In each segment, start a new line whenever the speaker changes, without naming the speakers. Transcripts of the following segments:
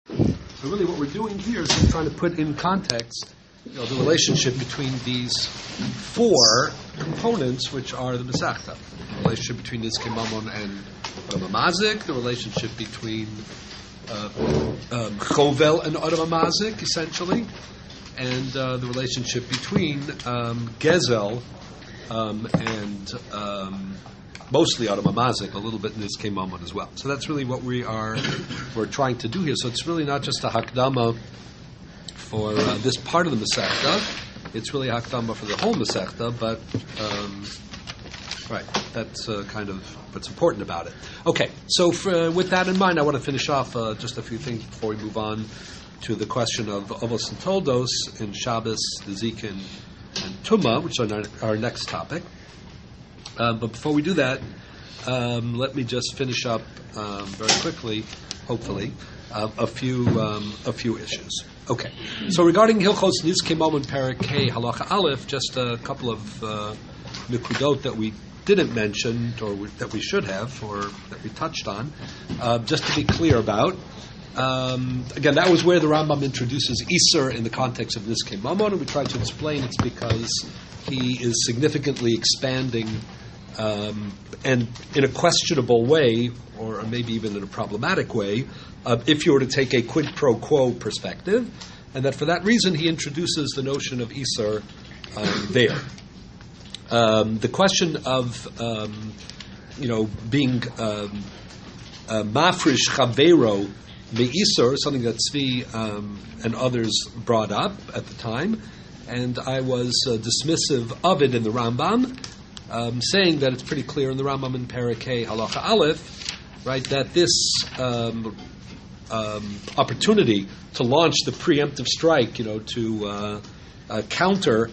So really what we're doing here is we're trying to put in context the relationship between these four components, which are the Masechta. The relationship between Nizkei Mamon and Adam HaMazik, the relationship between Chovel and Adam HaMazik, essentially, and the relationship between Gezel and mostly Adam HaMazik, a little bit Nizkei Mamon as well. So that's really what we're trying to do here. So it's really not just a Hakdama for this part of the Masechta. It's really a Hakdama for the whole Masechta, but right, that's kind of what's important about it. Okay, so with that in mind, I want to finish off just a few things before we move on to the question of Avos and Toldos in Shabbos, Nezikin, and Tumah, which are our next topic. But before we do that, let me just finish up very quickly, hopefully, a few issues. Okay, so regarding Hilchos Nizkei Mamon Perek Hey Halacha Aleph, just a couple of nikudot that we didn't mention, or that we should have, or that we touched on, just to be clear about. Again, that was where the Rambam introduces Isser in the context of Nizkei Mamon, and we tried to explain it's because he is significantly expanding, and in a questionable way, or maybe even in a problematic way, if you were to take a quid pro quo perspective, and that for that reason he introduces the notion of Isser there. The question of being mafrish chavero me'isur, something that Tzvi and others brought up at the time, and I was dismissive of it in the Rambam, saying that it's pretty clear in the Rambam in Perek Hey Halacha Aleph, right, that this opportunity to launch the preemptive strike, to counter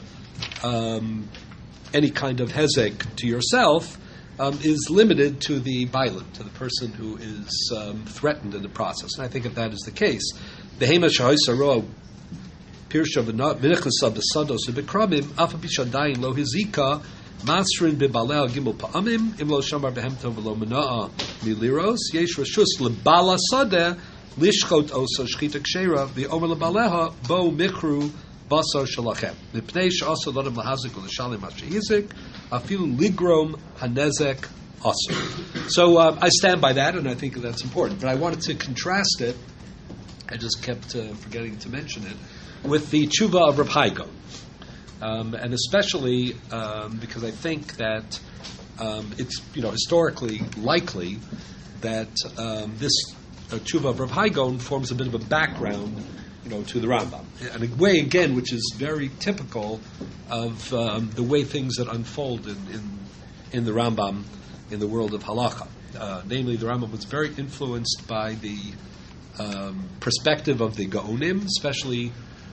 any kind of hezek to yourself, is limited to the bailim, to the person who is threatened in the process. And I think if that is the case, the Hema Shahoisaro Pirsha V'Nichasa B'Sados V'Bekramim Afa Bishadayin Lo Hizika Masrin B'Balei Gimel Pa'amim Im Lo Shamar Behemto V'Lo Mena'a Miliros Yesh Rashus L'Bala Sadeh Lishchot Osa Shchita Kshera V'Omer L'Baleha Bo Mikru Basar Shalachem Mipnei She'asa Lodem Lahazik V'Lashalim Hashehizik Afilu Ligrom Hanezek Asur. So I stand by that, and I think that's important. But I wanted to contrast it. I just kept forgetting to mention it with the tshuva of Reb Haigon, and especially because I think that it's historically likely that this tshuva of Reb Haigon forms a bit of a background to the Rambam, and a way again which is very typical of the way things that unfold in the Rambam in the world of halacha. Namely, the Rambam was very influenced by the perspective of the Gaonim, especially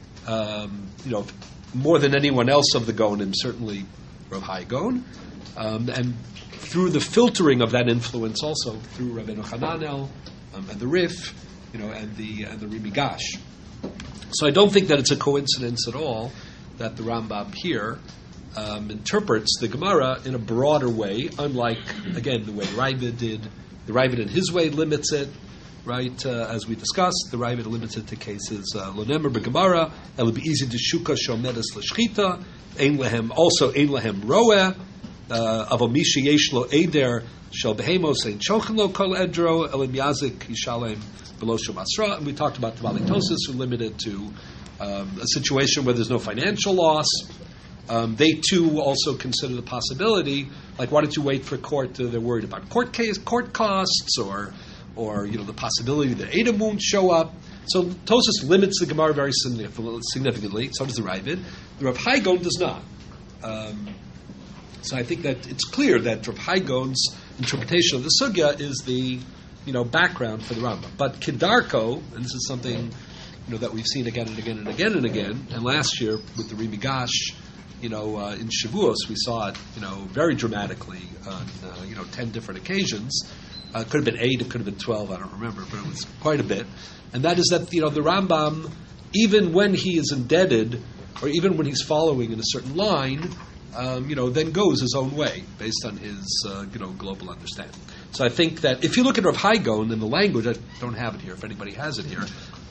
more than anyone else of the Gaonim, certainly Rav Hai Gaon, and through the filtering of that influence, also through Rabbeinu Hananel and the Rif, and the Rimigash. So I don't think that it's a coincidence at all that the Rambam here interprets the Gemara in a broader way, unlike, again, the way Ravid did. The Ravid in his way limits it, right? As we discussed, the Ravid limits it to cases Lonemer b'Gemara, it'll be easy to shuka shomedes l'shchita, ein lehem, also ein lehem roeh, avomishi yesh lo eder shel behemos ein shochen lo kol edro elim yazik yishalem below shomasra. And we talked about the Balitosis, who limited to a situation where there's no financial loss. They too also consider the possibility, like, why don't you wait for court? They're worried about court costs, or the possibility that Edom won't show up. So Tosis limits the Gemara very significantly. So does the Ravid. The Rav Hai Gaon does not. So I think that it's clear that Rav Hai Gaon's interpretation of the sugya is the background for the Rambam. But Kedarko, and this is something that we've seen again and again and again and again. And last year with the Rimigash, in Shavuos we saw it, very dramatically on 10 different occasions. It could have been 8, it could have been 12, I don't remember, but it was quite a bit. And that is that, the Rambam, even when he is indebted, or even when he's following in a certain line, then goes his own way, based on his, global understanding. So I think that if you look at Rav Hai Gaon in the language, I don't have it here, if anybody has it here,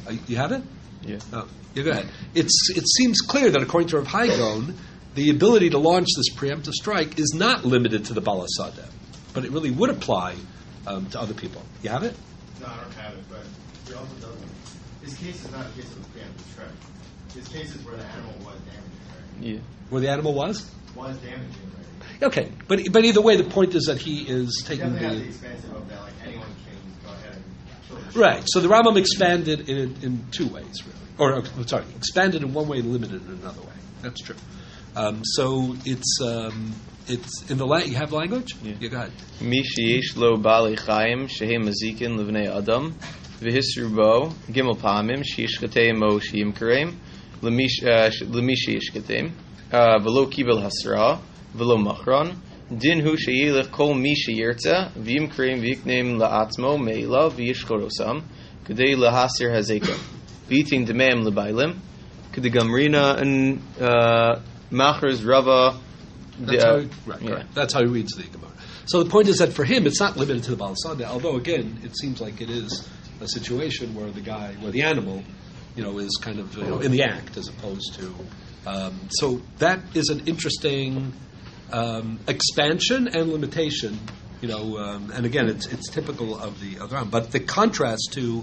You have it?
Yeah.
Oh, yeah, go ahead. It seems clear that according to Rav Hai Gaon, the ability to launch this preemptive strike is not limited to the Balasadeh, but it really would apply to other people. You have it?
No, I don't have it, but he also doesn't. His case is not a case of a preemptive strike. His case is where the animal was damaging, right?
Yeah.
Where the animal was?
Was damaging, right?
Okay, but either way, the point is that he is
He
taking
definitely has the
the...
expansive of that, like anyone can go ahead and kill the
Right, so the Rambam expanded in two ways, really. Or, sorry, expanded in one way and limited in another way. That's true. So it's in the you have language?
Yeah.
Go ahead.
Mi sheyesh lo bali chayim shehem mazikin levnei adam v'hisru bo gimel pamim sheyishkateim mo sheyimkareim lemi sheyishkateim v'lo kibel hasra v'lo machron din hu sheyilech kol mi sheyirtza v'yimkareim v'yikneim la'atzmo meila v'yishkorosam k'dei lahasir hazeka v'yitin demeim lebailim k'de gamrina and machers rava.
That's how he reads the Gemara. So the point is that for him, it's not limited to the Balasadeh, although, again, it seems like it is a situation where the animal, is kind of in the act as opposed to... so that is an interesting expansion and limitation, and again, it's typical of the Ram. But the contrast to,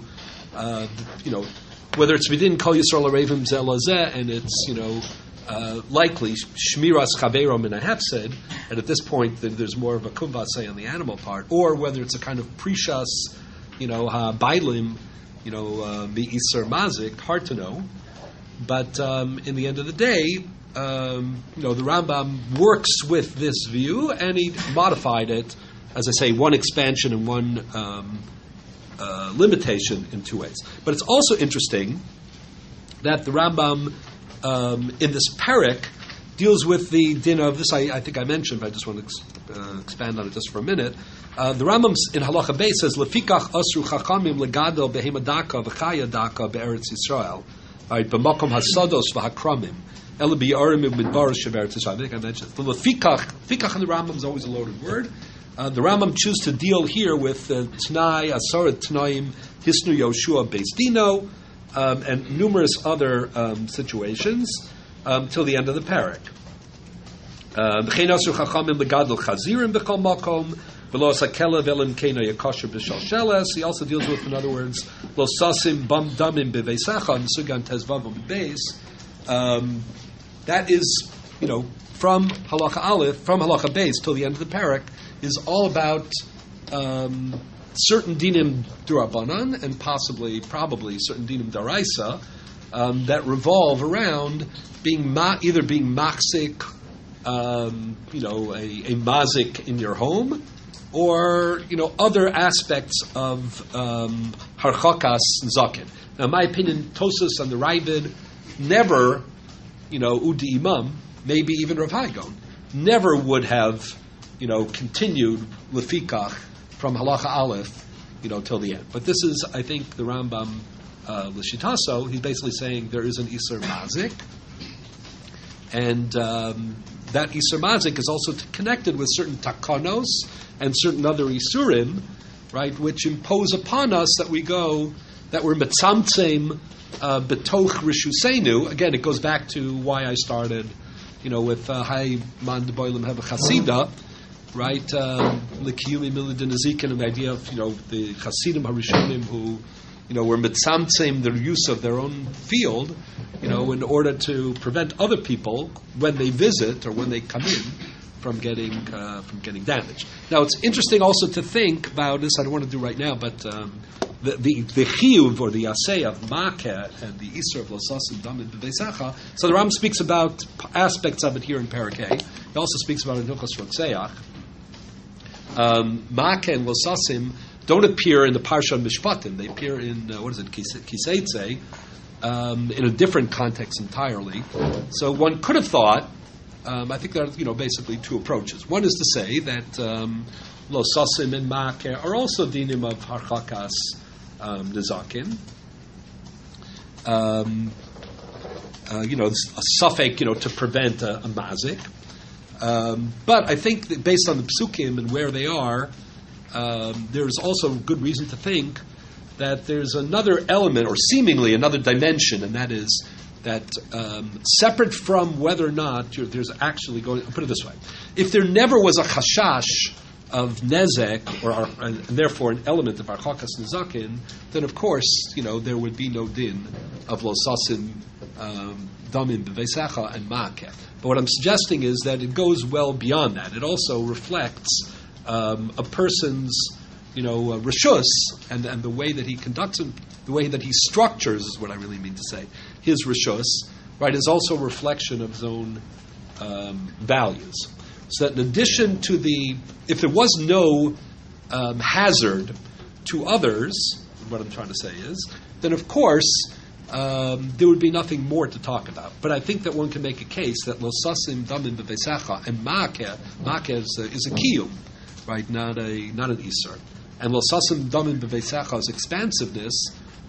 whether it's within Kol Yisrael Arevim Zeh Lazeh, and it's, likely Shmiras Chaveiro Min HaHefsed, and at this point there's more of a kumvasei on the animal part, or whether it's a kind of precious, bailim, Iser Mazik, hard to know. But in the end of the day, the Rambam works with this view, and he modified it, as I say, one expansion and one limitation in two ways. But it's also interesting that the Rambam in this parak deals with the din of this. I think I mentioned, but I just want to expand on it just for a minute. The Rambam in Halacha Beis says, "Lefikach asru chachamim legadol behemadaka v'chaya daka be'eretz Yisrael." Right, b'makom hasados v'hakramim. Ela bi'arim midbaros sheberetz Yisrael. I think I mentioned the lefikach in the Rambam is always a loaded word. The Rambam chooses to deal here with Tnai, Asarat Tnaim, Hisnu Yoshua Beis Dino, and numerous other situations till the end of the parak. He also deals with, in other words, that is, from Halacha Aleph, from Halacha Beis till the end of the parak, is all about certain dinim d'Rabbanan and probably certain dinim d'Oraisa that revolve around either being maksik, a mazik in your home, or other aspects of harchakas zaken. Now, in my opinion, Tosas and the Ravid never, Udi Imam, maybe even Rav Hai Gaon, never would have, continued lefikach from Halacha Aleph, till the end. But this is, I think, the Rambam l'shitaso. He's basically saying there is an Iser Mazik, and that Iser Mazik is also connected with certain takanos and certain other Isurim, right, which impose upon us that we're metzamtzem betoch rishusenu. Again, it goes back to why I started, with Hai Man de Boilim Heva Chasida, right? L'kiyumi milidin azikin, and the idea of the Chasidim Harishonim who were mitzamtzim the use of their own field, in order to prevent other people when they visit or when they come in from getting damaged. Now, it's interesting also to think about this. I don't want to do right now, but the chiyuv or the asay of makeh and the isur of losasim damid b'veisacha. So the Ram speaks about aspects of it here in Parak A. He also speaks about it in Hilchos Rotzeach. Makeh and losasim don't appear in the Parsha Mishpatim. They appear in Kiseitze, in a different context entirely. So one could have thought. I think there are basically two approaches. One is to say that losasim and makeh are also dinim of harchakas nezakin. A suffix, to prevent a mazik. But I think that based on the psukim and where they are, there's also good reason to think that there's another element, or seemingly another dimension, and that is that separate from whether or not there's actually going. I'll put it this way: if there never was a chashash of nezek, and therefore an element of archakas nezakin, then of course there would be no din of losasim damim b'veisecha and ma'akeh. But what I'm suggesting is that it goes well beyond that. It also reflects a person's rishus and the way that he conducts him, the way that he structures is what I really mean to say. His rishus, right, is also a reflection of his own values. So that in addition to if there was no hazard to others, what I'm trying to say is, then of course there would be nothing more to talk about. But I think that one can make a case that losasim damim b'veisecha and ma'akeh is a kiyum, right, not an isur. And losasim damim b'veisecha's expansiveness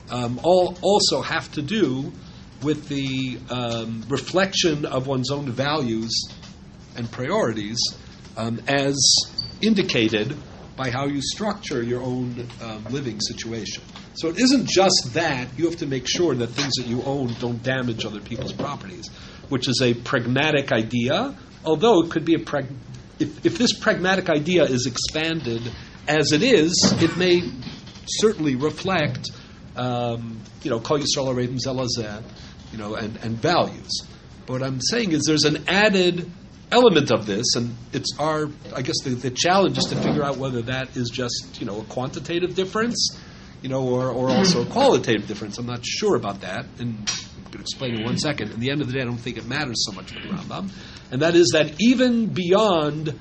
also have to do with the reflection of one's own values and priorities, as indicated by how you structure your own living situation. So it isn't just that you have to make sure that things that you own don't damage other people's properties, which is a pragmatic idea. Although it could be if this pragmatic idea is expanded as it is, it may certainly reflect, Kol Yisrael Arevim Zelazeh, and values. But what I'm saying is there's an added element of this, and it's the challenge is to figure out whether that is just, a quantitative difference, or also a qualitative difference. I'm not sure about that, and I'm going to explain in 1 second. In the end of the day, I don't think it matters so much for the Rambam, and that is that even beyond,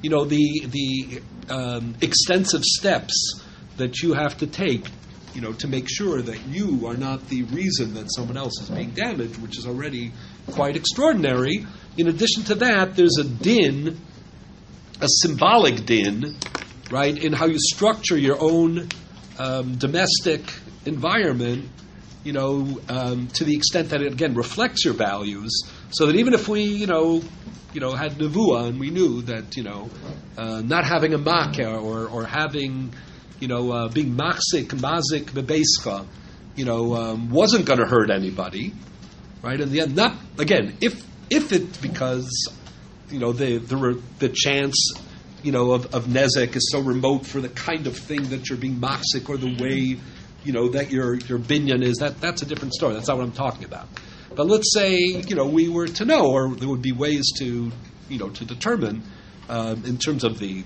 the extensive steps that you have to take, to make sure that you are not the reason that someone else is being damaged, which is already quite extraordinary. In addition to that, there's a din, a symbolic din, right, in how you structure your own domestic environment, to the extent that it, again, reflects your values, so that even if we, had nevuah and we knew that, not having a makeh or having, being mazik bebeischa, wasn't going to hurt anybody, right? In the end, not again, if it because the chance of nezek is so remote for the kind of thing that you're being mazik or the way that your binyan is, that's a different story. That's not what I'm talking about. But let's say we were to know, or there would be ways to to determine in terms of the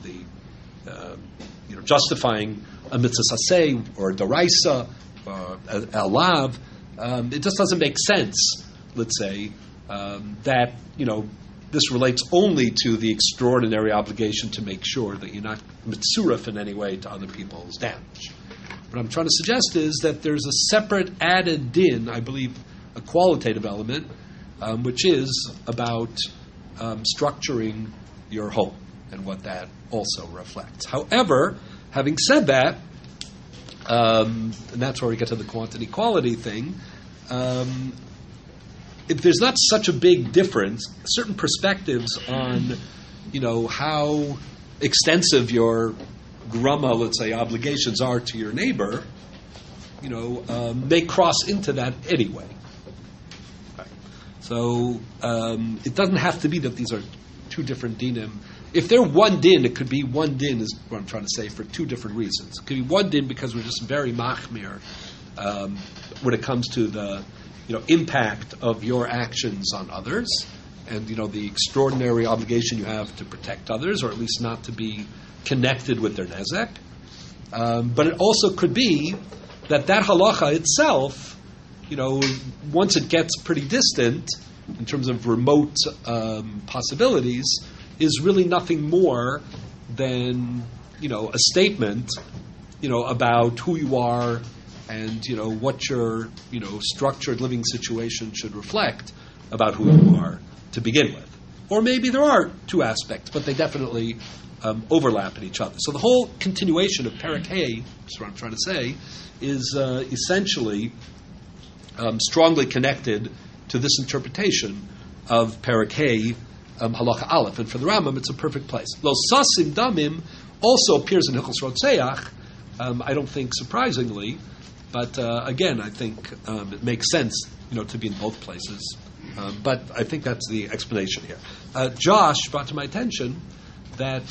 justifying a mitzvah saseh or a daraisa or a lav. It just doesn't make sense, let's say, that this relates only to the extraordinary obligation to make sure that you're not mitzuraf in any way to other people's damage. What I'm trying to suggest is that there's a separate added din, I believe, a qualitative element, which is about structuring your home and what that also reflects. However, having said that, and that's where we get to the quantity-quality thing, if there's not such a big difference, certain perspectives on, how extensive your grama, let's say, obligations are to your neighbor, may cross into that anyway. Right. So it doesn't have to be that these are two different dinim. If they're one din, it could be one din, is what I'm trying to say, for two different reasons. It could be one din because we're just very machmir when it comes to the impact of your actions on others, and the extraordinary obligation you have to protect others, or at least not to be connected with their nezek. But it also could be that halacha itself, once it gets pretty distant in terms of remote possibilities, is really nothing more than a statement about who you are and what your structured living situation should reflect about who you are to begin with. Or maybe there are two aspects, but they definitely overlap in each other. So the whole continuation of Perek Hey, that's what I'm trying to say, is essentially strongly connected to this interpretation of Perek Hey, Halacha Aleph. And for the Rambam, it's a perfect place. Lo Sasim Damim also appears in Hilchos Rotzeach, I don't think surprisingly, but again, I think it makes sense, to be in both places. But I think that's the explanation here. Josh brought to my attention that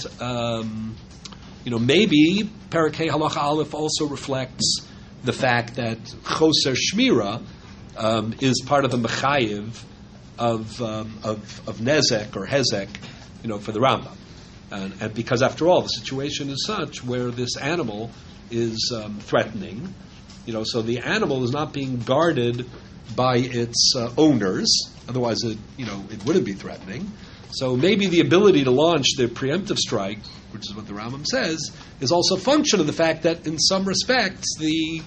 maybe Parakeh Halacha Aleph also reflects the fact that Choser Shmira is part of the Mechayiv of Nezek or Hezek, for the Rambam. And because, after all, the situation is such where this animal is threatening, so the animal is not being guarded by its owners. Otherwise, it wouldn't be threatening. So maybe the ability to launch the preemptive strike, which is what the Rambam says, is also a function of the fact that, in some respects, the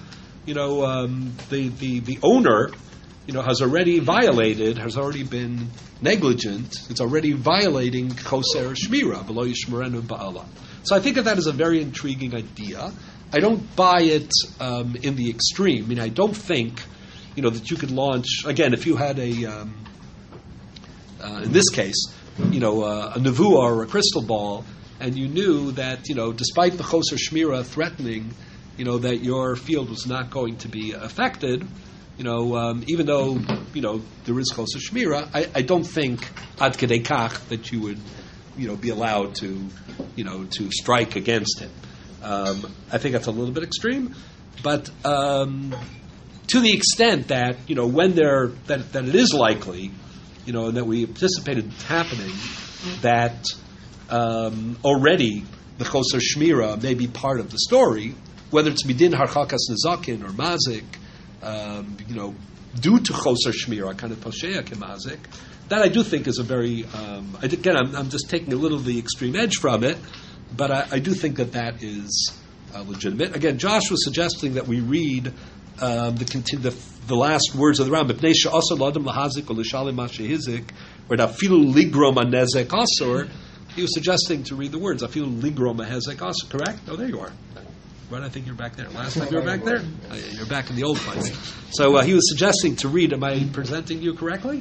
owner, has already been negligent. It's already violating Choser Shmira, V'lo Yishmerenu Ba'ala. So I think that is a very intriguing idea. I don't buy it in the extreme. I mean, I don't think, that you could launch, again, if you had in this case, a nevuah or a crystal ball, and you knew that, despite the Choser Shmira threatening, that your field was not going to be affected, even though, there is Choser Shmira, I don't think ad kedei kach that you would, be allowed to, to strike against him. I think that's a little bit extreme, but to the extent that, when that it is likely, and that we anticipated happening, that already the Choser Shmira may be part of the story, whether it's midin harchakas nezakin or mazik, due to Choser Shmira, kind of posheya kemazik, that I do think is a very, again, I'm just taking a little of the extreme edge from it, but I do think that is legitimate. Again, Josh was suggesting that we read the last words of the Rambam, B'nei she'asor l'adam lahazik or l'shalim ma shehizik, or afilu ligrom hanezek asor. He was suggesting to read the words, afilu ligrom hanezek asor. Correct? Oh, there you are. Right, I think you're back there. Last time you were back there? Oh, yeah, you're back in the old place. So he was suggesting to read, am I presenting you correctly?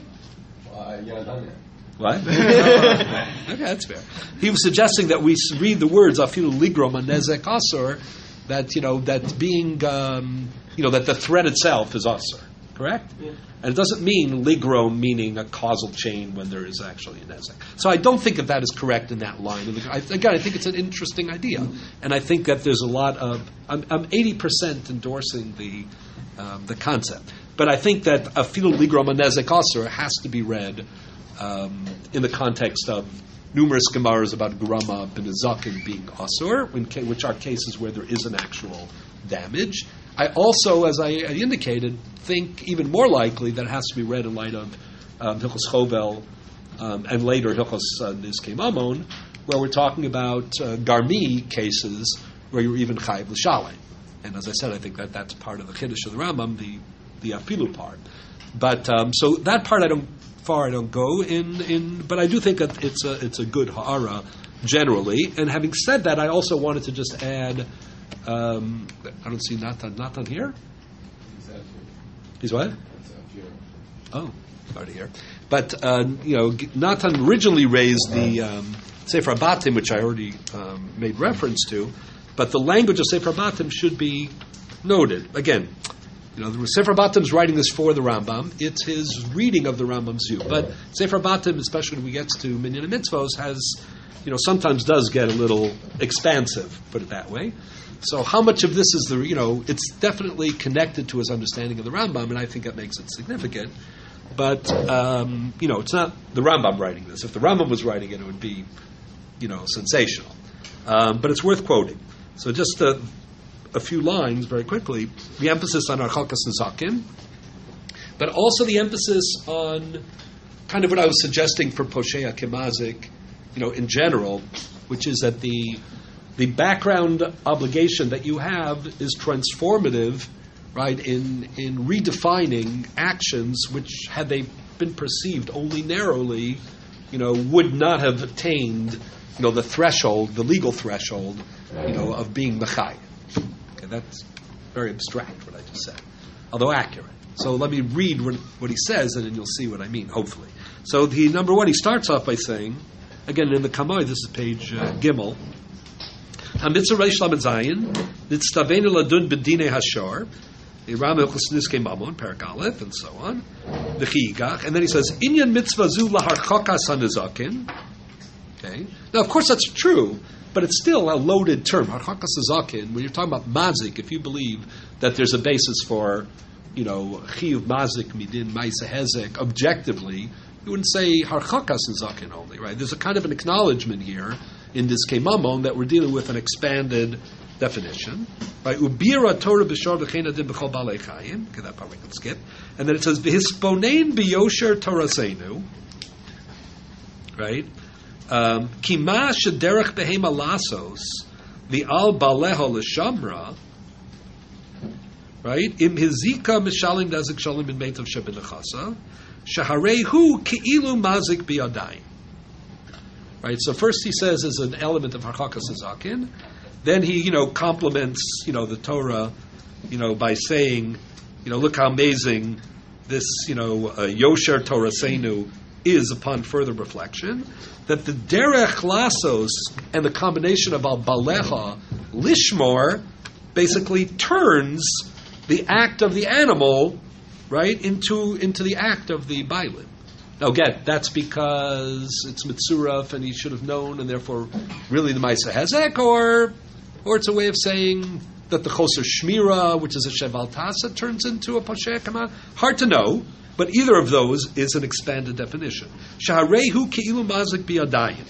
What? Okay, that's fair. He was suggesting that we read the words afilu ligrom hanezek asor, that that being that the threat itself is asur, correct? Yeah. And it doesn't mean ligrom meaning a causal chain when there is actually a nezek. So I don't think that is correct in that line. I think it's an interesting idea, and I think that there's a lot of. I'm 80% endorsing the concept, but I think that afilu ligrom hanezek asur has to be read in the context of numerous gemaras about grama b'nezakim being asur, which are cases where there is an actual damage. I also, as I indicated, think even more likely that it has to be read in light of Hilchos Chovel and later Hilchos Nizkei Mamon, where we're talking about Garmi cases where you're even chayiv l'shalem. And as I said, I think that's part of the Chiddush of the Rambam, the afilu part. But so that part I don't go in, but I do think that it's a good ha'ara generally. And having said that, I also wanted to just add. I don't see Natan here. He's what? Oh, already here. But Natan originally raised the Sefer Batim, which I already made reference to. But the language of Sefer Batim should be noted. Again, the Sefer Batim's writing this for the Rambam. It's his reading of the Rambam's view. But Sefer Batim, especially when we get to Minyan and Mitzvos, has sometimes does get a little expansive. Put it that way. So how much of this is it's definitely connected to his understanding of the Rambam, and I think that makes it significant. But, it's not the Rambam writing this. If the Rambam was writing it, it would be, sensational. But it's worth quoting. So just a few lines very quickly. The emphasis on Archalkas Nezakim, but also the emphasis on kind of what I was suggesting for Posheya Kemazik, in general, which is that the background obligation that you have is transformative, right, in redefining actions which, had they been perceived only narrowly, would not have attained, the threshold, the legal threshold, of being mechayim. Okay, that's very abstract, what I just said, although accurate. So let me read what he says, and then you'll see what I mean, hopefully. So number one, he starts off by saying, again, in the Kamoi, this is page Gimel, Hamitzah Reish Lamed Zayin, Nitztaveinu Ladun B'dinei Hashar, the Ram Hilchos Niskei Mamon, Perak Aleph, and so on. V'chiyigach, and then he says, Inyan mitzvah zu laharchakas hanizakin. Okay. Now, of course, that's true, but it's still a loaded term. Harchakas hazakin. When you're talking about mazik, if you believe that there's a basis for, chiyuv mazik midin ma'aseh hezek objectively, you wouldn't say harchakas hazakin only, right? There's a kind of an acknowledgement here in this Mamon that we're dealing with an expanded definition, right? Ubira Torah b'shor v'chein adin b'chol balei chayim. Okay, that part we can skip. And then it says v'hisponein b'yosher Torasenu, right? Kima shederech behema lasos the al baleho l'shamra, right? Im hizika mishalim nazik shalim in beitav shebinachasa shaharehu keilu mazik biyadayim. Right. So first he says is an element of harchakas hazakin. Then he, compliments, the Torah, by saying, look how amazing this, Yosher Torasenu is upon further reflection. That the derech lasos and the combination of al balecha lishmor basically turns the act of the animal, right, into the act of the bailim. Now again, that's because it's mitzuraf and he should have known, and therefore really the ma'aseh hezek, or it's a way of saying that the choser shmira, which is a sheval tasa, turns into a posher kaman. Hard to know, but either of those is an expanded definition. Shaharehu keilu mazik biyadayim.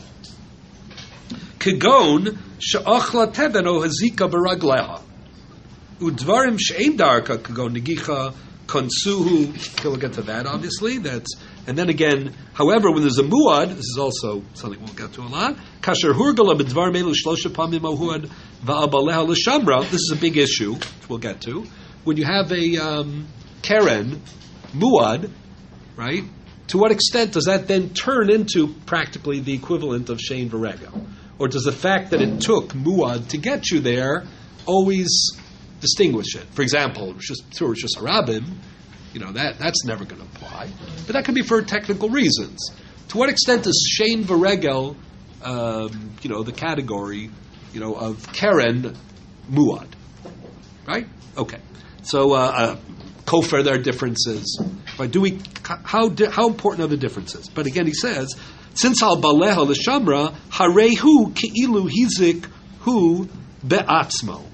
Kegon she'achla teben o hazika baragleha. Udvarim she'ein darka kegon negicha konsuhu. We'll get to that, obviously. And then again, however, when there's a muad, this is also something we'll get to a lot. Kasher hurgala b'dvar melu shlosha pamim muad va'abaleha l'shamra. This is a big issue, which we'll get to. When you have a keren muad, right? To what extent does that then turn into practically the equivalent of shein v'regel? Or does the fact that it took muad to get you there always distinguish it? For example, Rosh Hashanah, that's never going to apply. But that can be for technical reasons. To what extent is shein v'regel, the category, of keren muad? Right? Okay. So, kofar, there are differences. But how important are the differences? But again, he says, since al baleha l'shamra, harehu keilu hizik hu be'atzmo.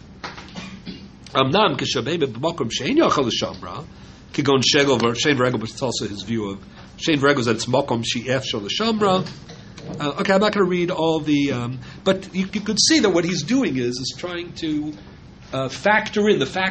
Amnam kishabei b'makom shein yachal l'shamra, kigon shegel shein v'regel, but it's also his view of shein v'regel that it's makom she'ef shel l'shamra. Okay, I'm not going to read all the, but you could see that what he's doing is trying to factor in the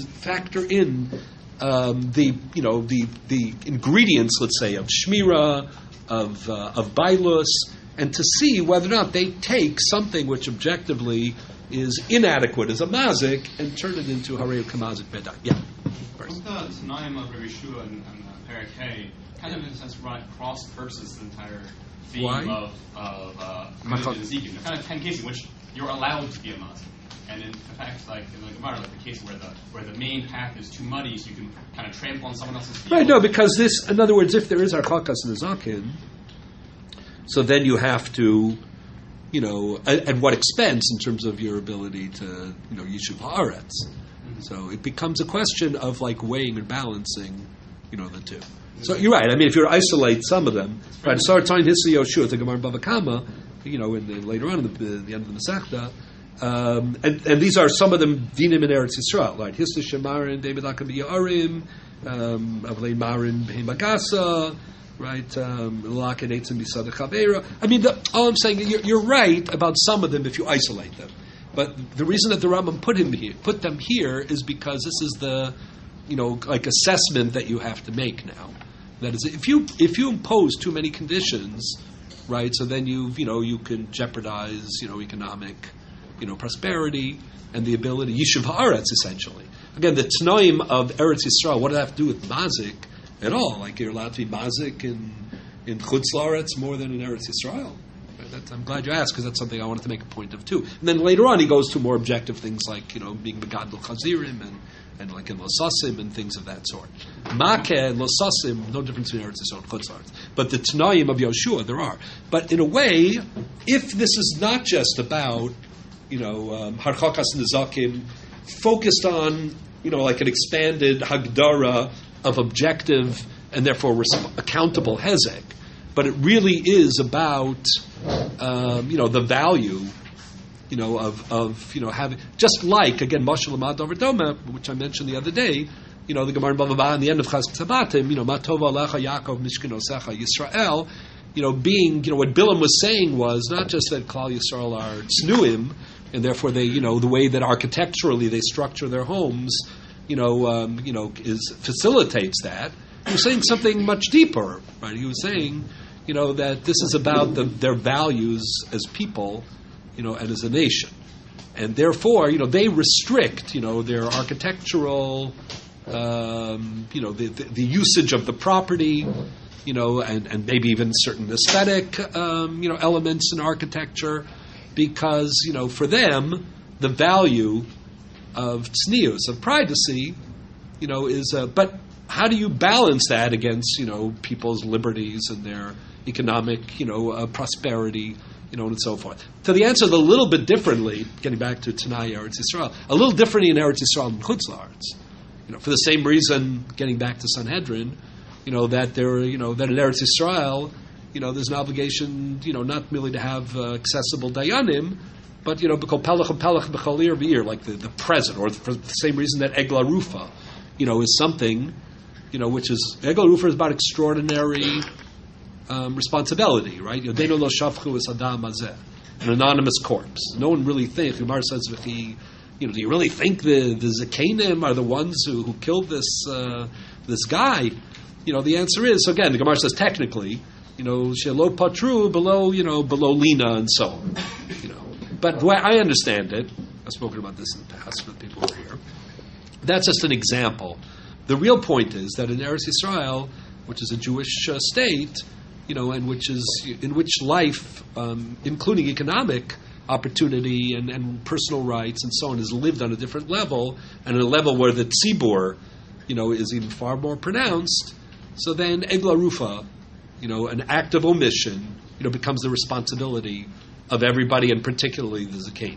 ingredients, let's say, of shmira, of bailus, and to see whether or not they take something which objectively is inadequate as a mazik and turn it into hareu kamazik bedak. Yeah. First.
The Tanaim of Rabbi Yeshua and Perak Hay kind of in a sense cross purposes the entire theme of Ezekiel. There are kind of 10 cases in which you're allowed to be a mazik. And in fact, like in the Gemara, like the case where the main path is too muddy, so you can kind of trample on someone else's field.
Right, no, because this, in other words, if there is harchakas nezakin, so then you have to, at what expense in terms of your ability to, yishuv haaretz. Mm-hmm. So it becomes a question of like weighing and balancing, the two. So you're right. I mean, if you isolate some of them, right? Sartain Hisi Yoshua, the Gemara Bava Kama, later on in the end of the Masechta. And these are some of them dinim in Eretz Yisrael, right? Hista Shemarin, David Akam Yarim, Avlei Marin Behemagasa, right? Laken Eitzim Bisad Chavera. I mean, all I'm saying, you're right about some of them if you isolate them. But the reason that the Rambam put them here is because this is the, like assessment that you have to make now. That is, if you impose too many conditions, right? So then you can jeopardize, economic, prosperity and the ability, Yishuv Haaretz, essentially. Again, the Tnoim of Eretz Yisrael, what does that have to do with Mazik at all? Like, you're allowed to be Mazik in Chutz La'aretz more than in Eretz Yisrael. I'm glad you asked, because that's something I wanted to make a point of, too. And then later on, he goes to more objective things like, being Megadol Chazirim and like in Losasim and things of that sort. Makeh and Losasim, no difference between Eretz Yisrael and Chutz La'aretz. But the Tnoim of Yoshua, there are. But in a way, if this is not just about Harchakas Nizakim, focused on, like an expanded Hagdara of objective and therefore accountable Hezek. But it really is about, the value, of having, just like, again, Moshe Lamad Dover Doma, which I mentioned the other day, the Gemara in Bava Basra, in the end of Chazk Tzabatim, Matova Alecha Yaakov Mishkan Osecha Yisrael, being, what Bilam was saying was not just that Klal Yisrael are tznuim, and therefore they, the way that architecturally they structure their homes, facilitates that. He was saying something much deeper, right? He was saying, that this is about their values as people, and as a nation. And therefore, they restrict, their architectural, the usage of the property, and maybe even certain aesthetic, elements in architecture, because, for them, the value of tznius, of privacy, is, but how do you balance that against, people's liberties and their economic, prosperity, and so forth? So the answer is a little bit differently, getting back to Tanai Eretz Yisrael, a little differently in Eretz Yisrael and Chutz La'aretz. For the same reason, getting back to Sanhedrin, that there, that in Eretz Yisrael, there's an obligation, not merely to have accessible dayanim, but b'kol pelach and pelach b'chol ir v'ir, like the present, or for the same reason that Egla Rufa, is something, which is Egla Rufa is about extraordinary responsibility, right? Yodenu lo shafchu es adam hazeh, an anonymous corpse. No one really thinks. Gemara says, do you really think the Zakanim are the ones who killed this guy? The answer is, so again, the Gemara says technically, shelo patru below Lina and so on. But the way I understand it, I've spoken about this in the past with people who are here. That's just an example. The real point is that in Eretz Yisrael, which is a Jewish state, and in which life, including economic opportunity and personal rights and so on, is lived on a different level, and at a level where the tzibur, is even far more pronounced. So then Egla Rufa, an act of omission, becomes the responsibility of everybody, and particularly the Zakanim.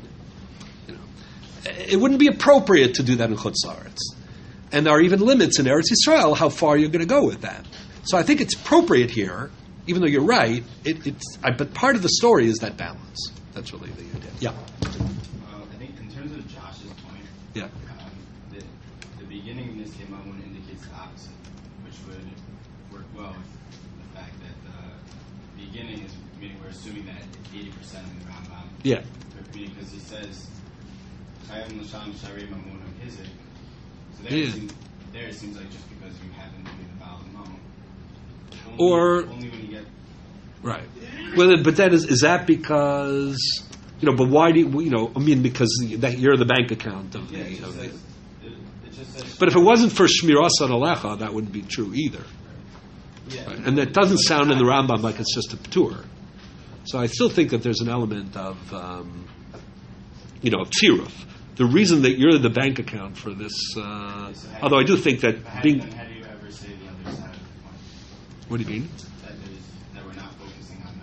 It wouldn't be appropriate to do that in Chutz La'aretz. And there are even limits in Eretz Yisrael how far you're going to go with that. So I think it's appropriate here, even though you're right, but part of the story is that balance. That's really the idea. Yeah.
I think in terms of Josh's point,
yeah.
The beginning of this Kemamon indicates the opposite, which would work well with the fact that the beginning is, meaning we're assuming that 80% in the Rambam.
Yeah.
Because he says, Chayim Lasham Shari Mamun Hizik. So there it seems like just because you happen to be the Baal Mamun. Only when you get.
Right. Well, but that is that because, but why do you, because you're the bank account of
it just says,
but if it wasn't for Shmiras Alecha, that wouldn't be true either.
Yeah.
Right? And that doesn't sound in the Rambam like it's just a patur. So I still think that there's an element of, of tiruf. The reason that you're the bank account for this, although I do think that
how do you ever say the other side of the point?
What do you mean?
That we're not focusing on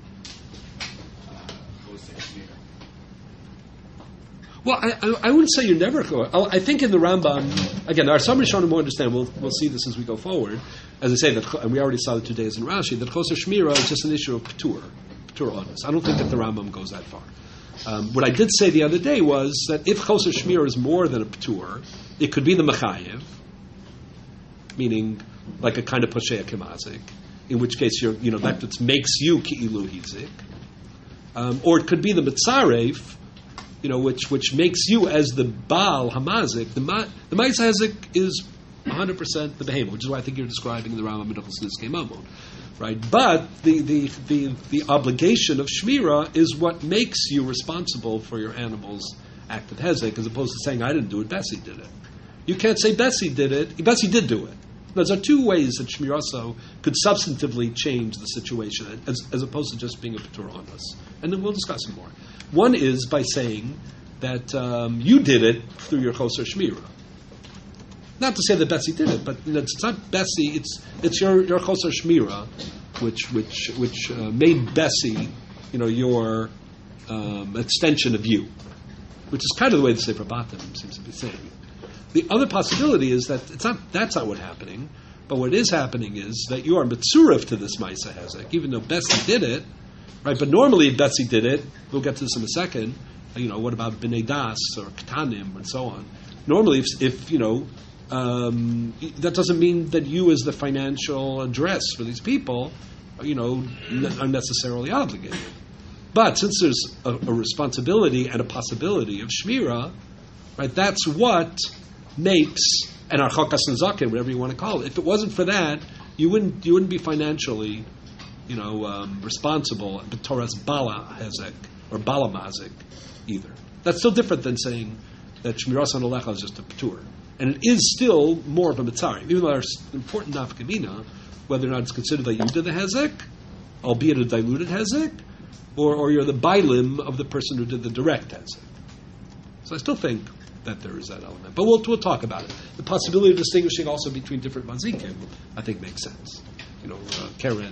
Well, I wouldn't say you're never going. I think in the Rambam, again, our some Rishonim will understand. We'll see this as we go forward. As I say, and we already saw the 2 days in Rashi, that Choser Shmira is just an issue of patur honest. I don't think that the Rambam goes that far. What I did say the other day was that if Choser Shmira is more than a patur, it could be the Mechayev, meaning like a kind of Poshea Kemazik, in which case that makes you Ki'ilu Hizik. Or it could be the Mitzarev, which makes you as the Baal Hamazik. The Ma'is Hazik is 100% the behemoth, which is why I think you're describing the Rambam Menachos Nizkei Mamon, right? But the obligation of Shmira is what makes you responsible for your animal's act of Hezek, as opposed to saying, I didn't do it, Bessie did it. You can't say Bessie did it, Bessie did do it. Those are 2 ways that Shmiraso could substantively change the situation, as opposed to just being a Patur on us. And then we'll discuss it more. One is by saying that you did it through your Choser Shmira. Not to say that Bessie did it, but it's not Bessie. It's your Choser Shmira, which made Bessie, your extension of you. which is kind of the way the Sefer Batim seems to be saying. The other possibility is that that's not what's happening, but what is happening is that you are mitzurif to this Maisa Hezek, even though Betsy did it, right? But normally Betsy did it. We'll get to this in a second. What about B'nai Das or Ketanim and so on? Normally, if that doesn't mean that you, as the financial address for these people, are necessarily obligated. But since there's a responsibility and a possibility of shmira, right? That's what makes an archokas and zaken, whatever you want to call it. If it wasn't for that, you wouldn't be financially, responsible. B'toras bala hezek or bala mazik either. That's still different than saying that shmiras on alecha is just a patur, and it is still more of a mitzari. Even though there's important nafkamina, whether or not it's considered that you did the hezek, albeit a diluted hezek, or you're the bailim of the person who did the direct hezek. So I still think that there is that element. But we'll talk about it. The possibility of distinguishing also between different mazikim, I think, makes sense. Keren,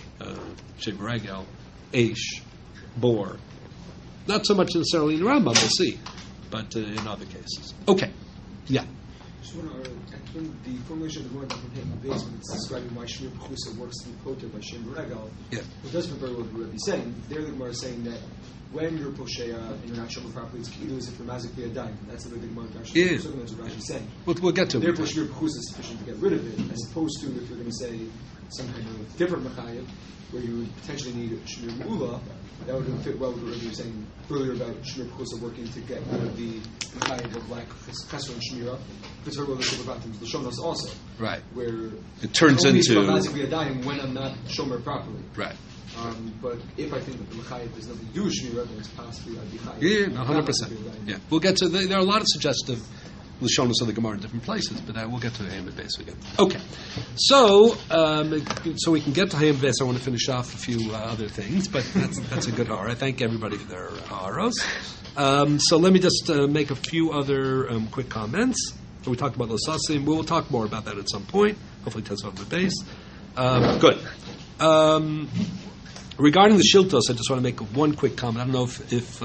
Shevaragel, Aish, Bor. Not so much necessarily in Rambam, we'll see, but in other cases. Okay. Yeah.
Just want to, I think the formulation of the Gemara from base when it's describing why Shmir B'chusa works to be poter by Shem Regal, it does fit very well with what Rabbi is saying. There the Gemara is saying that when you're Posheya and you're not shomer properly, it's either as if you're mazik b'yadayim. That's the way the Gemara actually is. That's what Rashi is saying.
We'll get to it.
Therefore, Shmir B'chusa is sufficient to get rid of it, as opposed to if you're going to say some kind of different Machayev, where you would potentially need Shmir Mu'ula, that would fit well with what you were saying earlier about Shmir B'chusa working to get rid of the Machayev of like Chesron and Shmira. Fits very well with the Batim, the Shonos also.
Right.
Where
it turns
only
into
mazik b'yadayim when I'm not shomer properly.
Right.
But if I think that the Machayev has nothing to do with Shmira, then it's possibly I'd be chayev.
Yeah, 100%. Yeah. We'll get to there are a lot of suggestive Lashonos of the Gemara in different places, but we'll get to the Hayim Beis again. Okay, so we can get to Hayim Beis. I want to finish off a few other things, but that's a good hara. I thank everybody for their haros. So let me just make a few other quick comments. So we talked about Losasim. We'll talk more about that at some point. Hopefully, Tesvav Beis. Good. Regarding the Shiltos, I just want to make one quick comment. I don't know if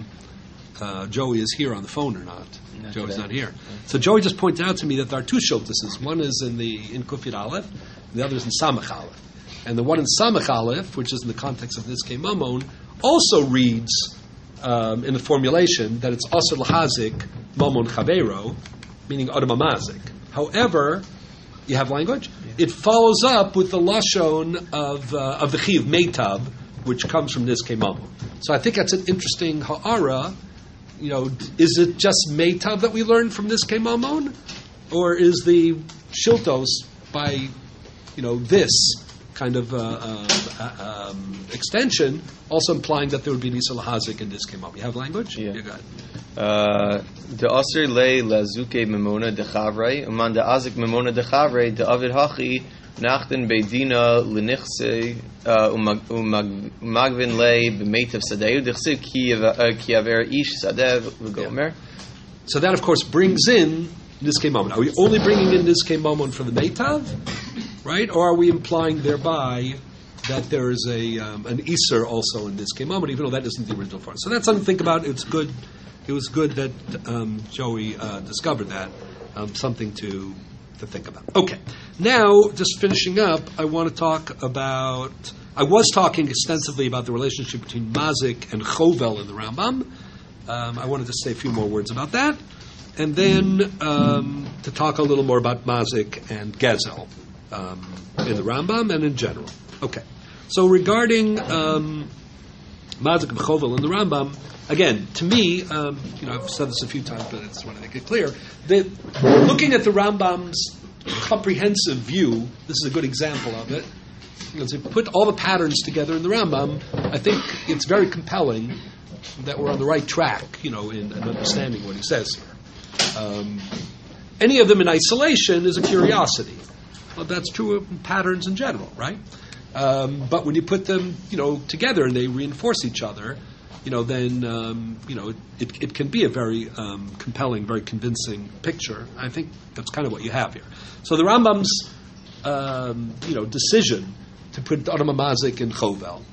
Joey is here on the phone or not. Joey's not here. So Joey just pointed out to me that there are two Shiltoses. One is in Kufir Aleph, the other is in Samach Aleph. And the one in Samach Aleph, which is in the context of Nizkei Mamon, also reads in the formulation that it's Asr L'Hazik Mamon Chavero, meaning Adam Amazik. However, you have language? Yeah. It follows up with the Lashon of the Chiv Meitav, which comes from Nizkei Mamon. So I think that's an interesting ha'ara. Is it just Meitav that we learned from Nizkei Mamon? Or is the Shiltos by, this kind of extension also implying that there would be Nisa Lahazik in Nizkei Mamon? You have language?
Yeah.
You got it.
De Aser le lazuke memona de Chavrei, uman de azik memona de Chavrei, de Avid Hachi, nachten beidina lenichse, umagvin le b'meitav sadeu, dechsiv ki aver ish sadev v'gomer.
So that, of course, brings in Nizkei Mamon. Are we only bringing in Nizkei Mamon for the Meitav, right? Or are we implying thereby that there is an Iser also in Nizkei Mamon, even though that isn't the original form? So that's something to think about. It's good. It was good that Joey discovered that. Something to think about. Okay. Now, just finishing up, I want to talk about... I was talking extensively about the relationship between Mazik and Chovel in the Rambam. I wanted to say a few more words about that. And then to talk a little more about Mazik and Gezel in the Rambam and in general. Okay. So regarding Mazik and Chovel in the Rambam, again, to me, I've said this a few times, but I just want to make it clear, that looking at the Rambam's comprehensive view, this is a good example of it. To put all the patterns together in the Rambam, I think it's very compelling that we're on the right track, in understanding what he says here. Any of them in isolation is a curiosity. Well, that's true of patterns in general, right? But when you put them, together and they reinforce each other, then it can be a very compelling, very convincing picture. I think that's kind of what you have here. So the Rambam's decision to put Adam Mazik in Chovel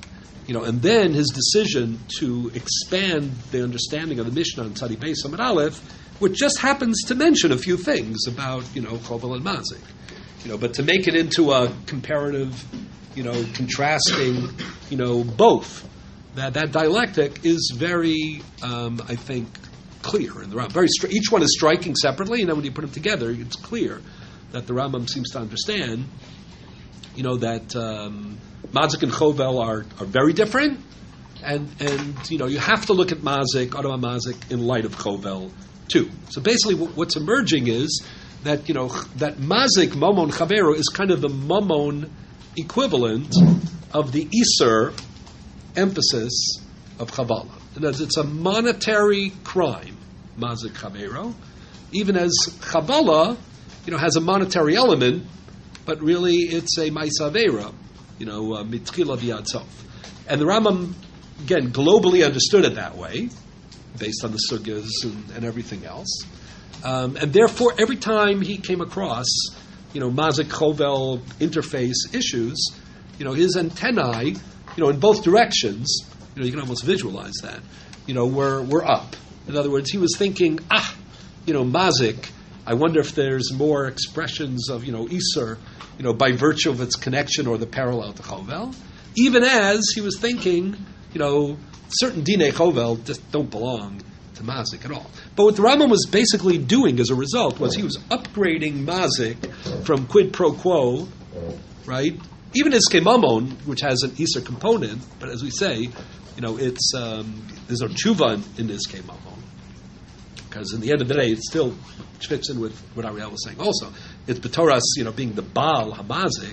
And then his decision to expand the understanding of the Mishnah on Tzadi Beis Amud Aleph, which just happens to mention a few things about, Chovel and Mazik. But to make it into a comparative, contrasting, both, that dialectic is very, I think, clear in the Rambam. Each one is striking separately, and then when you put them together, it's clear that the Rambam seems to understand, that Mazik and Chovel are very different, and you have to look at Mazik, Adama Mazik, in light of Chovel too. So basically, what's emerging is that that Mazik Mamon Chavero is kind of the Mamon equivalent of the Iser emphasis of Chavala. And as it's a monetary crime, Mazik Chavero, even as Chavala, has a monetary element, but really it's a Maisavera, Mitchila V'Yad Sof. And the Rambam, again, globally understood it that way, based on the sugyas and everything else. And therefore, every time he came across, Mazik Chovel interface issues, his antennae, in both directions, you can almost visualize that, were up. In other words, he was thinking, Mazik, I wonder if there's more expressions of, Iser, by virtue of its connection or the parallel to Chovel. Even as he was thinking, certain Dinei Chovel just don't belong to Mazik at all. But what the Rambam was basically doing as a result was he was upgrading Mazik from quid pro quo, right? Even as Kemamon, which has an Iser component, but as we say, it's there's no tshuva in this Kemamon. Because in the end of the day, it still fits in with what Ariel was saying also. It's B'toras, being the Baal HaMazik,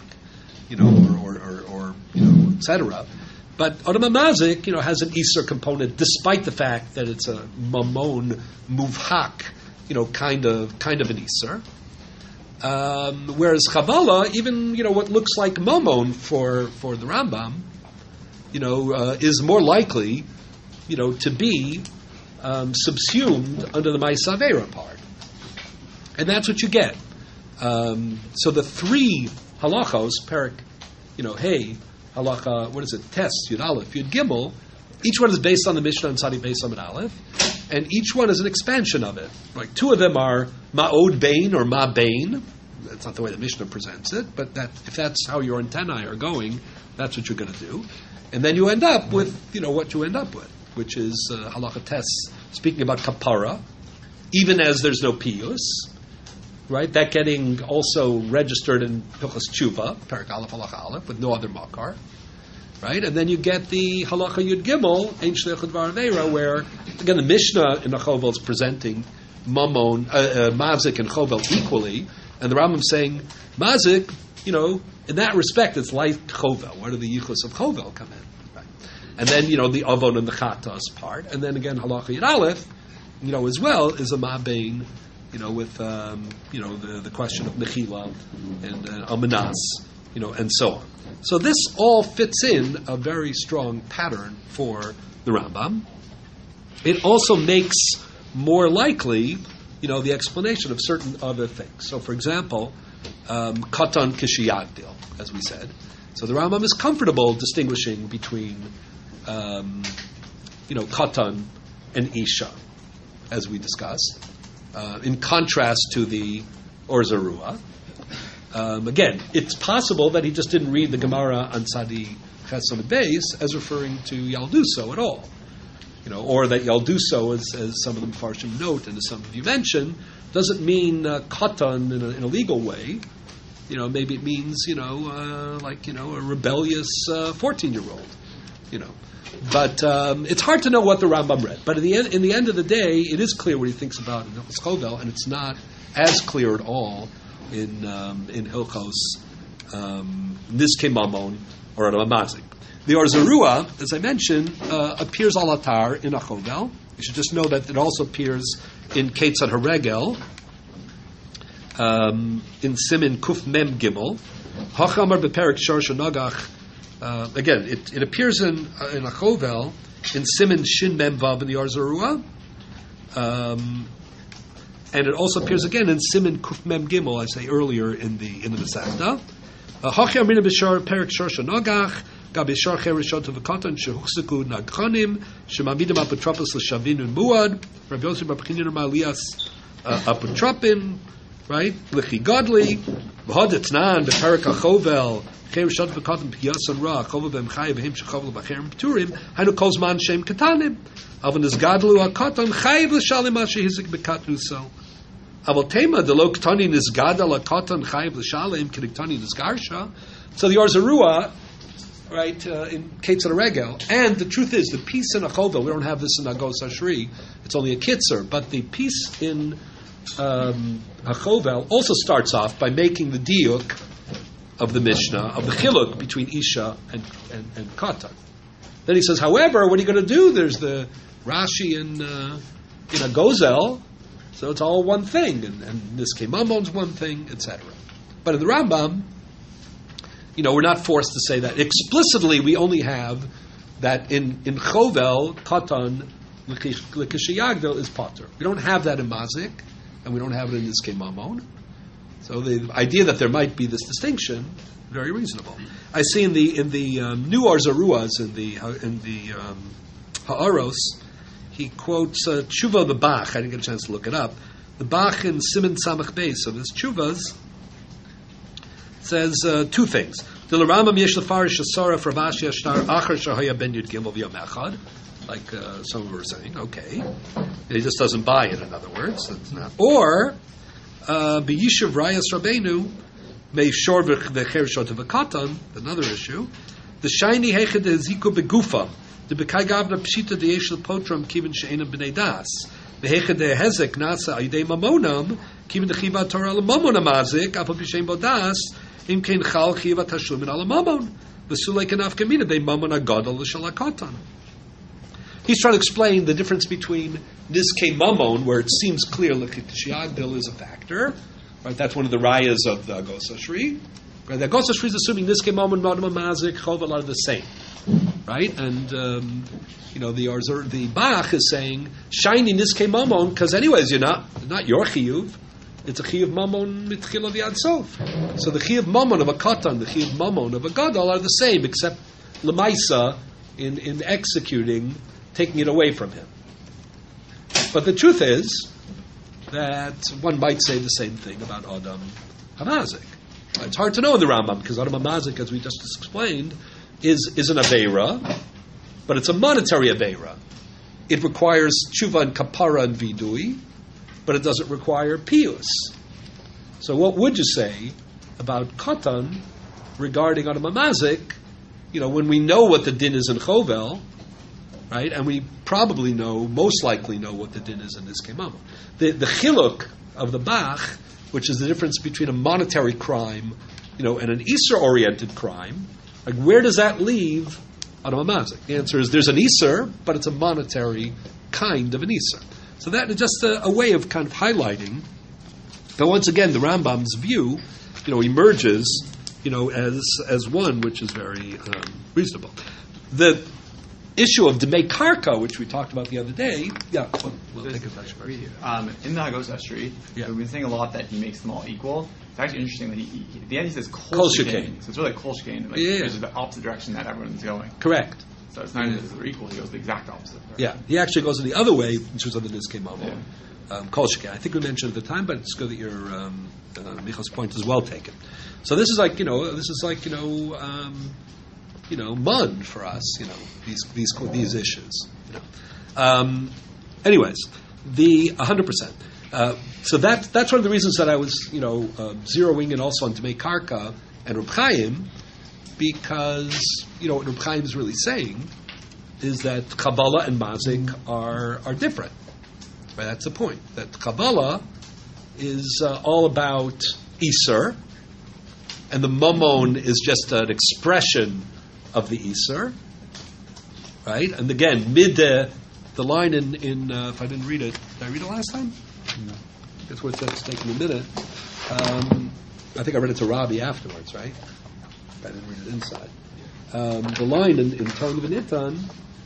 or etc. But Adama Mazik, has an Iser component, despite the fact that it's a Mamon Muvhak, kind of an Iser. Whereas Chavala, even what looks like Mamon for the Rambam, is more likely, to be subsumed under the Maisavera part, and that's what you get. So the three halachos, Perik, hey, halacha, what is it? Test, Yud Aleph, Yud Gimel. Each one is based on the Mishnah and Tzadi Beis Amud Aleph, and each one is an expansion of it. Like two of them are Ma'od Bain or Ma Bain. That's not the way the Mishnah presents it, but if that's how your antennae are going, that's what you're going to do. And then you end up with, what you end up with, which is halacha tests, speaking about kapara, even as there's no piyus, right? That getting also registered in Hilchos Tshuva, Perek Aleph Halacha Aleph, with no other makar, right? And then you get the Halacha Yud Gimel, Ein Shlichut Dvar Aveira, where, again, the Mishnah in the Chovel is presenting Mamon, Mazik and Chovel equally, and the Rambam saying, Mazik, in that respect, it's like Chovel. Where do the Yichus of Chovel come in? Right? And then, the Avon and the Chatas part, and then again, Halacha Yud Aleph, as well, is a Ma'bein, with the question of Mechila and Amanas, and so on. So this all fits in a very strong pattern for the Rambam. It also makes more likely, the explanation of certain other things. So, for example, Katan Kishiyagdil, as we said. So the Rambam is comfortable distinguishing between, Katan and Isha, as we discussed. In contrast to the Or Zarua. Again, it's possible that he just didn't read the Gemara on Tzadi Chesed Beis as referring to Yalduso at all. Or that Yalduso, as some of the Mefarshim note and as some of you mentioned, doesn't mean katan in a legal way. Maybe it means, a rebellious 14-year-old. But it's hard to know what the Rambam read. But in the end of the day, it is clear what he thinks about in Hilchos Chovel, and it's not as clear at all in Hilchos Nizkei Mamon or Adama Mazik. The Or Zarua, as I mentioned, appears al atar in a Chovel. You should just know that it also appears in Ketzad HaRegel, in Simin Kuf Mem Gimel, Hachamar bePerik Shor Shanagach. Again, it appears in a Chovel in Simin Shin Mem Vav in the Or Zarua, and it also appears again in Simin Kuf Mem Gimel, I say earlier in the Masechta. Hachamar bePerik Shor Shanagach Gabi shar cherishot v'katan shehuchseku nagchanim shemamidim apotropos l'shavin and muad. Rabbi Yosef bar Pchinan Malias apotropim, right? Lichi godly v'hod etnan beparak hachovel cherishot v'katan p'yasan ra chovel b'emchay b'hem shechovel b'acherim p'turim hainu kol zman shem katanim. Avon is gadlu akatan chayiv l'shalim asher hizik b'katnu so. Avol tema delo katanin is gadal akatan chayiv l'shalim k'niktanin is garsha. So the Arzarua, right, in Ketzer Regel, and the truth is, the piece in Achovel, we don't have this in Agos Ashri, it's only a Kitzer, but the piece in Achovel also starts off by making the diuk of the Mishnah, of the chiluk between Isha and Katan. Then he says, however, what are you going to do? There's the Rashi in Agozel, so it's all one thing, and Niskei Mamon's one thing, etc. But in the Rambam, we're not forced to say that. Explicitly, we only have that in Chovel, Katan, L'kishayagdel is Potter. We don't have that in Mazik, and we don't have it in Niskei Mamon. So the idea that there might be this distinction, very reasonable. I see in the new Arzaruas, in the Ha'aros, he quotes Tshuva the Bach. I didn't get a chance to look it up. The Bach in Siman Samach Beis, so this Tshuvas, says two things. Like some were saying, okay. He just doesn't buy it, in other words. It's not. Or, B'yishuv Rayas Rabbeinu, Me'shor v'cherishot v'katan, another issue, the shiny heched ziku begufa, the b'kai gavna pshita de'yeshel potram kivin she'enam b'nei das, v'heched hezek nasa ayidei mamonam, kivin dechiva torah l'mamon amazik, apal b'shem bodas, im kein chal chiva tashlumin ala mamon, v'sulei kenaf kamina de mamon agadol l'shalakatan. He's trying to explain the difference between Niskei Mamon, where it seems clear that Shiagdil is a factor. Right, that's one of the rayas of the Agos Ashri. Right, the Agos Ashri is assuming Niskei Mamon, Madama Mazik, Chovel are the same. Right, and the Bach is saying shiny Niskei Mamon because anyways you're not your chiyuv. It's a chiyuv Mamon mitchila v'ad sof. So the chiyuv Mamon of a katan, the chiyuv Mamon of a gadol are the same, except lemaisa in executing, taking it away from him. But the truth is that one might say the same thing about Adam Hamazik. It's hard to know in the Rambam because Adam Hamazik, as we just explained, is an Aveira, but it's a monetary Aveira. It requires tshuva and kapara and vidui, but it doesn't require pius. So what would you say about Katan regarding Adam Hamazik? When we know what the din is in Chovel, right, and we probably most likely know what the din is in Niskei Mamon. The chiluk of the Bach, which is the difference between a monetary crime, and an Isser-oriented crime, like where does that leave Adam Hamazik? The answer is there's an Isser, but it's a monetary kind of an Isser. So that is just a way of kind of highlighting. But once again, the Rambam's view, emerges, as one which is very reasonable. The issue of Demei Karka, which we talked about the other day, we'll take a touch first.
In the Hagos Estri, we've been saying a lot that he makes them all equal. It's actually interesting that he at the end he says Kol Shekain. So it's really Kol Shekain. It's the opposite direction that everyone's going.
Correct.
So it's not as they're equal, he goes the exact opposite. Right?
Yeah, he actually goes in the other way, which was on the Niskei Mamon. Kol Shekain. I think we mentioned at the time, but it's good that your Michal's point is well taken. So this is like, mun for us, these issues. Anyways, the 100%. So that's one of the reasons that I was, zeroing in also on Demei Karka and Reb Chaim, because what Reb Chaim is really saying is that Kabbalah and Mazik are different. Right? That's the point. That Kabbalah is all about Iser, and the Mamon is just an expression of the Iser, right? And again, the line in if I didn't read it, did I read it last time? No. That's where it's taking a minute. I think I read it to Robbie afterwards, right? I didn't read it inside. The line in Tony V'Nitan,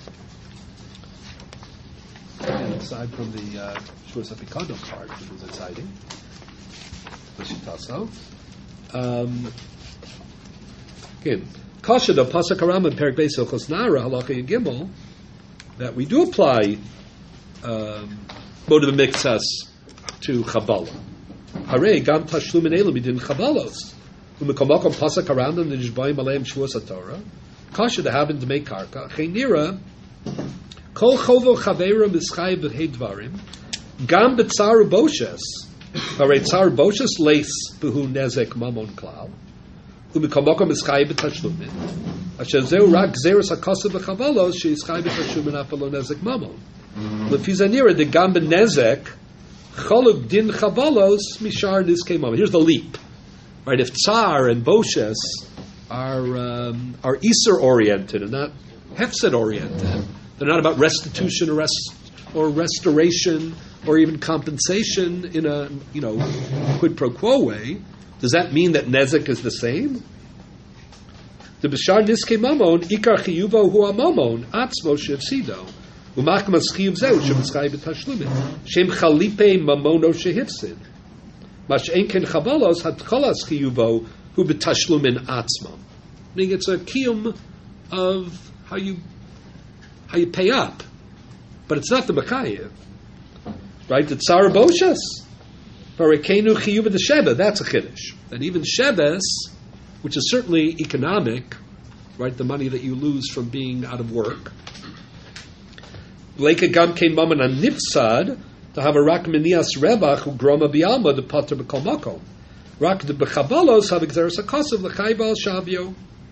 again, aside from the Shur Sapikado part, which was exciting, Again, Kasha the Pasuk Harambam Perik Beis Hilchos Nara Halacha Gimel that we do apply motive mixas to Chabala. Hare gam tashlumin elu midin Chabalos. Umekomakom Pasuk Harambam Nishbayim Aleim Shvuas HaTorah. Kasha the Haben Dmei Karka Cheinira Kol Chovo Chaveira Mischai B'Hei Dvarim Gam B'Tzar Boshes Hare Tzar Boshes Leis B'Hu Nezek Mamon Klal. Umikomokom is chai b'tashlumin. Asher zeu rak gzeros hakosav v'chavalos sheis chai b'tashlumin afalo nezek mamon. Lefizanira de gam b'nezek choluk din chavalos mishar nizkei mamon. Here's the leap, right? If tsar and boshes are iser oriented and not hefset oriented, they're not about restitution or restoration or even compensation in a quid pro quo way. Does that mean that nezek is the same? The b'shar niskei mamon ikar chiyuvo hu amamon atzmo shevsido u'makmas chiyuv zeu shemitzchai b'tashlumin shem chalipe mamono shehifsid mash enken chabalos hatchalas chiyuvo hu b'tashlumin atzmo. Meaning it's a kiyum of how you pay up, but it's not the makayev, right? The tzar boshes. Parikenu chiyuv the sheba, that's a chiddush. And even shebes, which is certainly economic, right? The money that you lose from being out of work. Leika gam kein maman an nifsad to have a rak minias rebach who groma bialma the potter b'kol makom. Rak the bechabalos have exeris hakosav l'chai bal shavyo.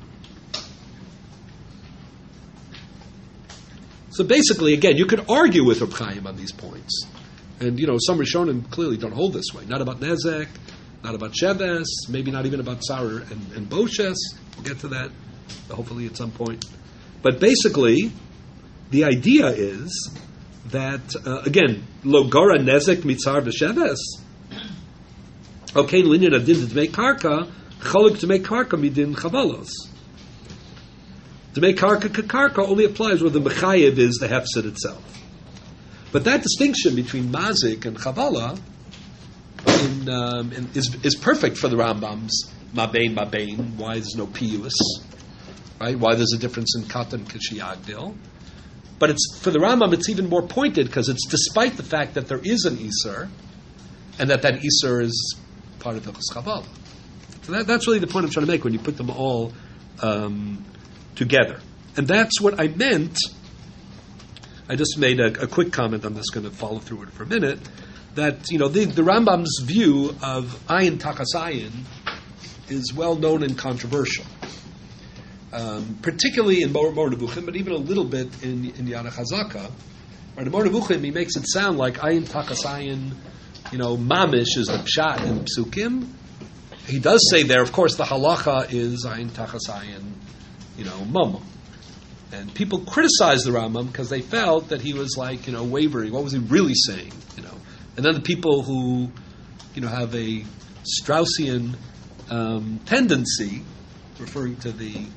So basically, again, you could argue with Reb Chaim on these points. And, some Rishonim clearly don't hold this way. Not about Nezek, not about Shebes, maybe not even about Tsar and Boshes. We'll get to that, hopefully at some point. But basically, the idea is that, again, Logora Nezek Mitzar V'Shebes, okay, Linyan Adin D'mei Karka, Choluk D'mei Karka Midin Chavalos. D'mei Karka Kakarka only applies where the Mechayev is the Hefset itself. But that distinction between mazik and chavala is perfect for the Rambam's mabein. Why there's no piyus, right? Why there's a difference in katan kishiyagdil. But it's for the Rambam, it's even more pointed because it's despite the fact that there is an iser, and that iser is part of the chavala. So that's really the point I'm trying to make when you put them all together, and that's what I meant. I just made a quick comment. I'm just going to follow through it for a minute. That the Rambam's view of ayin tachas ayin is well known and controversial, particularly in Mor Nevuchim, but even a little bit in Yad HaChazaka. Right, in Mor Nevuchim, he makes it sound like ayin tachas ayin, mamish is the pshat in psukim. He does say there, of course, the halacha is ayin tachas ayin, mama. And people criticized the Rambam because they felt that he was wavering. What was he really saying? And then the people who, have a Straussian tendency, referring to the,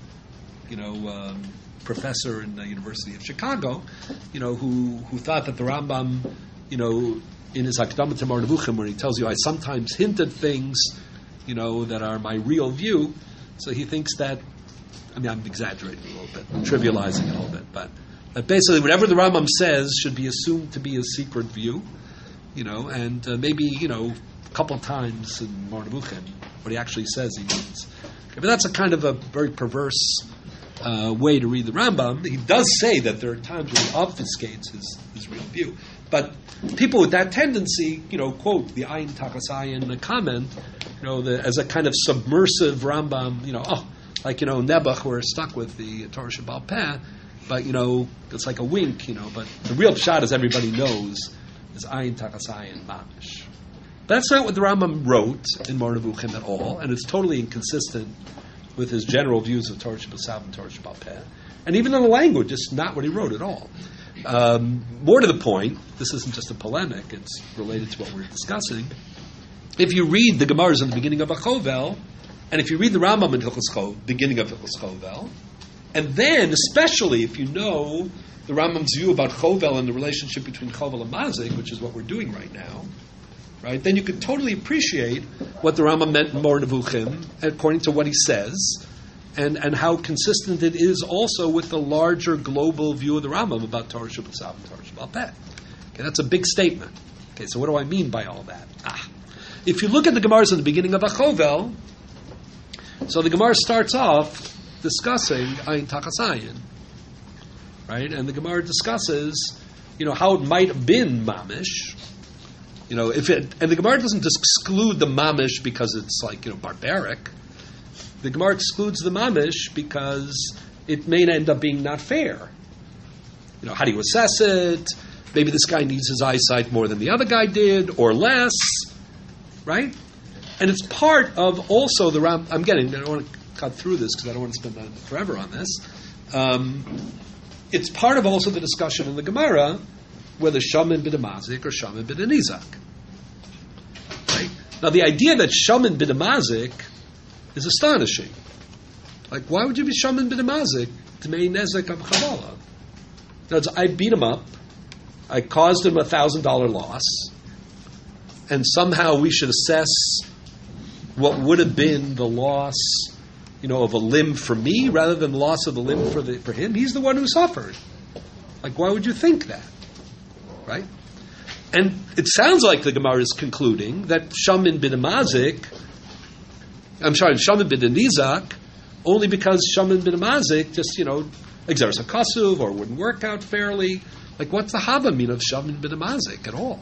professor in the University of Chicago, who thought that the Rambam, in his Hakdamat Mor Nevuchim, where he tells you, I sometimes hint at things, that are my real view. So he thinks that. I'm exaggerating a little bit, trivializing it a little bit, but basically whatever the Rambam says should be assumed to be a secret view, and maybe, a couple times in Mor Nevuchim, what he actually says he means. Okay, but that's a kind of a very perverse way to read the Rambam. He does say that there are times when he obfuscates his real view. But people with that tendency, quote the Ayin Tachas Ayin comment, as a kind of submersive Rambam, like, Nebuch, we're stuck with the Torah Shebaal Peh, but, it's like a wink, but the real pshat, as everybody knows, is Ayin Tachas Ayin Mamish. That's not what the Rambam wrote in Mor Nevuchim at all, and it's totally inconsistent with his general views of Torah Shebaal and Torah Shebaal Peh. And even in the language, it's not what he wrote at all. More to the point, this isn't just a polemic, it's related to what we're discussing. If you read the Gemaras in the beginning of a Chovel, and if you read the Rambam in Hilchos Chovel, beginning of Hilchos Chovel, and then, especially if you know the Rambam's view about Chovel and the relationship between Chovel and Mazik, which is what we're doing right now, right? Then you could totally appreciate what the Rambam meant in Mor Nevuchim, according to what he says, and how consistent it is also with the larger global view of the Rambam about Torah Shabbat and Torah Shabbat Peh. Okay, that's a big statement. Okay, so what do I mean by all that? If you look at the Gemaras at the beginning of Achovel, so the Gemara starts off discussing Ayin Tachas Ayin, right? And the Gemara discusses, how it might have been mamish. And the Gemara doesn't just exclude the mamish because it's barbaric. The Gemara excludes the mamish because it may end up being not fair. How do you assess it? Maybe this guy needs his eyesight more than the other guy did, or less, right? And it's part of also the Ram. I don't want to cut through this because I don't want to spend forever on this. It's part of also the discussion in the Gemara whether Shaman b'damazik or Shaman b'danizak. Right? Now, the idea that Shaman b'damazik is astonishing. Why would you be Shaman b'damazik to mei nezek of Kabbalah? In other words, I beat him up, I caused him $1,000 loss, and somehow we should assess what would have been the loss, of a limb for me rather than the loss of the limb for him. He's the one who suffered. Why would you think that? Right? And it sounds like the Gemara is concluding that Shaman b'damazik, Shaman b'danizak, only because Shaman b'damazik just, exerts a kasuv or wouldn't work out fairly. What's the haba mean of Shaman b'damazik at all?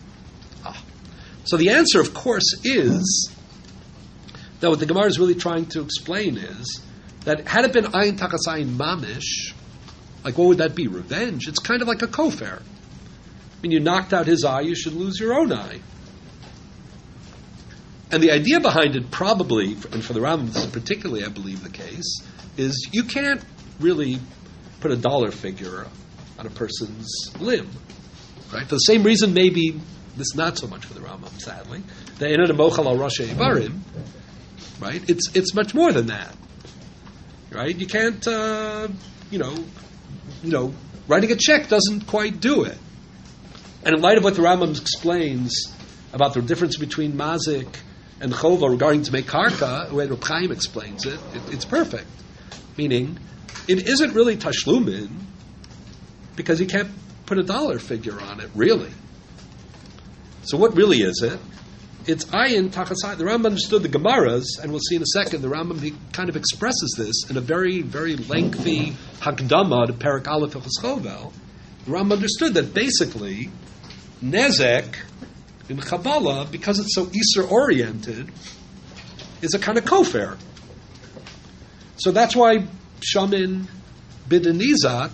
So the answer, of course, is that what the Gemara is really trying to explain is that had it been Ayin Tachas Ayin Mamish, what would that be? Revenge? It's kind of like a kofar. You knocked out his eye, you should lose your own eye. And the idea behind it probably, and for the Rambam this is particularly, I believe, the case, is you can't really put a dollar figure on a person's limb. Right? For the same reason, maybe, this not so much for the Rambam, sadly, the Eina Mochal al Rosh Ibarim, right? It's much more than that. Right? You can't, writing a check doesn't quite do it. And in light of what the Rambam explains about the difference between mazik and chova regarding to make karka, the way Reb Chaim explains it, it's perfect. Meaning, it isn't really tashlumin because you can't put a dollar figure on it, really. So what really is it? It's ayin tachasai. The Rambam understood the Gemaras, and we'll see in a second, the Rambam he kind of expresses this in a very, very lengthy hakdama to Perek Aleph Hilchos Chovel. The Rambam understood that basically nezek in Kabbalah, because it's so Isser oriented, is a kind of kofar. So that's why Shaman b'danizak,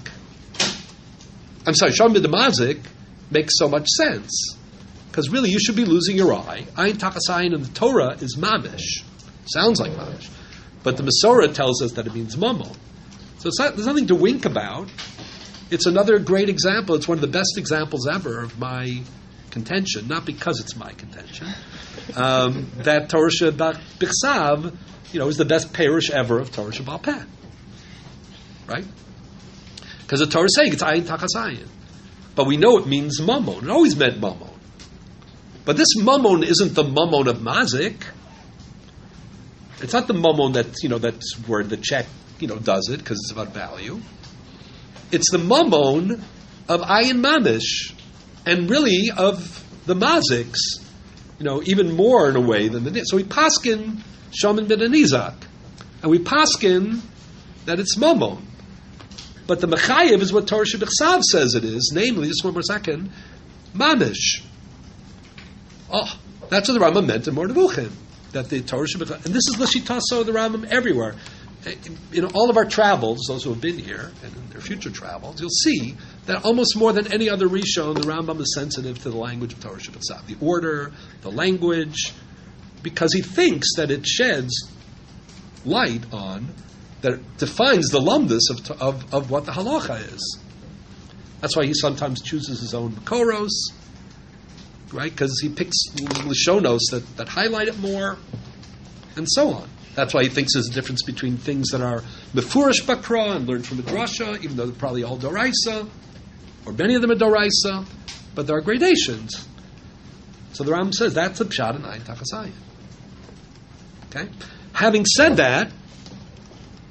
Shaman b'damazik makes so much sense. Because really, you should be losing your eye. Ayin Tachas Ayin in the Torah is mamish. Sounds like mamish. But the Masorah tells us that it means mamon. So there's nothing to wink about. It's another great example. It's one of the best examples ever of my contention, not because it's my contention, that Torah Shabbat B'chsav, is the best perush ever of Torah Shabbat Peh. Right? Because the Torah is saying it's Ayin Tachas Ayin. But we know it means mamon. It always meant mamon. But this mamon isn't the mamon of mazik. It's not the mamon that's where the check, does it because it's about value. It's the mamon of ayin mamish, and really of the maziks, even more in a way than the. So we paskin shaman b'danizak, and we paskin that it's mamon. But the mechayev is what Torah Shebechsav says it is, namely, just one more second, mamish. Oh, that's what the Rambam meant in Mordevuchim, that the Torah Shebechsav, and this is l'shitaso of the Rambam everywhere. In all of our travels, those who have been here, and in their future travels, you'll see that almost more than any other Rishon, the Rambam is sensitive to the language of Torah Shebechsav, the order, the language, because he thinks that it sheds light on, that it defines the lumdus of what the halacha is. That's why he sometimes chooses his own koros, right? Because he picks lishonos that highlight it more, and so on. That's why he thinks there's a difference between things that are mefurish bakra and learned from Midrasha, even though they're probably all doraisa, or many of them are doraisa, but there are gradations. So the Rambam says that's a pshat in Ayin Tachas Ayin. Okay? Having said that,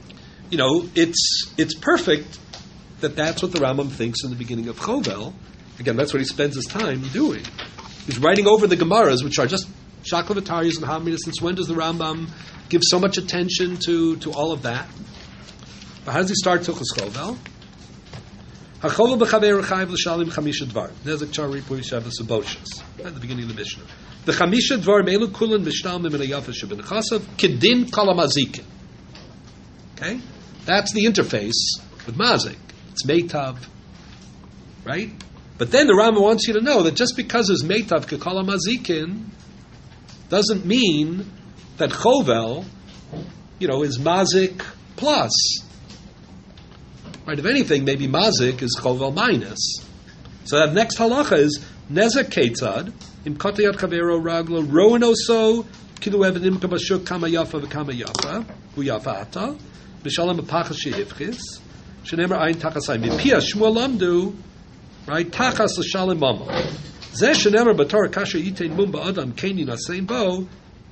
it's perfect that that's what the Rambam thinks in the beginning of Chovel. Again, that's what he spends his time doing. He's writing over the Gemaras, which are just Shaklavataris and Hamidas. Since when does the Rambam give so much attention to all of that? But how does he start Hilchos Chovel? HaChovel b'chaver chayv l'shalim chamisha dvar. Nezek chari pui shavas uboshes. At the beginning of the Mishnah. The chamisha dvar melu kulan b'shtal min ayafa shebin chasav kedin kalamazikin. Okay? That's the interface with mazik. It's meitav. Right? But then the Rambam wants you to know that just because there's meitav kekala mazikin doesn't mean that chovel, is mazik plus. Right? If anything, maybe mazik is chovel minus. So that next halacha is nezek ketzad im kotayat chavero raglo roanoso kilu evanim kabashuk kama yafa v'kama yafa hu yafata b'shalom apachas shehivchis shenemer ayin takasai mipia shmuel lamdu. Right? Tachas l'shalim mamo. Zeh shenemer b'torah kasher yitein mum ba'adam keini nasein bo.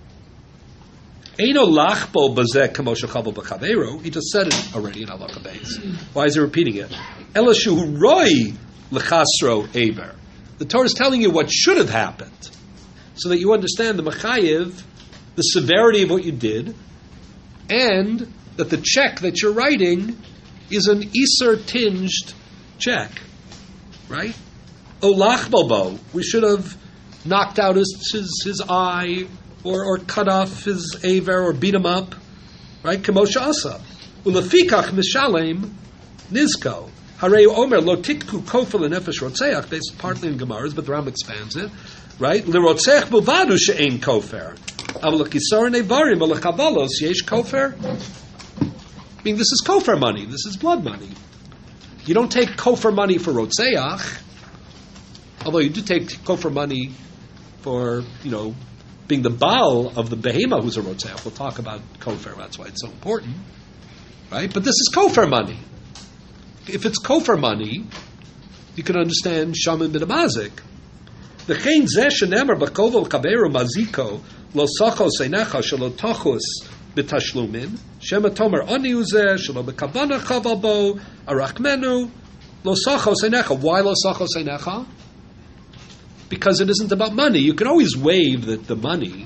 Eino lachbo b'zeh kamo shechavel b'chavero. He just said it already in halacha beis. Why is he repeating it? Elashu roi l'chasro eber. The Torah is telling you what should have happened, so that you understand the mechayiv, the severity of what you did, and that the check that you're writing is an iser tinged check. Right? Olach bobo. We should have knocked out his eye, or cut off his aver, or beat him up. Right? Kemosha asa. Ulefikach mishalem nizko. Harei omer lo titku kofel nefesh rotzeach. Based partly in Gemaras, but the Ram expands it. Right? L'rotzeach buvadu she'ein kofer. Aval l'kisor nevarim v'lechavvalos yesh kofer. I mean, this is kofer money. This is blood money. You don't take kofar money for rotzeach, although you do take kofar money for, being the baal of the behema who's a rotzeach. We'll talk about kofar, that's why it's so important. Right? But this is kofar money. If it's kofar money, you can understand shaman b'damazik. The chein zeh shenemer b'kovel kaberu maziko lo sacho seinecha shelo tochus b'tashlumin shema tomer ani uzeh shelo b'kavana chaval bo arachmenu lo sacho seinecha. Why lo sacho seinecha? Because it isn't about money. You can always waive the money,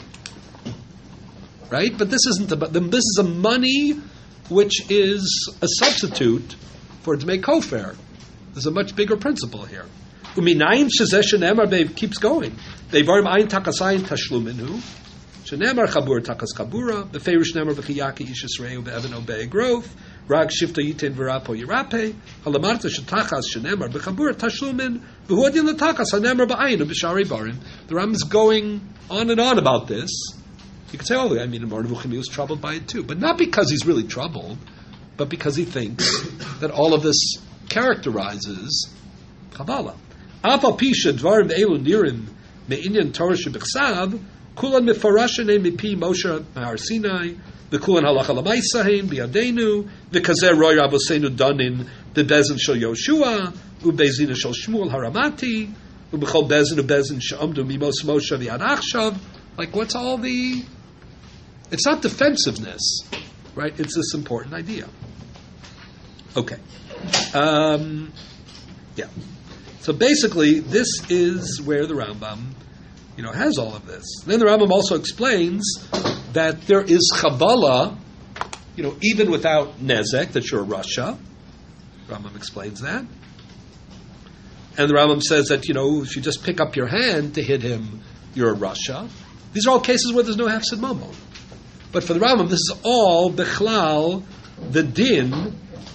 right? But this isn't about them. This is a money which is a substitute for it to make kofar. There's a much bigger principle here. Uminayim shezeh shenemar bev keeps going. Bevarim ayin takasayin tashluminu. Shenemar chabur takas kabura. Beferish nemar b'chiyaki ish Yisrael be'evan obey growth. Rag shifta yitin v'rapo yirape. Halamarta shetachas shenemar b'chabur tashlumin. V'huadin l'takas hanemar ba'ayin b'shari barim. The Ram is going on and on about this. You could say, Nebuchadnezzar was troubled by it too. But not because he's really troubled, but because he thinks that all of this characterizes Kabbalah. Afal pisha dvarim elu nirim me'inyan Torah shebichsav kulan mefarashanei mipi Moshe Har Sinai v'kulan halacha l'maisahem b'yadeinu v'kazer roy rabosenu danin b'bezin shel Yoshua u'bezin shel Shmuel haramati u'b'chol bezin u'bezin she'amdu mimos Moshe v'yad achshav. Like, what's all the... It's not defensiveness, right? It's this important idea. Okay. Yeah. So basically, this is where the Rambam, has all of this. Then the Rambam also explains that there is Kabbalah, even without Nezek, that you're Rasha. Rambam explains that. And the Rambam says that, if you just pick up your hand to hit him, you're a Rasha. These are all cases where there's no Hafsid Mamon. But for the Rambam, this is all Bechlal, the din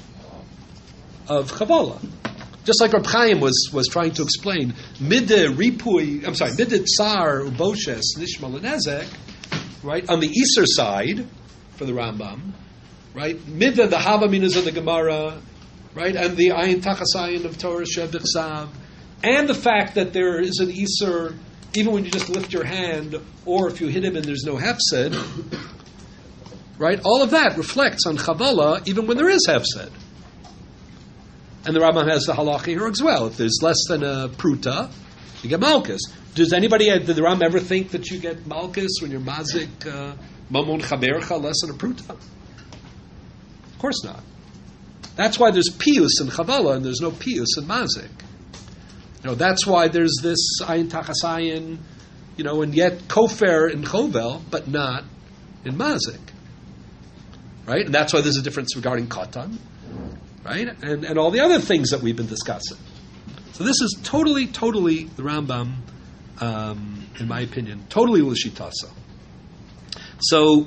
of Kabbalah. Just like Reb Chaim was trying to explain, Midde Tsar, Uboshes, Nishmal, and Ezek, right, on the Easter side, for the Rambam, right, Midde, the Havaminas of the Gemara, right, and the Ayin Tachasayin of Torah Shebichsav, and the fact that there is an Easter even when you just lift your hand, or if you hit him and there's no hefsed, right? All of that reflects on Chavala, even when there is hefsed. And the Rambam has the halacha here as well. If there's less than a pruta, you get malchus. Did the Rambam ever think that you get malchus when you're mazik mamon chabercha less than a pruta? Of course not. That's why there's piyus in chavala and there's no piyus in mazik. That's why there's this ayin tachas ayin, and yet kofer in chovel, but not in mazik. Right? And that's why there's a difference regarding katan, right? And all the other things that we've been discussing. So this is totally the Rambam, in my opinion, totally l'shitasa. So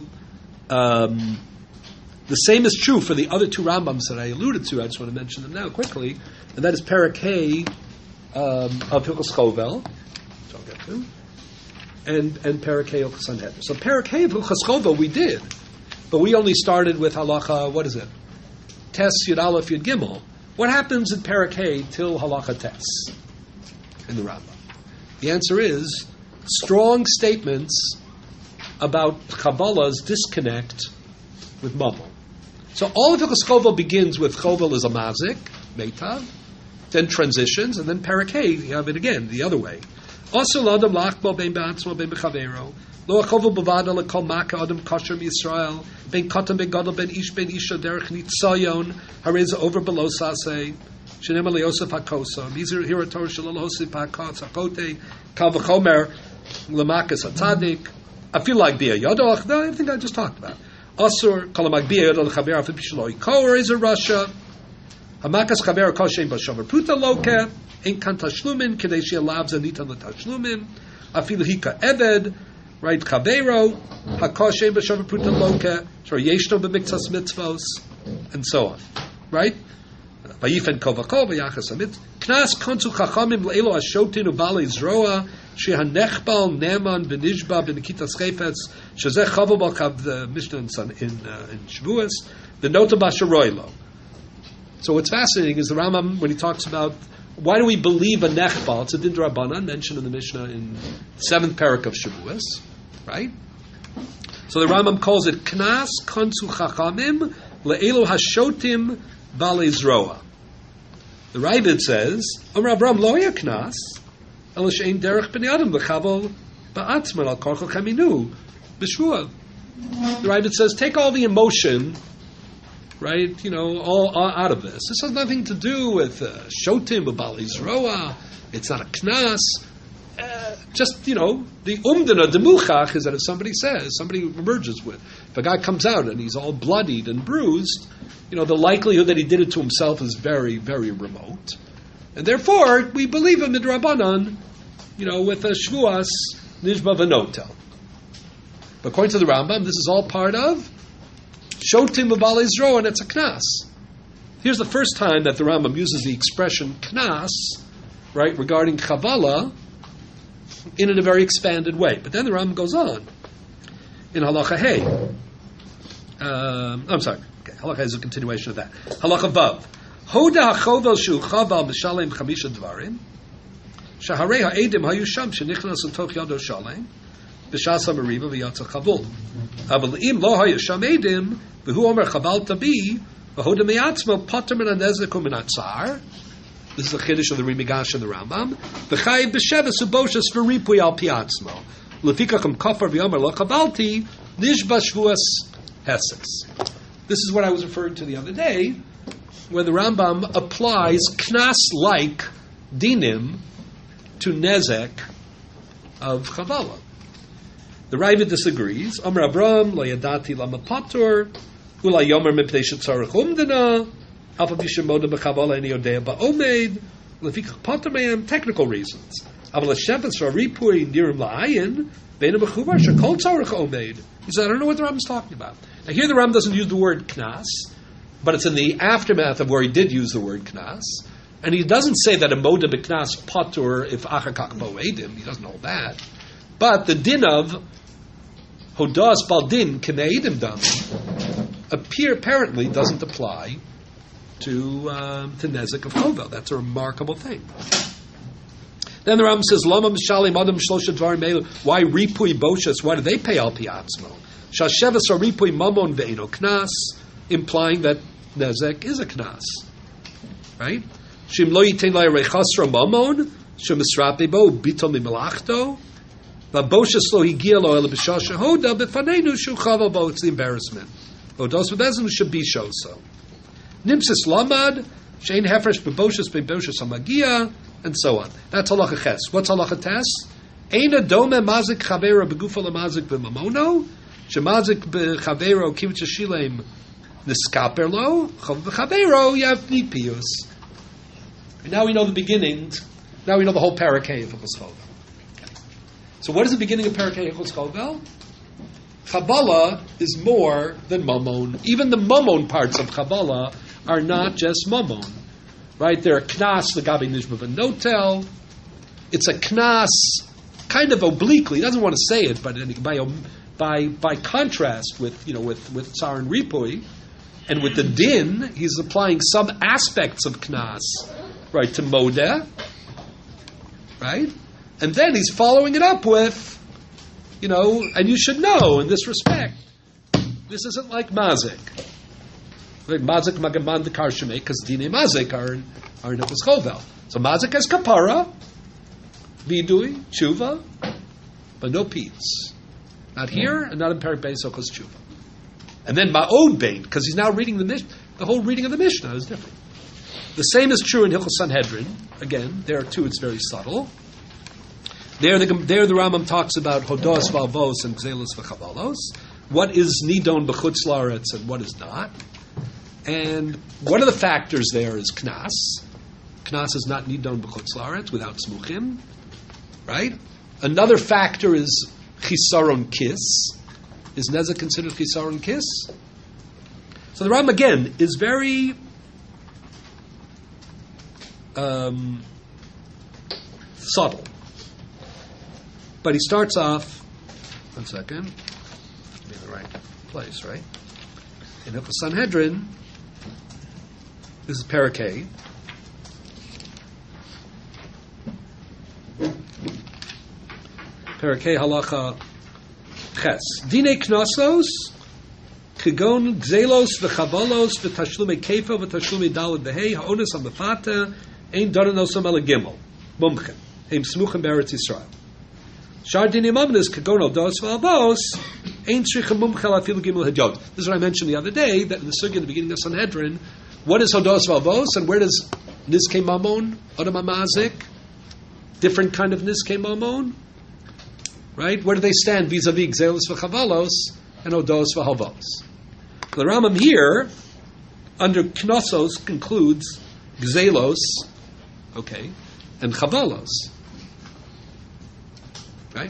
the same is true for the other two Rambams that I alluded to. I just want to mention them now quickly, and that is Perek Hey of Hilchos Chovel, which I'll get to, and Perek Hey of Sanhedrin. So Perek Hey of Hilchos Chovel we did, but we only started with halacha. What is it? Tes Yud Aleph Yud Gimel. What happens in Perek Hey till halacha Tes in the Rambam? The answer is strong statements about Kabbalah's disconnect with Mammon. So all of Hilchos Chovel begins with Chovel is a mazik, meitav, then transitions, and then Perek Hey, you have it again, the other way. Also, l'adam lachbo ben ba'atzmo ben b'chaveiro, lo chovel b'vada lekol maka adam kosher miYisrael, ben katan ben gadol ben ish ben isha derech nitzayon, hareza over below saseh, shenem ali Yosef hakosa, mizir hira torah shalol hosif hakot sakote, kal v'chomer l'makas hatzadik. I feel like Bia Yodoch. I think I just talked about. Asur kalamag Bia Yodoch chaver afim shloi koor is a Russia. Hamakas chaver koshem b'shomer pruta loke ein kan tashlumin kedei she'alav zanitan l'tashlumin. Afilu hika eved right chavero hakoshem b'shomer pruta loke so yeshno b'miktzas mitzvos and so on. Right. Vayifen kovakol v'yachas amit knas konsu chachamim le'elo ashotin u'balei zroa. Shehanechbal Neman Benishba Benikitas Chayfetz Shazeh Chavobal Kav the Mishnah in Shavuos the Nota Basharoilo. So what's fascinating is the Rambam when he talks about why do we believe a Nechbal? It's a Din D'Rabbanan mentioned in the Mishnah in 7th parak of Shavuos, right? So the Rambam calls it Knas Konsu Chachamim Le'elo Hashotim Balei Zroa. The Ravid says Amar Avram Lo Ya Knas. The Ravid says, take all the emotion, right? All out of this. This has nothing to do with shotim b'balei zroa. It's not a knas. Just the umdana demuchach is that if somebody emerges with, if a guy comes out and he's all bloodied and bruised, the likelihood that he did it to himself is very, very remote. And therefore, we believe him midrabanan, with a shvuas nishba v'notel. But according to the Rambam, this is all part of shotim b'balei zroa, and it's a knas. Here's the first time that the Rambam uses the expression knas, right, regarding chavala, in a very expanded way. But then the Rambam goes on in halacha hey. I'm sorry. Okay, halacha is a continuation of that. Halacha vav. Hoda hachovel shu chaval mishalem chamisha dvarim. Shaharei ha'edim hayu sham shenichnas untoch yado shalem. B'shas ha'meriva v'yatza chavul. Aval im lo hayu sham edim v'hu omer chaval tabi v'hoda me'atzmo poter min ha'nezek u'min This is a chiddush of the Rimigash and the Rambam. V'chayiv b'sheves u'boshas v'ripui al piatzmo. Lefikachim kafar v'yomer lo chavalti nishba shvuas heseks. This is what I was referring to the other day, where the Rambam applies knas-like dinim to nezek of chavala. The Ravid disagrees. Amar Abram lo yadati lama patur ula yomer mipnei shetzarich umdana alpha bishamoda b'chavala eni yodea ba'omed lefikach patur me'em technical reasons. Aval hashefetz raripui nirim la'ayin beina b'chuvar shekol tzarich omed. He said, I don't know what the Rambam's talking about. Now here the Rambam doesn't use the word knas, but it's in the aftermath of where he did use the word knas. And he doesn't say that a moda b'knas patur if achakak bo'edim. He doesn't hold that. But the din of hodas baldin k'me'edim dam apparently doesn't apply to nezek of chovel. That's a remarkable thing. Then the Rambam says, Lama mishalim adam shlosha dvarim elu. Why ripui boshas? Why do they pay al piatzmo? Shasheves or ripui mamon ve'eno knas, implying that nezek is a knas, right? Shim lo yitein lai rechasra mamon shum misrape bo bitol mimelachto v'boshas lo higia lo el b'shasha hoda b'fanenu shu chaval bo. It's the embarrassment Odos v'bezin shabisho so. Nimsis lamad shein hefresh beboshes beboshes hamagia, and so on. That's halacha ches. What's halacha tes? Eina dome mazik chavero begufa lamazik b'mamono shemazik b'chavero kivut shilem niskaper lo chavero yavni pius. Now we know the beginnings. Now we know the whole parakeh of Hilchos Chovel. So what is the beginning of parakeh Hilchos Chovel? Kabbalah is more than Mammon. Even the Mammon parts of Kabbalah are not just Mammon. Right? They're a knas, l'gabi nishma v'notel. It's a knas, kind of obliquely, he doesn't want to say it, but by contrast with Tsar and Ripui, and with the din, he's applying some aspects of knas, right, to Modeh, right? And then he's following it up with, and you should know in this respect, this isn't like Mazik. Like Mazik Magaman the Karshime, because Dine Mazik are in Hilchos Chovel. So Mazik has kapara, vidui, tshuva, but no peace. Not here, and not in Perek Beis Hilchos Tshuva. And then Ma'od Bein, because he's now reading the Mishnah. The whole reading of the Mishnah is different. The same is true in Hilchos Sanhedrin. Again, there too it's very subtle. There the Rambam talks about Hodos Valvos and Gzelos v'Chavalos. What is Nidon b'chutz la'aretz and what is not. And one of the factors there is Knas. Knas is not Nidon b'chutz la'aretz without Smuchim. Right? Another factor is Chisaron Kis. Is Nezek considered Chisaron Kis? So the Rambam again is very subtle. But he starts off, one second, be in the right place, right? In Hilchos Sanhedrin, this is Parakeh. Parakeh halacha ches. Dine knossos, kegon gzelos v'chavalos v'tashlume kefa v'tashlume dalad v'hei ha'ones ha'mefata ein donanosam ala gimel mumchen heim smuchem beretz Yisrael. Shar dine mamnes kegon al dos v'alvos ein tzrichem mumchel afilu gimel hadyot. This is what I mentioned the other day, that in the sugya in the beginning of Sanhedrin, what is hodos v'alvos and where does nizkei mamon, odam amazik, different kind of nizkei mamon? Right? Where do they stand vis-a-vis Gzelos v'Chavalos and Odos v'Halvos? The Rambam here, under Knossos, concludes Gzelos, okay, and Chavalos. Right?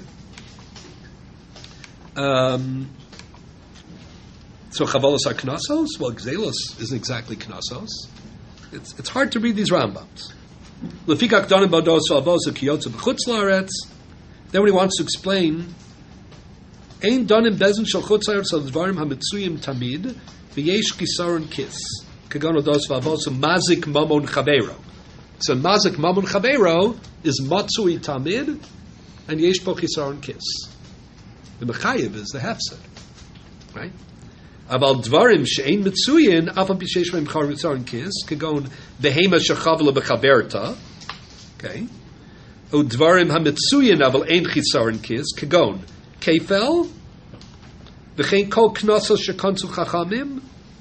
So Chavalos are Knossos? Well, Gzelos isn't exactly Knossos. It's hard to read these Rambams. Lefikach donim b'Odos v'Halvos v'Kiyotze b'chutz la'aretz. Then when he wants to explain, Ein donim bezin shel chutz la'aretz al dvarim hamitzuyim tamid v'yesh kisaron kis kagon odos v'avos mazik mamon chavero. So mazik mamon chavero is matzui tamid and yesh po kisaron kis. The mechayev is the hefsed, right? Aval dvarim she'ein mitzuyin afam b'sheish meim kisaron kis kagon behema shechavla b'chaverta. Okay. Udvarim hamitzuyin aval ein chisaron kis kagon kefel v'chein kol knossos shekonsu chachamim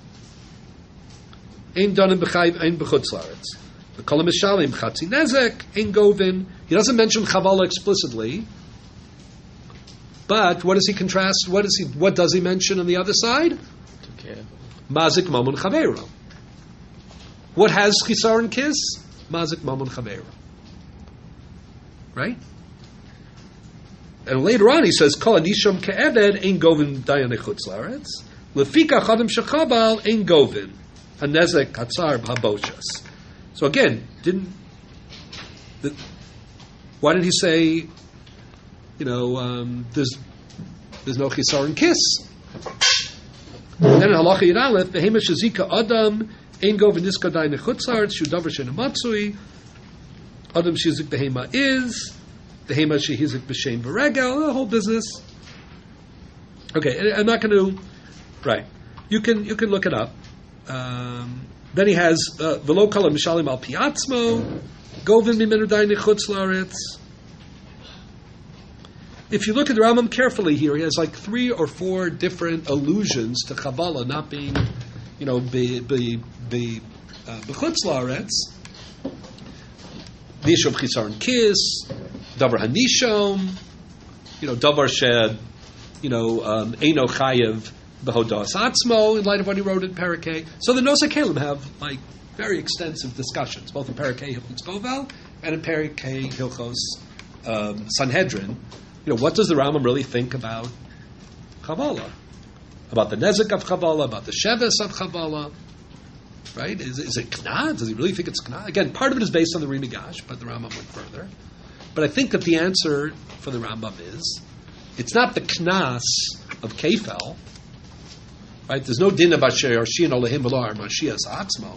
ein donim b'chayv ein b'chutz la'aretz v'kol ha'mishalim chatzi nezek ein govin. He doesn't mention chavala explicitly, but what does he contrast? What does he mention on the other side? Mazik mamon chavero. What has chisaron kis? Mazik mamon chavero. Right? And later on he says, Kol anishom ke'eved ein govin dayan echutz la'aretz lefika chadam shechabal ein govin hanezek hatzar b'haboshas. So again, why did he say, there's no chisaron kis? And then in halacha yid aleph, behema shezika adam ein govin niska dayan echutz la'aretz shu davar shenamatzui. Adam shizik behema is behema shehizik b'shem v'regel, the whole business. Okay, I'm not going to. Right, you can look it up. Then he has v'lo kol mishalim al piatzmo govin mimenu dayin chutz la'aretz. if you look at the Rambam carefully here, he has like 3 or 4 different allusions to Kabbalah not being, b'chutz la'aretz. The issue of Chisar and Kiss, Davar Hanishom, Davar Shed, Eino Chayev B'hodas Atzmo, in light of what he wrote in Parakeh. So the Nosei Kalim have like very extensive discussions, both in Parakeh Hilchos Kovel and in Parakeh Hilchos Sanhedrin. What does the Rambam really think about Kabbalah? About the Nezek of Kabbalah, about the Sheves of Kabbalah? Right? Is it Knaz? Does he really think it's Knaz? Again, part of it is based on the Rimigash, but the Rambam went further. But I think that the answer for the Rambam is, it's not the Knaz of Kefel, right? There's no din of Asher Shin Olehim V'lo Mashiach Atzmo,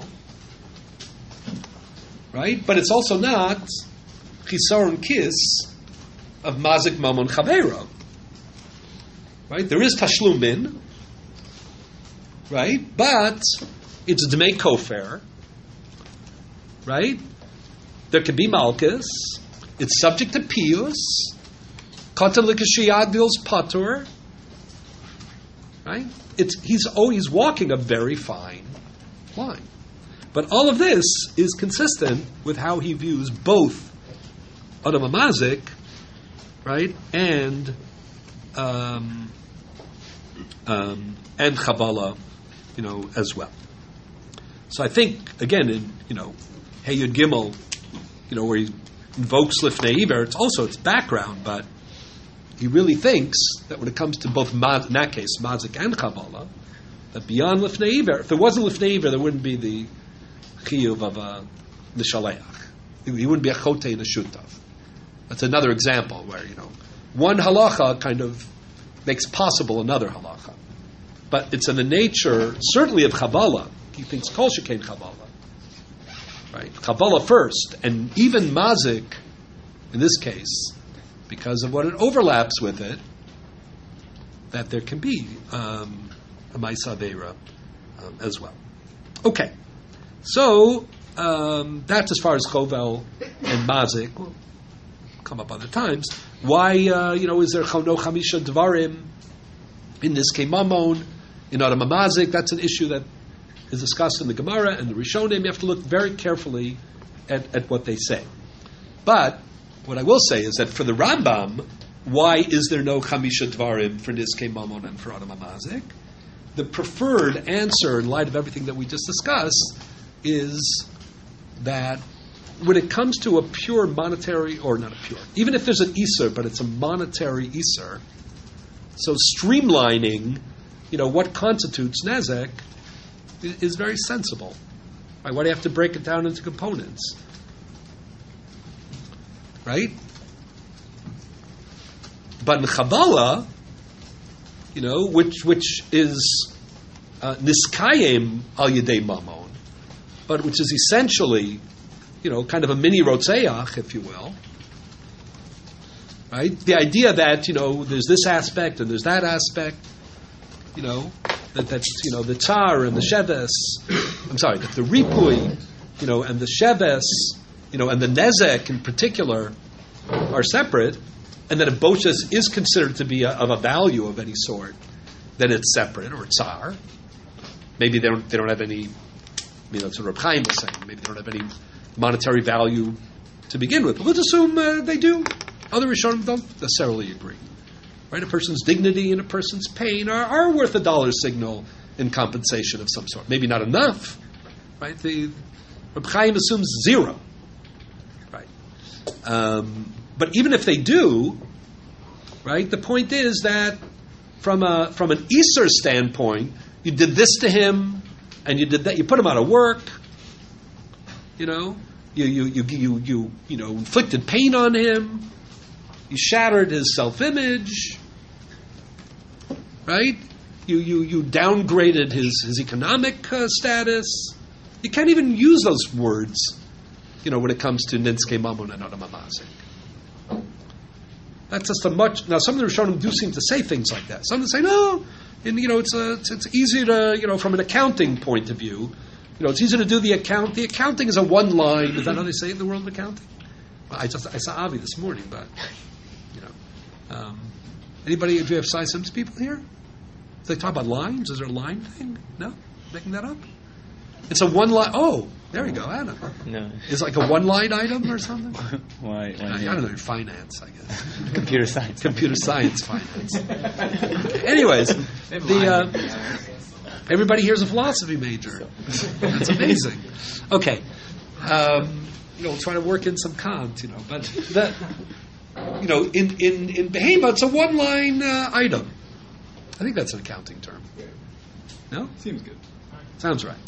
right? But it's also not Chisar and Kiss of Mazik Mamon Chavero, right? There is Tashlumin, right? But it's Dmei Kofer, right? There can be Malchus. It's subject to Pius. Katan Likashiyad Bil's Patur, right? He's always walking a very fine line. But all of this is consistent with how he views both Adam HaMazik, right, and Kabbalah, as well. So I think again in Hey Yud Gimel, where he invokes Lifnei Iber, it's background, but he really thinks that when it comes to both in that case Mazik and Kabbalah, that beyond Lifnei Iber, if there wasn't Lifnei Iber, there wouldn't be the chiyuv of the shaleach. He wouldn't be a chotei and a shutav. That's another example where one halacha kind of makes possible another halacha, but it's in the nature certainly of Kabbalah. He thinks kol shekain Kabbalah, right? Kabbalah first, and even Mazik in this case, because of what it overlaps with it, that there can be a Maisa Aveira as well. Okay, so that's as far as Chovel and Mazik. We'll come up other times. Why, is there no Chamisha Dvarim in this Mamon, in Adam HaMazik? That's an issue that is discussed in the Gemara and the Rishonim. You have to look very carefully at what they say. But what I will say is that for the Rambam, why is there no Chamisha Dvarim for Nizkei Mamon and for Adam HaMazik? The preferred answer, in light of everything that we just discussed, is that when it comes to a pure monetary, or not a pure, even if there's an Iser, but it's a monetary Iser, so streamlining, what constitutes Nezek is very sensible. Right? Why do you have to break it down into components? Right? But in Kabbalah, which is niskayim al yedei mamon, but which is essentially, kind of a mini rotzeach, if you will. Right? The idea that there's this aspect and there's that aspect, that's the tzar and the sheves. I'm sorry, that the ripui, and the sheves, and the nezek in particular are separate, and that if boshas is considered to be of a value of any sort, then it's separate, or tzar. Maybe they don't have any. That's what Reb Chaim was saying. Maybe they don't have any monetary value to begin with. But let's assume they do. Other Rishonim don't necessarily agree. Right? A person's dignity and a person's pain are worth a dollar signal in compensation of some sort. Maybe not enough. Right? Reb Chaim assumes 0. Right? But even if they do, right? The point is that from an Iser standpoint, you did this to him, and you did that. You put him out of work. You inflicted pain on him. You shattered his self-image. Right? You downgraded his economic status. You can't even use those words, when it comes to Nizkei Mamon and Adam HaMazik. That's just a much. Now, some of the Rishonim do seem to say things like that. Some say no, and it's easy to from an accounting point of view, it's easy to do the account. The accounting is a one line. Is that how they say it in the world of accounting? I saw Avi this morning, but Anybody? Do you have Cy Sims people here? Do they talk about lines? Is there a line thing? No? Making that up? It's a one-line. Oh, there you go, Adam.
No.
It's like a one-line item or something?
Why?
I don't know, finance, I guess.
Computer science.
Computer science finance. Anyways, everybody here's a philosophy major. That's amazing. Okay. Trying to work in some Kant, but that, in Behema, it's a one-line item. I think that's an accounting term. No?
Seems good.
Sounds right.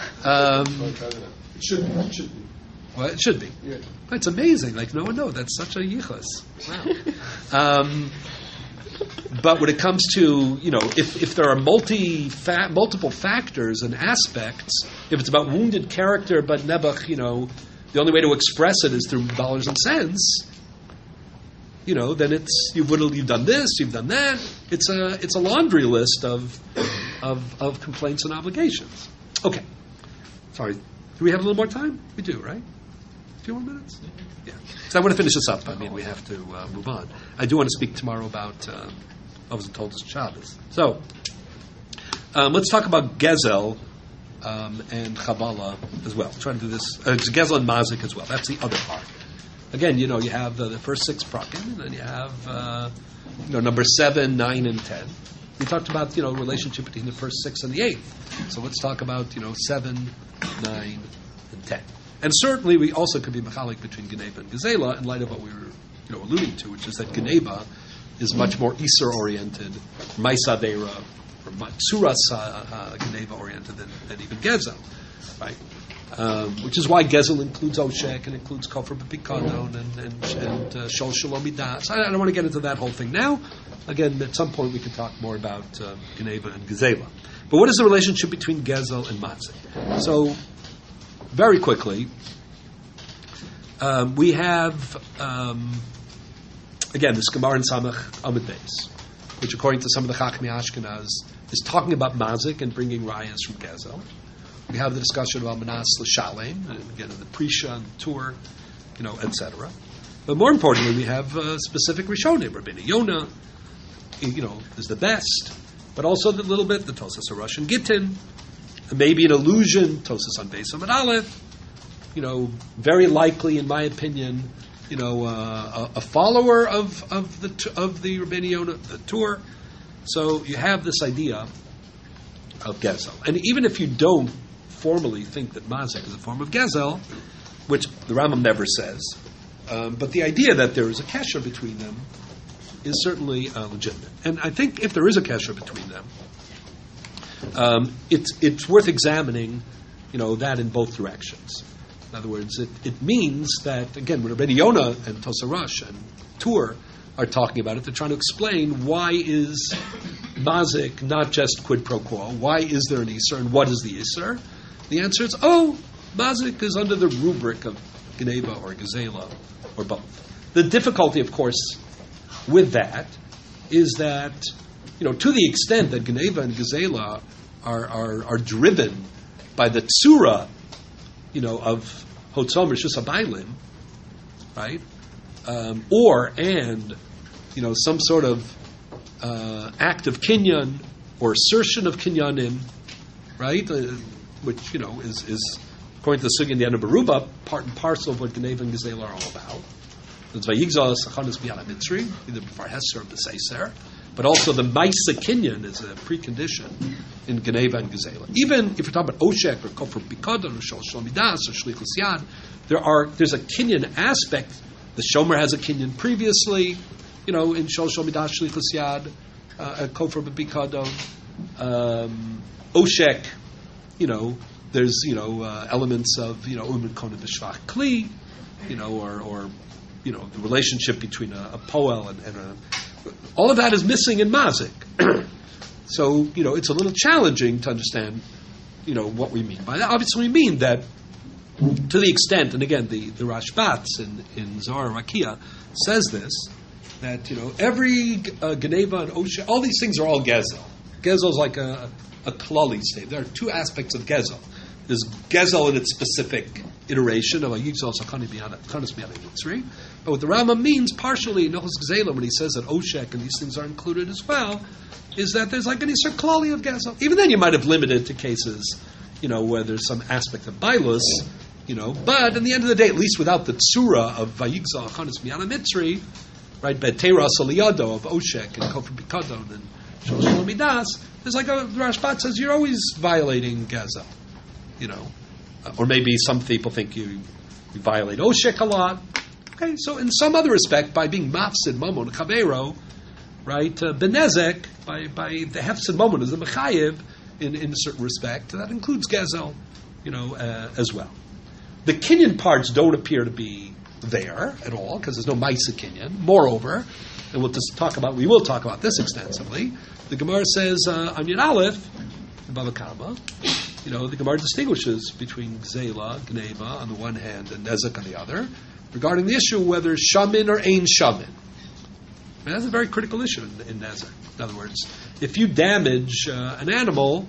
It should be.
Well, it should be.
Yeah.
It's amazing. Like, no one knows. That's such a yichus. Wow. But when it comes to, if there are multiple factors and aspects, if it's about wounded character, but Nebuch, the only way to express it is through dollars and cents, then it's you've done this, you've done that. It's a laundry list of complaints and obligations. Okay. Sorry. Do we have a little more time? We do, right? A few more minutes? Yeah. So I want to finish this up. I mean, we have to move on. I do want to speak tomorrow about I wasn't told this Shabbos. So let's talk about Gezel and Chabala as well. Trying to do this. Gezel and Mazik as well. That's the other part. Again, you have the first 6 prakim, and then you have number 7, 9, and 10. We talked about relationship between the first 6 and the 8th. So let's talk about 7, 9, and 10. And certainly we also could be mechalik between Geneva and Gezela in light of what we were alluding to, which is that Geneva is much more Isser oriented, Maisadera, or Matsuras Geneva oriented than even Gezel, right? Which is why Gezel includes Oshek and includes Kofar B'Pikadon and Shol Shalom Midas. I don't want to get into that whole thing now. Again, at some point we can talk more about Geneva and Gezela. But what is the relationship between Gezel and Mazik? So, very quickly, we have, again, this Gemara in Samach Amud Beis, which according to some of the Chachmei Ashkenaz is talking about Mazik and bringing rayas from Gezel. We have the discussion about Manas L'Shalem, and again, the Prisha and Tur, etc. But more importantly, we have specific Rishonim. Rabbeinu Yonah, is the best, but also the little bit, the Tosas HaRosh and Gittin, and maybe an allusion, Tosas on Beis Amud Aleph, very likely, in my opinion, a follower of the Rabbeinu Yonah, the Tur. So you have this idea of Gezel. And even if you don't formally think that Mazik is a form of Gezel, which the Rambam never says, but the idea that there is a kesher between them is certainly legitimate. And I think if there is a kesher between them, it's worth examining, that in both directions. In other words, it means that, again, when Rabbeinu Yonah and Tosas HaRosh and Tur are talking about it, they're trying to explain why is Mazik not just quid pro quo, why is there an Isser, and what is the Isser? The answer is, Mazik is under the rubric of Geneva or Gezela, or both. The difficulty, of course, with that is that, to the extent that Geneva and Gezela are driven by the tsura, of Hotzom Rishus HaBailim, right? Some sort of act of kinyan or assertion of kinyanim, right? Which is according to the Sugi in the end of Beruba, part and parcel of what Geneva and Gezela are all about. It's Vayigzal Sachanis B'Yad HaMitzri, either before Hesser or B'Seiser, but also the Maisa Kinyan is a precondition in Geneva and Gezela. Even if you're talking about Oshek or Kofar B'Pikadon or Shol Shalom Midas or Shlichus Yad, there's a Kinyan aspect. The Shomer has a Kinyan previously, in Shol Shalom Midas, Shlichus Yad, Kofar B'Pikadon, Oshek, there's elements of Umin Kona B'Shvach Kli, or the relationship between a poel and a, all of that is missing in Mazik. So it's a little challenging to understand what we mean by that. Obviously, we mean that to the extent, and again, the Rashbats in Zohar Rakia says this, that every Geneva and Osha, all these things are all Gezel. Gezel is like a klali state. There are two aspects of Gezel. There's Gezel in its specific iteration of a Yigzal Sakani Kanas Miyana Yitzri. But what the Rambam means partially in Nochos Gzeila when he says that Oshek and these things are included as well, is that there's like an Isser Klali of Gezel. Even then you might have limited to cases, where there's some aspect of Bailus, but in the end of the day, at least without the Tsura of Vayigzal Kanas Miyana Mitzri, right, Betera Saliyado of Oshek and Kofar Bikadon and Shalosh Midas, there's like the Rashbat says you're always violating Gezel, or maybe some people think you violate Oshek a lot. Okay, so in some other respect, by being Mafsid Momon Chavero, right, Benezek, by the Hefsid Momon is the Mechayev in a certain respect, that includes Gezel, as well. The Kinyan parts don't appear to be there at all because there's no Maisa Kinyan. Moreover, and we will talk about this extensively. The Gemara says on Yud Aleph, in Bava Kama, the Gemara distinguishes between Gzeila, Gneva on the one hand, and Nezek on the other, regarding the issue whether Shamin or Ein Shamin. And that's a very critical issue in Nezek. In other words, if you damage an animal,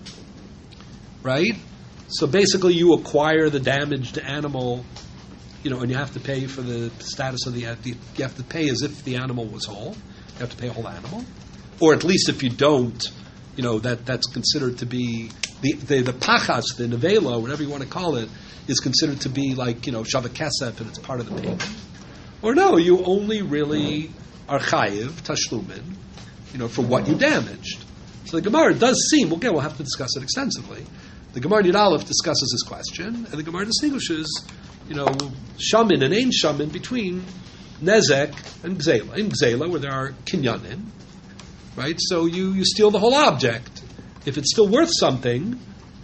right? So basically, you acquire the damaged animal, and you have to pay for the status of you have to pay as if the animal was whole. You have to pay a whole animal, or at least if you don't, that's considered to be the pachas, the nevela, whatever you want to call it, is considered to be like shava kesef, and it's part of the payment. Or no, you only really are chayiv tashlumin, for what you damaged. So the Gemara does seem, we'll have to discuss it extensively. The Gemara Yud Aleph discusses this question, and the Gemara distinguishes, shamin and ein shamin between nezek and gzeila. In gzeila, where there are kinyanim, right? So you steal the whole object. If it's still worth something,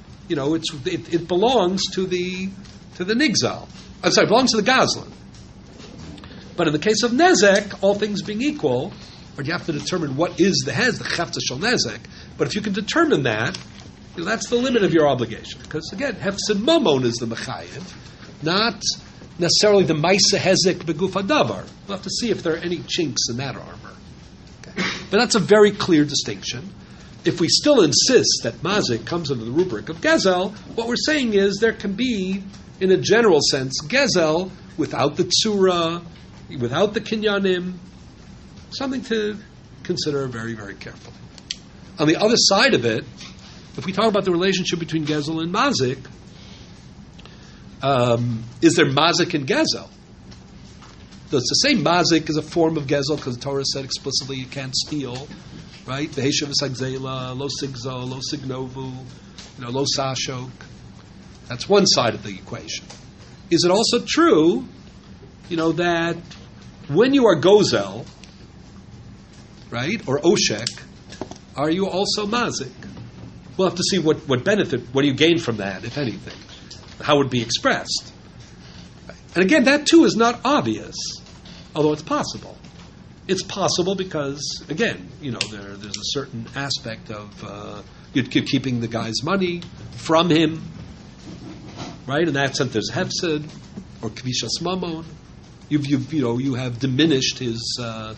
it belongs to the nigzal. I'm sorry, it belongs to the gazlan. But in the case of nezek, all things being equal, or you have to determine what is the chefza shel nezek. But if you can determine that, that's the limit of your obligation. Because again, hefsid mamon is the mechayev, not necessarily the maisa hezek beguf hadavar. We'll have to see if there are any chinks in that armor. Okay. But that's a very clear distinction. If we still insist that mazik comes under the rubric of gezel, what we're saying is there can be, in a general sense, gezel without the tsura, without the kinyanim, something to consider very, very carefully. On the other side of it, if we talk about the relationship between gezel and mazik, is there mazik and gezel? Does to say mazik is a form of gezel because the Torah said explicitly you can't steal, right? The V'heshav v'sagzela, lo sigzo, lo signovu, lo sashok. That's one side of the equation. Is it also true, that when you are gozel, right, or oshek, are you also mazik? We'll have to see what benefit, what do you gain from that, if anything? How would it be expressed? And again, that too is not obvious, although it's possible. It's possible because, again, there's a certain aspect of you're keeping the guy's money from him, right? In that sense, there's hefsed or kvishas mamon. You have diminished his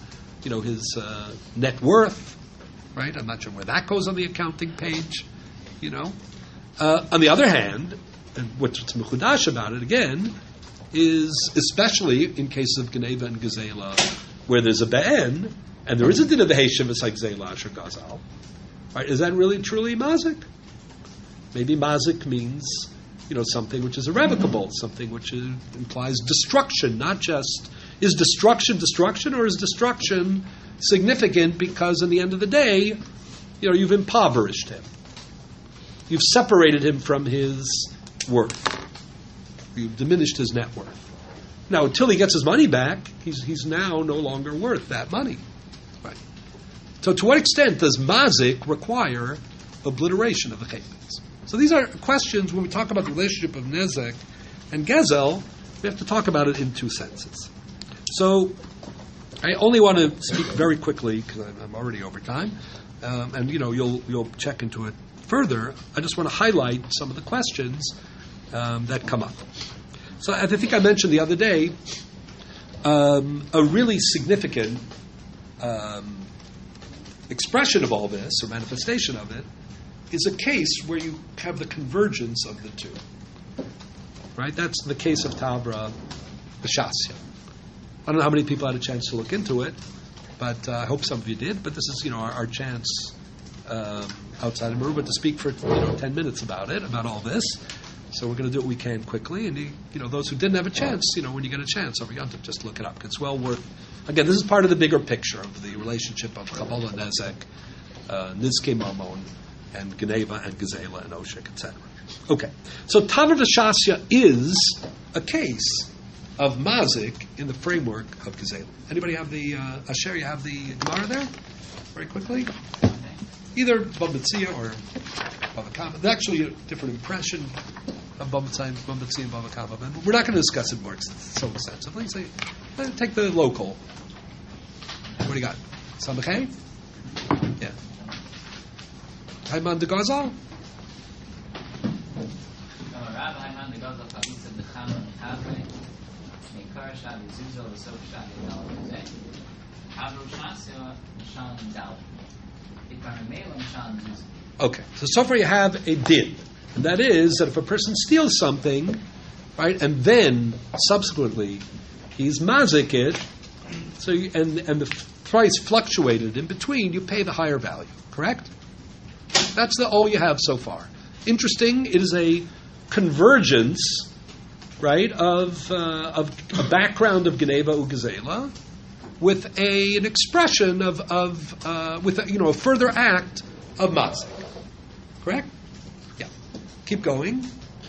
net worth, right? I'm not sure where that goes on the accounting page, On the other hand, and what's mechudash about it again is, especially in cases of Geneva and Gezela, where there's a be'en and there is a din of the Heshem like Zela or Gazal, right? Is that really truly mazik? Maybe mazik means something which is irrevocable, something which implies destruction, not just is destruction, or is destruction significant because in the end of the day, you've impoverished him. You've separated him from his worth. You've diminished his net worth. Now, until he gets his money back, he's now no longer worth that money. Right. So to what extent does mazik require obliteration of the chayvitz? So these are questions when we talk about the relationship of nezek and gezel, we have to talk about it in two senses. So I only want to speak very quickly because I'm already over time, and you'll check into it further. I just want to highlight some of the questions that come up. So I think I mentioned the other day a really significant expression of all this, or manifestation of it, is a case where you have the convergence of the two. right? That's the case of Tavra B'Shasya. I don't know how many people had a chance to look into it, but I hope some of you did. But this is, our chance outside of Meruba to speak for 10 minutes about all this. So we're going to do what we can quickly. And those who didn't have a chance, when you get a chance over Yom Tov, just look it up. It's well worth. Again, this is part of the bigger picture of the relationship of Kabbalah, Nezek, Nizke Mamon, and Geneva and Gezela and Oshek, etc. Okay, so Tavra V'Shasya is a case of Mazik in the framework of Gezela. Anybody have the Asher? You have the Gemara there? Very quickly. Either Bava Metzia or Bava Kama. There's actually a different impression of Bava Metzia and Bava Kama, but we're not going to discuss it more so extensively. So take the local. What do you got? Samachay? Yeah. Hayman de Gazal? Okay, so far you have a din, and that is that if a person steals something, right, and then subsequently he's mazik it, so and the price fluctuated in between, you pay the higher value. Correct? That's all you have so far. Interesting. It is a convergence, right, of a background of Geneva Ugezela with an expression with a further act of mazik. Correct? Yeah. Keep going.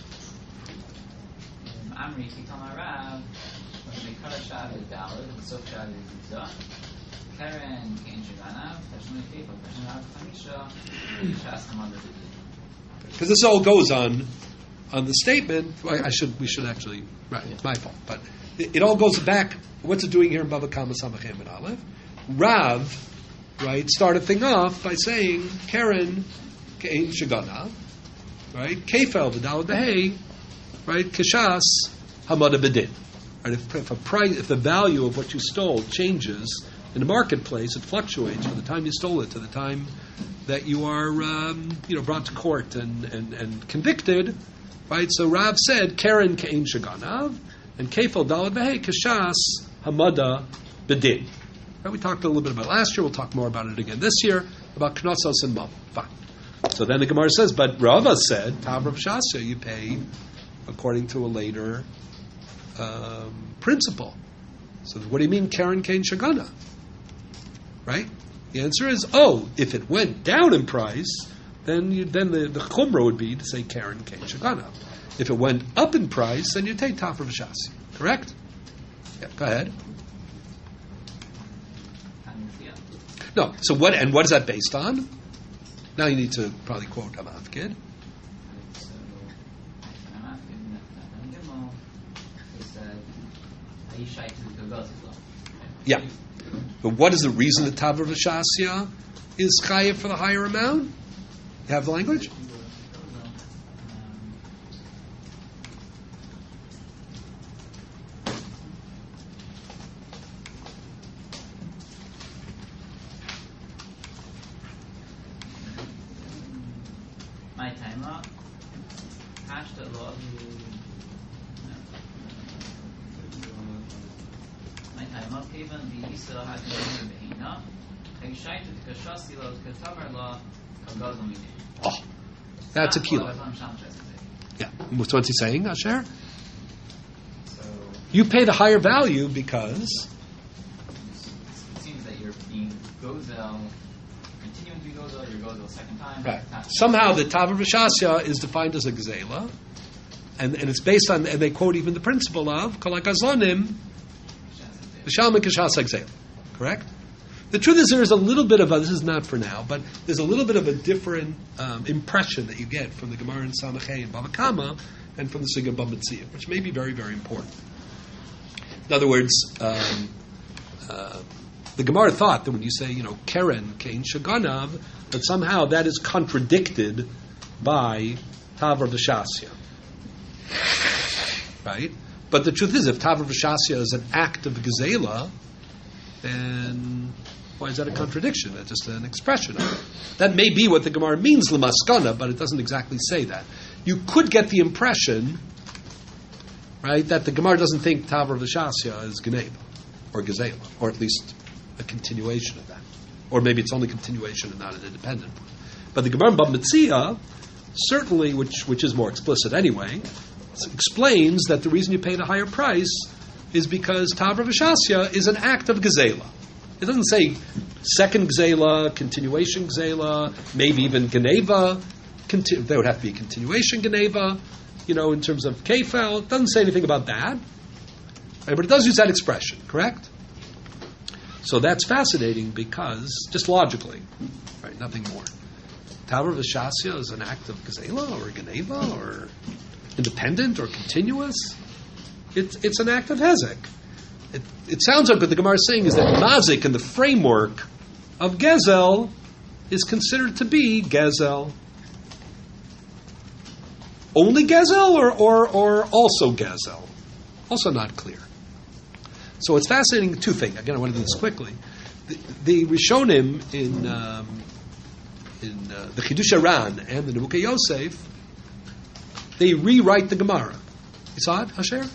Because this all goes on the statement. We should actually. Right, it's my fault, but it all goes back. What's it doing here in Bava Kama Samachem and Aleph? Rav, right, started thing off by saying Karen Kein Shagana, right? Kefel v'dalad behei, right? Keshas hamada bedin. Right? If the value of what you stole changes in the marketplace, it fluctuates from the time you stole it to the time that you are, brought to court and convicted, right? So Rav said Karen Kein Shaganav and Kefel dalad behei Keshas hamada bedin. Right? We talked a little bit about it last year. We'll talk more about it again this year about Knossos and Mammon. Fine. So then the Gemara says, but Rava said, Tavra V'Shasya, you pay according to a later principle. So what do you mean, Karen Kein Shagana? Right? The answer is, if it went down in price, then the Chumrah would be to say Karen Kein Shagana. If it went up in price, then you take Tavra V'Shasya. Correct? Yeah, go ahead. No. So what is that based on? Now you need to probably quote Hamafkid. Yeah. But what is the reason that Tavra V'Shasya is chayiv for the higher amount? You have the language? Oh, that's a kilo. Yeah. What's he saying, Asher? You pay the higher value because
it seems that you're being gozel, continuing to be gozel, you're gozel a second time.
Right. Somehow the Tavra V'Shasya is defined as a gzela, and it's based on, and they quote even the principle of Kol HaGazlanim V'Shalom K'Shas HaGzela. Correct? The truth is, there is a little bit of this is not for now, but there's a little bit of a different impression that you get from the Gemara in Samachay and Bava Kama and from the Sigha Bava Metzia, which may be very, very important. In other words, the Gemara thought that when you say, Keren Kein Shaganav, that somehow that is contradicted by Tavra V'Shasya. Right? But the truth is, if Tavra V'Shasya is an act of Gezela, then why is that a contradiction? That's just an expression of it. That may be what the Gemara means, L'maskana, but it doesn't exactly say that. You could get the impression right? That the Gemara doesn't think Tavra V'Shasya is Geneva or Gezela, or at least a continuation of that. Or maybe it's only continuation and not an independent one. But the Gemara in Bava Metzia, certainly, which is more explicit anyway, explains that the reason you paid a higher price is because Tavra V'Shasya is an act of Gezela. It doesn't say second Gezela, continuation Gezela, maybe even Geneva. There would have to be a continuation Geneva, in terms of Kefel. It doesn't say anything about that. Right, but it does use that expression, correct? So that's fascinating because, just logically, right, nothing more. Tavra V'Shasya is an act of Gezela or Geneva or independent or continuous. It's an act of Hezek. It sounds like what the Gemara is saying is that Mazik in the framework of Gezel is considered to be Gezel. Only Gezel or also Gezel? Also not clear. So it's fascinating, two things. Again, I want to do this quickly. The Rishonim in the Chidush Aran and the Nebuchadnezzar Yosef, they rewrite the Gemara. You saw it, Asher?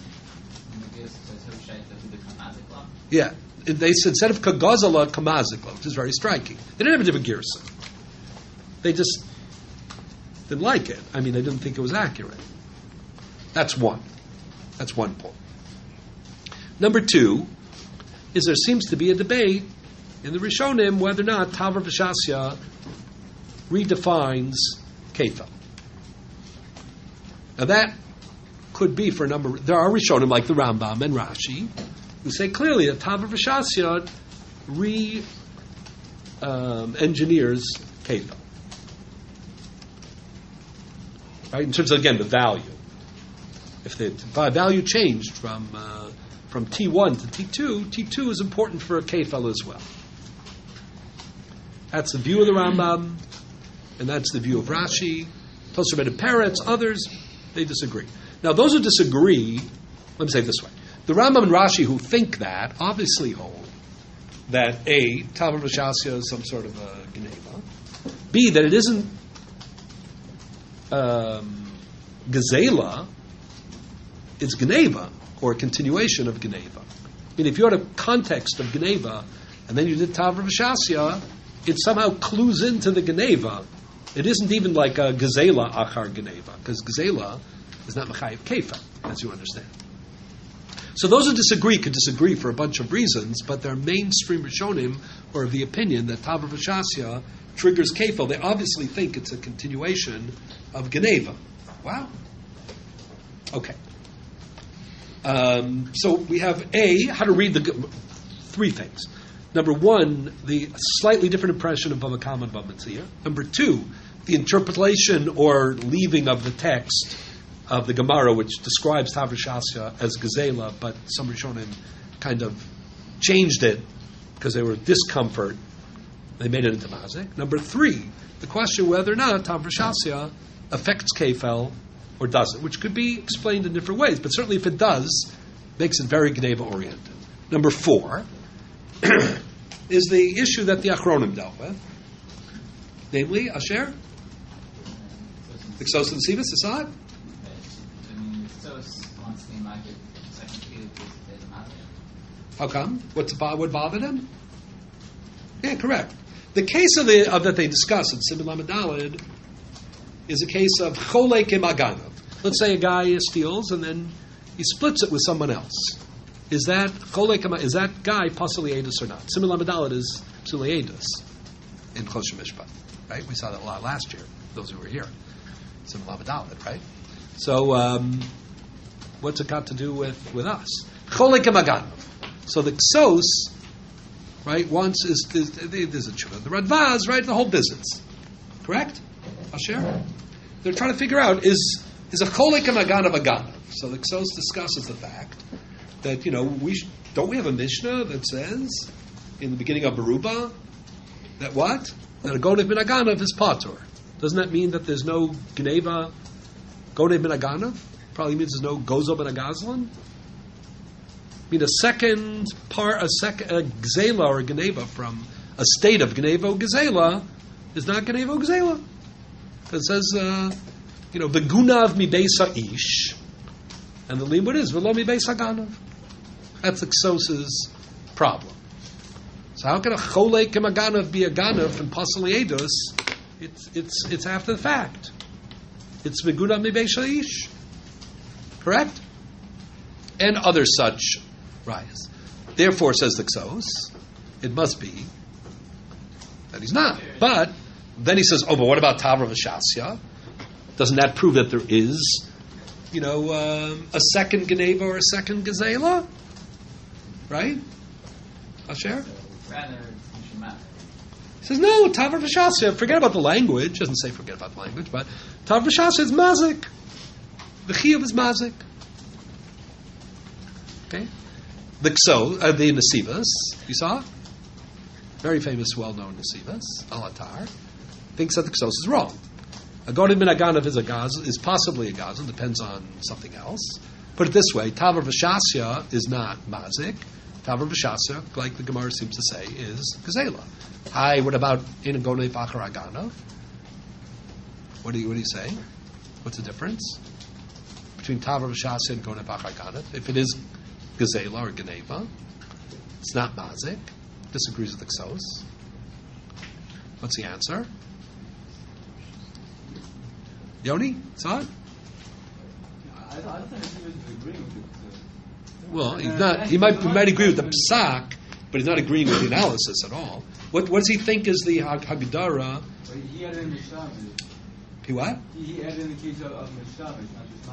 Yeah. They said, instead of Kagazala, Kamazikla, which is very striking. They didn't have a different Gersa. They just didn't like it. I mean, they didn't think it was accurate. That's one. That's one point. Number two is there seems to be a debate in the Rishonim whether or not Tavra V'Shasya redefines Kefel. Now that could be for a number. There are Rishonim like the Rambam and Rashi who say clearly that Tavra V'Shasya engineers Kefel. Right, in terms of, again, the value. If the value changed from T1 to T2, T2 is important for a Kefel as well. That's the view of the Rambam, and that's the view of Rashi. Tosafot and Peretz, others, they disagree. Now, those who disagree, let me say it this way. The Rambam and Rashi who think that obviously hold that A, Tavra V'Shasya is some sort of a Geneva. B, that it isn't Gezela, it's Geneva, or a continuation of Geneva. I mean, if you had a context of Geneva, and then you did Tavra V'Shasya, it somehow clues into the Geneva. It isn't even like a Gezela Achar Geneva, because Gezela is not Mechayev Kefel, as you understand. So those who disagree could disagree for a bunch of reasons, but their mainstream Rishonim are of the opinion that Tavra V'Shasya triggers Kefel. They obviously think it's a continuation of Geneva. Wow. Okay. So we have how to read three things. Number one, the slightly different impression of Bava Kama and Bava Metzia. Number two, the interpretation or leaving of the text of the Gemara, which describes Tavra V'Shasya as Gezela, but some Rishonim kind of changed it because they were discomfort. They made it into Mazik. Number three, the question whether or not Tavra V'Shasya affects Kefel or doesn't, which could be explained in different ways, but certainly if it does, makes it very Geneva oriented. Number four is the issue that the Achronim dealt with, namely Asher, the Ksos and Sivas Asad. How come? What bothered him? Yeah, correct. The case of that they discuss in Siman Lamed Daled is a case of Cholei Kemaganav. Let's say a guy steals and then he splits it with someone else. Is that guy Pasuli Edus or not? Siman Lamed Daled is Pasuli Edus in Choshen Mishpat, right? We saw that a lot last year, those who were here. Siman Lamed Daled, right? So, what's it got to do with us? Cholei Kemaganav. So the Ksos, right, there's a tshuva. The Radvaz, right, the whole business. Correct? Asher? They're trying to figure out, is a Cholei Kemaganav a Ganav? So the Ksos discusses the fact that, don't we have a Mishnah that says, in the beginning of Beruba, that what? That a Gonev min Aganav is Patur. Doesn't that mean that there's no Geneva Gonev min Aganav? Probably means there's no Gozo ben Agazlan? I mean, a Gzela or a Geneva from a state of Geneva Gzela is not Geneva Gzela. It says, V'gunav mi beisa ish, And the limud is v'lo mi beis haganav. That's the Ksos's problem. So how can a cholek haganav be a ganav and pasali edus? It's after the fact. It's meguda mi beis ha'ish. Correct? And other such rayas. Therefore, says the Ksos, it must be that he's not. But then he says, but what about Tavra v'Shasya? Doesn't that prove that there is, a second Geneva or a second Gazela? Right? Asher?
Rather, it should matter.
He says, no, Tavra v'Shasya, forget about the language. Doesn't say forget about the language, but Tavra v'Shasya is mazik. The Chiyuv is mazik. Okay? The Nesivas, you saw? Very famous, well-known Nesivas, Al-Atar, thinks that the Ksos is wrong. A Godim min Aganav is possibly a Gazan, depends on something else. Put it this way, Tavra v'Shasya is not mazik. Tavra v'Shasya, like the Gemara seems to say, is Gazela. Hi, what about in a Godim Bachar Aganav? What do you say? What's the difference between Tavra v'Shasya and Godim Bachar Aganav? If it is Gazela or Geneva, it's not mazik. Disagrees with the Ksos. What's the answer? Yoni? Saad?
I don't think he was agreeing with it.
Well, he's not. He might agree with the psak, but he's not agreeing with the analysis at all. What does he think is the Hagdara?
He added in the Shabbos.
He what?
He added in the case of the Shabbos, not just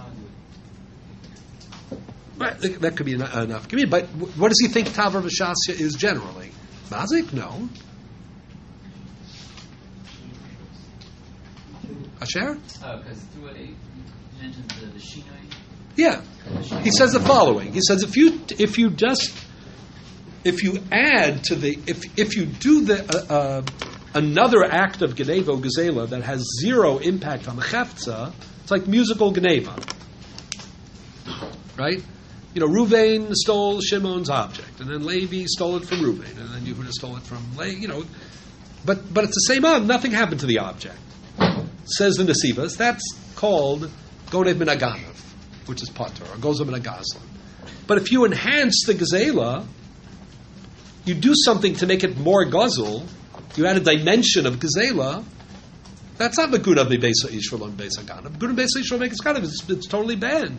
Mazik.
Right, that could be enough. But what does he think Tavra v'Shasya is generally? Mazik? No. Asher?
Because through it, he mentioned the Shinoi.
Yeah. He says the following. He says if you add to the if you do the another act of Geneva Gazela that has zero impact on the Chefza, it's like musical Geneva. Right? Ruvain stole Shimon's object, and then Levi stole it from Ruvain, and then Yehuda stole it from Levi. But it's the same on. Nothing happened to the object. Says the Nesivas, that's called Gonev min Aganav, which is Pater, or Gozel min Agazlan. But if you enhance the Gazela, you do something to make it more Gozel, you add a dimension of Gazela, that's not Megunav mi Beis Ha'ish v'lo mi Beis Haganav. Megunav Beis Ha'ish v'lo mi Beis Haganav, it's totally banned.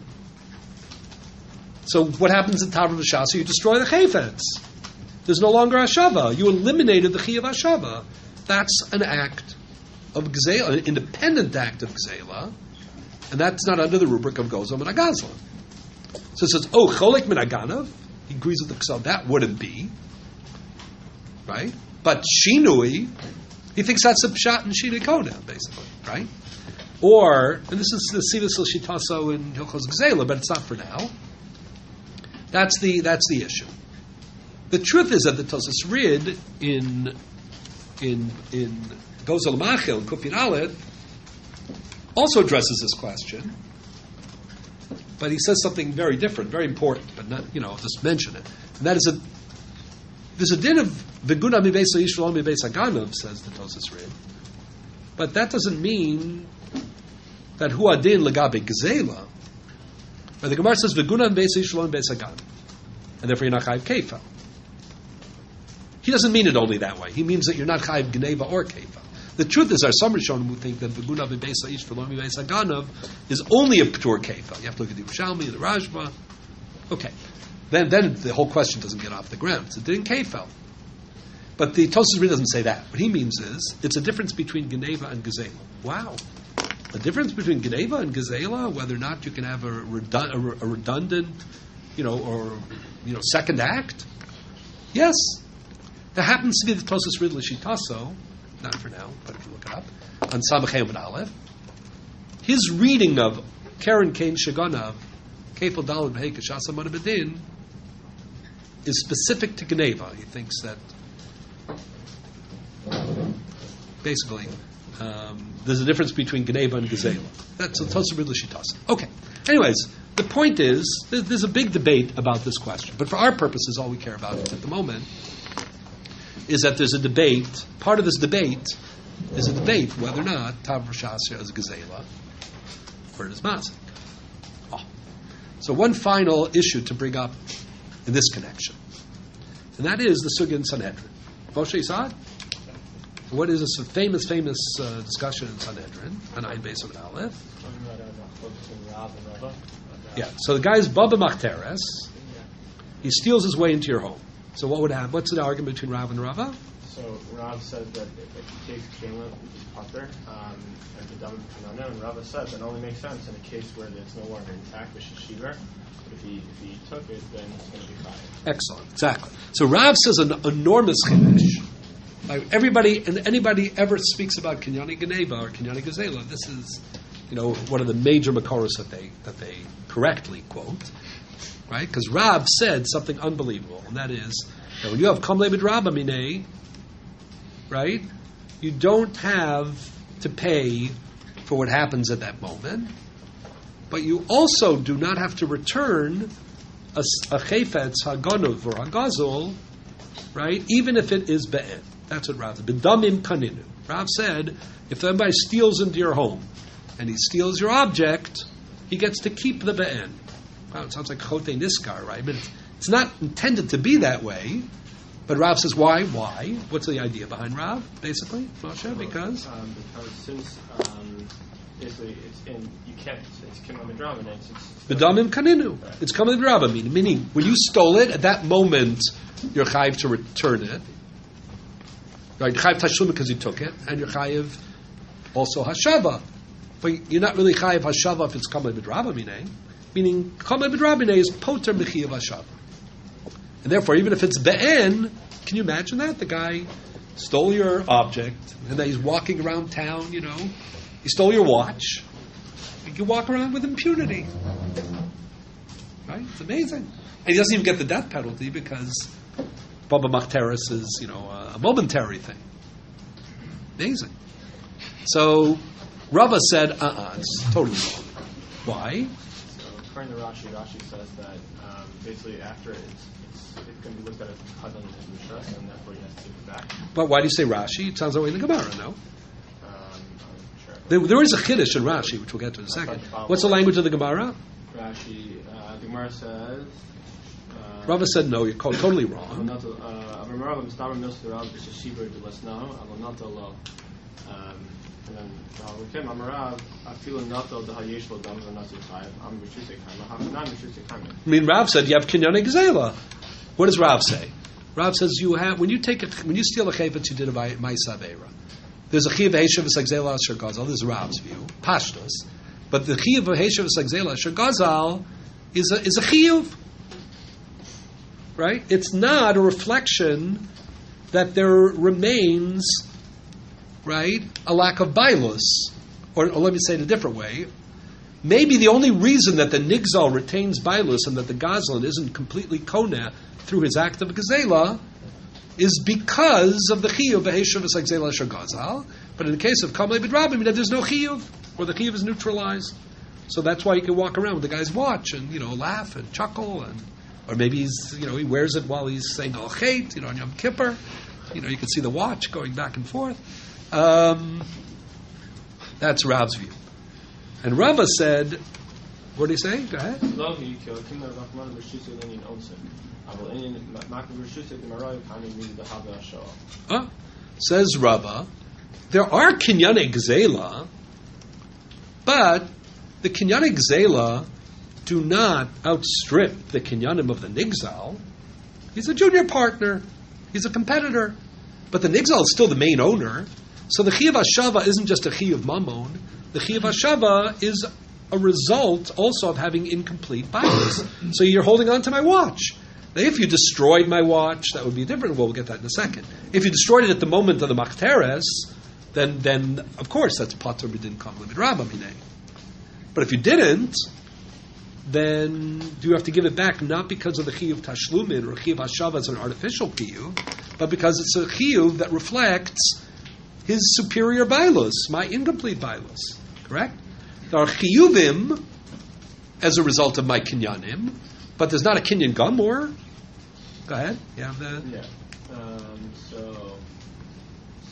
So what happens in Tavra v'Shasya? You destroy the Chayfetz. There's no longer Hashava. You eliminated the Chi of Hashava. That's an act of Gzela, an independent act of Gzela, and that's not under the rubric of Gozel min Agazlan. So it says, Cholek min Aganav, he agrees with the Ksal, that wouldn't be, right? But Shinui, he thinks that's a Pshat and Shinui Koda, basically, right? Or, and this is the Sivas Shitaso in Hilchos Gzela, but it's not for now. That's the issue. The truth is that the Tosas Rid in Gozel Machil, Kufin Aleph, also addresses this question, but he says something very different, very important, but not, I'll just mention it. And that is there's a din of V'guna mi beis ha'ish v'lo mi beis haganav, says the Tosas Rid, but that doesn't mean that hu adin legabe Gzela. But the Gemara says V'guna mi beis ha'ish v'lo mi beis haganav, and therefore you're not chayiv kefa. He doesn't mean it only that way. He means that you're not chayiv Geneva or kefa. The truth is, our some Rishonim who think that V'guna mi beis ha'ish v'lo mi beis haganav is only a p'tur kefa. You have to look at the Yerushalmi, the Rashba. Okay. Then the whole question doesn't get off the ground. It's a din kefel. But the Tosas Rid doesn't say that. What he means is, it's a difference between Geneva and Gezela. Wow. A difference between Geneva and Gezela, whether or not you can have a redundant, second act? Yes. That happens to be the Tosas Rid L'Shitaso, not for now, but if you look it up, on Samachem and Aleph. His reading of Karen Kain Shaganav, Kefal Dalad Beheka Shasa Manabedin, is specific to Geneva. He thinks that basically there's a difference between Geneva and Gezela. That's a Tosas Rid L'Shitaso. Okay. Anyways, the point is, there's a big debate about this question. But for our purposes, all we care about at the moment is that there's a debate. Part of this debate is a debate whether or not Tavra Shasya is Gezela or it is Mazik. So one final issue to bring up in this connection, and that is the sugya in Sanhedrin. Moshe Yisad? What is this famous discussion in Sanhedrin? An Ayin Beis of an Aleph. Yeah. So the guy's Baba Machteres. He steals his way into your home. So what would happen? What's the argument between Rav and Rava?
So Rav said that if he takes Kema, which is Pater, and the Dam Kanana, and Rava said that only makes sense in a case where it's no longer intact, which is Shiver. But if he took it, then it's going to be fine.
Excellent, exactly. So Rav says an enormous chiddush. Like anybody ever speaks about Kinyani Geneva or Kinyani Gazela, this is, one of the major Makoros that they correctly quote, right? Because Rav said something unbelievable, and that is that when you have Kam Lebed Rabba Minei, right, you don't have to pay for what happens at that moment, but you also do not have to return a chayfetz haganov or hagazol, right, even if it is be'en. That's what Rav said. B'damim kaninu. Rav said, if somebody steals into your home and he steals your object, he gets to keep the be'en. Wow, it sounds like chote niskar, right? But it's not intended to be that way. But Rav says, why? Why? What's the idea behind Rav, basically, Moshe? Because
since basically it's Kimam Midraba, and it's
B'damim kaninu. Right. It's Kimam Midraba, meaning when you stole it, at that moment, you're chayiv to return it. Right, you're chayiv tashlum because you took it, and you're chayiv also hashava. But you're not really chayiv hashava if it's Kimam Midraba, meaning Kimam Midraba is poter mechiyav hashava. And therefore, even if it's be'en, can you imagine that? The guy stole your object, and then he's walking around town, he stole your watch. You can walk around with impunity. Right? It's amazing. And he doesn't even get the death penalty because Baba Machteres is, a momentary thing. Amazing. So, Rava said, it's totally wrong. Why?
So, according to Rashi says that basically after it can be looked at as Hadon and Mishras, and therefore he has to take it back.
But why do you say Rashi? It sounds that way in the Gemara, no?
Sure.
There is a Chiddush in Rashi, which we'll get to in a second. What's the language of the Gemara?
Rashi, the Gemara says...
Rava said no, you're totally wrong.
And then
Rav said you have Kinyane Gzela. What does Rav say? Rav says when you steal a chayvetz, you did a Ma'isa Aveira. There's a chiyuv heshav v'sagzela asher gazal. This is Rav's view, pashtos. But the chiyuv heshav v'sagzela asher gazal is a chiyuv, right? It's not a reflection that there remains, right, a lack of bailus. Or let me say it a different way. Maybe the only reason that the nigzal retains bailus and that the gazlan isn't completely koneh through his act of gazela is because of the chiyuv v'heshav v'sagzela asher gazal. But in the case of Kamei B'drabim, there's no chiyuv, or the chiyuv is neutralized. So that's why you can walk around with the guy's watch and laugh and chuckle, or maybe he's he wears it while he's saying Al Chet, on Yom Kippur. You can see the watch going back and forth. That's Rav's view. And Rava said, what did he say? Go ahead. Says Rava, there are Kinyane Gzela, but the Kinyane Gzela do not outstrip the Kinyanim of the Nigzal. He's a junior partner. He's a competitor. But the Nigzal is still the main owner. So the Chiyuv HaShava isn't just a Chiyuv Mammon. The Chiyuv HaShava is a result also of having incomplete bailus. So you're holding on to my watch. Now, if you destroyed my watch, that would be different. We'll get that in a second. If you destroyed it at the moment of the Machteres, then of course that's Pater B'din Kam L'Midraba Minei. But if you didn't, then you have to give it back not because of the Chiyuv Tashlumin or Chiyuv HaShava as an artificial Chiyuv, but because it's a Chiyuv that reflects his superior bailus, my incomplete bailus. Correct? There are chiyuvim as a result of my kinyanim, but there's not a kinyan gamor. Go ahead. You have the...
Yeah.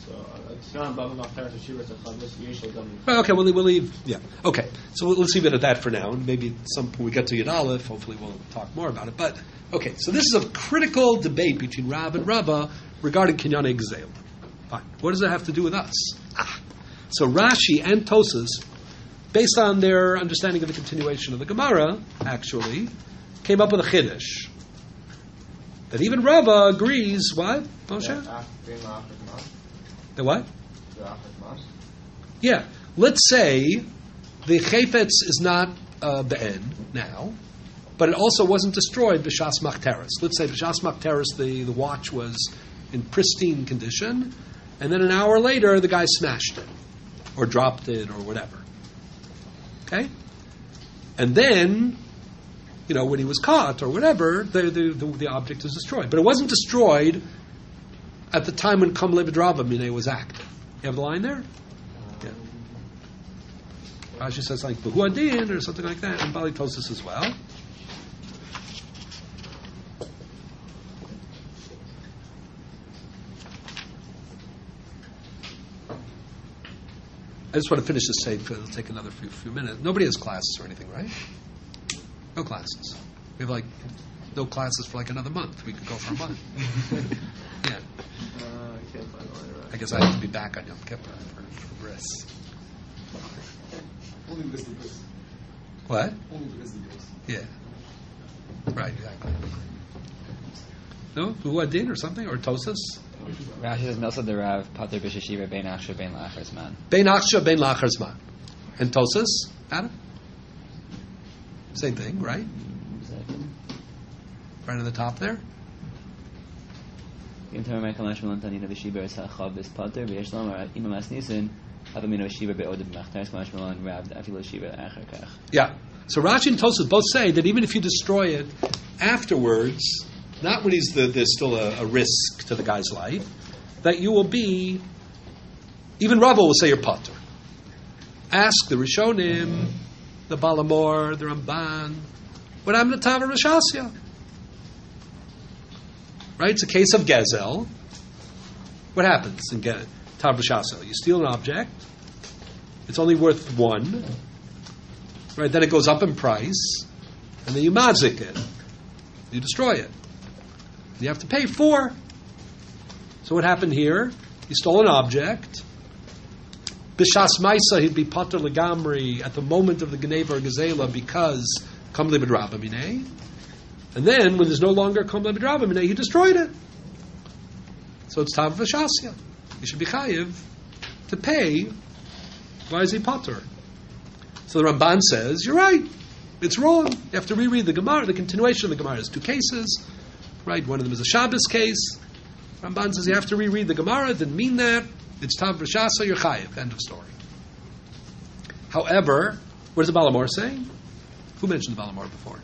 Well, okay, we'll leave. Yeah, okay. So let's leave it at that for now. And maybe at some point we get to Yud Aleph. Hopefully, we'll talk more about it. But okay, so this is a critical debate between Rav and Rava regarding Kinyan Gzeil. Fine. What does it have to do with us? So Rashi and Tosas, based on their understanding of the continuation of the Gemara, actually came up with a chiddush that even Rava agrees. What, Moshe? The what? Yeah. Let's say the chayfetz is not be'en now, but it also wasn't destroyed b'shas machteres. Let's say b'shas machteres the watch was in pristine condition, and then an hour later the guy smashed it, or dropped it, or whatever. Okay? And then, when he was caught, or whatever, the object is destroyed. But it wasn't destroyed at the time when Kam Levid Rava Minei was active. You have the line there? Yeah. Rashi says like Behu Adin or something like that, and Bali Tosas as well. I just want to finish this tape. It'll take another few minutes. Nobody has classes or anything, right? No classes. We have no classes for another month. We could go for a month. Yeah. I guess I have to be back on Yom Kippur for Bris.
Only because of Bris.
What?
Only because of Bris.
Yeah. Right, exactly. No? Behu Adin or something? Or Tosas?
Rashi says Milsa the Rav Pater B'Sheshiva Bein Achsha Bein La'achar Zman.
Bein Achsha Bein La'achar Zman. And Tosas? Adam? Same thing, right? Right on the top there.
If you want to
Yeah. So Rashi and Tosas both say that even if you destroy it afterwards, not when there's still a risk to the guy's life, that you will be, even Rava will say you're pater. Ask the Rishonim, the Balamor, the Ramban, what happened to Tavar Rishasya? Right? It's a case of Gezel. What happens in Tavar Rishasya? You steal an object, it's only worth 1, right? Then it goes up in price, and then you mazik it. You destroy it. You have to pay 4. So what happened here? You stole an object. B'shas Maisa, he'd be pater legamri at the moment of the Geneva or Gezela because Kam Levid Rava Minei. And then, when there's no longer Kam Levid Rava Minei, he destroyed it. So it's Tav V'Shasya. You should be chayiv to pay. Why is he pater? So the Ramban says, you're right. It's wrong. You have to reread the Gemara. The continuation of the Gemara is 2 cases. Right? One of them is a Shabbos case. Ramban says you have to reread the Gemara. It didn't mean that. It's Tav Rishasa, you're chayiv. End of story. However, what does the Balamor say? Who mentioned the Balamor before?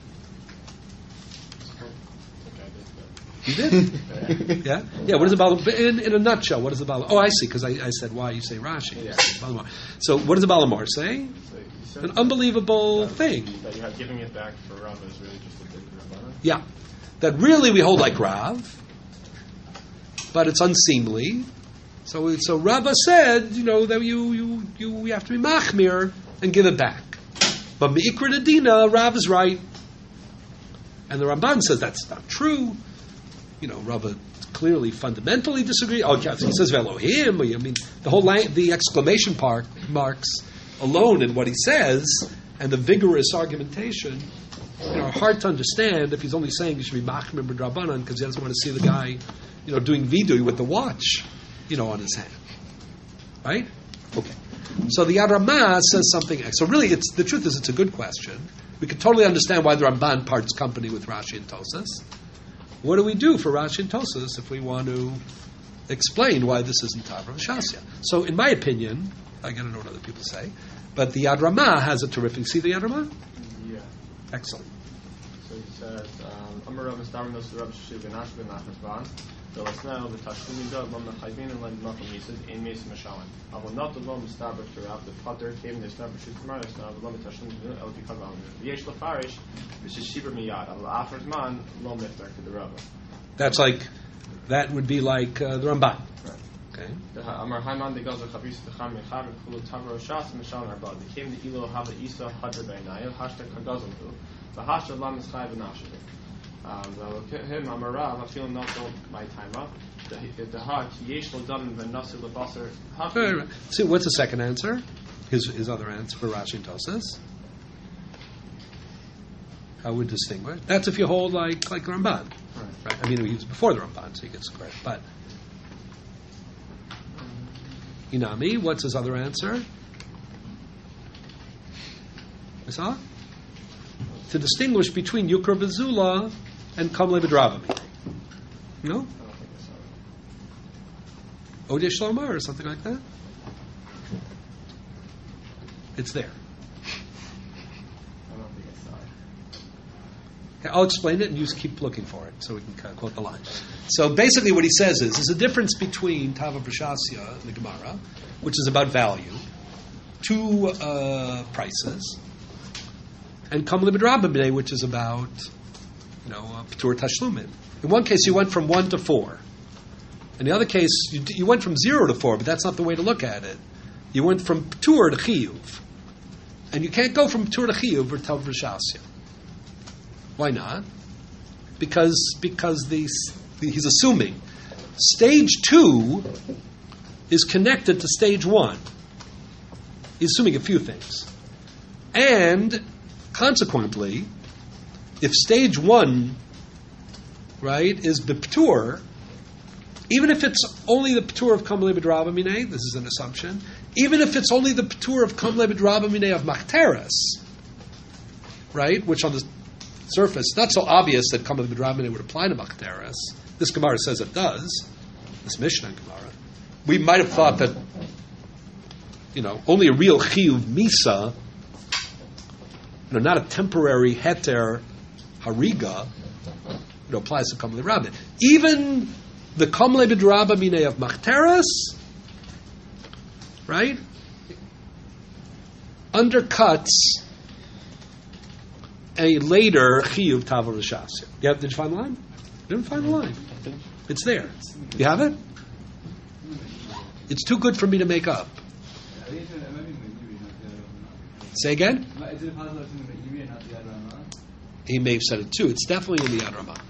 You did? Yeah? Yeah, what is the Balamor? In a nutshell, what is the Balamor? Oh, I see, because I said why you say Rashi. Yeah. Balamor. So what does the Balamor say? An unbelievable thing.
That you have giving it back for Rav is really just a big Rabbana?
Yeah. That really we hold like Rav, but it's unseemly. So Rava said, that you have to be machmir and give it back. But Me'ikra Dedina, Rav is right. And the Ramban says that's not true. Rava clearly fundamentally disagree. Oh, he says Velohim. I mean, the exclamation marks alone in what he says and the vigorous argumentation are hard to understand if he's only saying you should be machmir b'drabanan because he doesn't want to see the guy, doing vidui with the watch, on his hand. Right? Okay. So the Yad Ramah says something. So really, the truth is, it's a good question. We can totally understand why the Ramban parts company with Rashi and Tosas. What do we do for Rashi and Tosas if we want to explain why this isn't Tav Rishasya? So, in my opinion, I don't know what other people say, but the Yad Ramah has a terrific. See the Yad Ramah?
Yeah.
Excellent.
So he says, Amar Rav Stavron Nos Rav Sheshiv Benash Benachas Van. So let's now the Tashlumin Dog Lom Nachayvin and Len Makom he says in Mason Mashalan. I will not alone establish to Rav the Potter came this number shoot tomorrow. It's now the Lom Tashlumin El Bikavam. Yesh Lafarish V'Sheshiva Miyad Al Afar Zman Lom Niftar to the Rav.
That would be like the Ramban.
Right.
Okay.
Amar Haiman de Gaza Chavisa Techam Mechav Kulu Tavro Shas Mishal Arba. The came the Ilo Hava Isa Hadra Beinayu Hashta Kagazamhu. The Hashta Lam is Chai Benashim. Him Amarav I feel not my time up. The Ha Yesh Lo Dam Venasi Lebasar.
See, what's the second answer? His other answer for Rashi and Tosas. How would distinguish? That's if you hold like Ramban. Right. I mean, he was before the Ramban, so he gets credit. But Inami, what's his other answer? To distinguish between Yukra Vizula and Kamle B'Dravami. No? Odeh Shlomo or something like that? It's there. I'll explain it and you just keep looking for it so we can kind of quote the line. So basically what he says is there's a difference between Tava Brishasya and the Gemara, which is about value, two prices, and Kam Libid, which is about, P'tur Tashlumin. In one case you went from 1 to 4. In the other case you went from 0 to 4, but that's not the way to look at it. You went from P'tur to Chiyuv. And you can't go from P'tur to Chiyuv or Tava Brishasya. Why not? Because he's assuming stage 2 is connected to stage 1. He's assuming a few things. And consequently, if stage 1, right, is the P'tur, even if it's only the P'tur of Kamle B'Draba Minei, this is an assumption, even if it's only the P'tur of Kamle B'Draba Minei of Machteres, right, which on the surface, not so obvious that Kamle B'Draba would apply to Machteres. This Gemara says it does. This Mishnah Gemara. We might have thought that, only a real Chiyuv Misa, not a temporary Heter Hariga, applies to Kamle B'Draba. Even the Kamle B'Draba Minei of Machteres, right, undercuts a later Chiyuv Tava Rishasya. Yeah, did you find the line? Didn't find the line. It's there. You have it? It's too good for me to make up. Say again? He may have said it too. It's definitely in the Yad Ramah.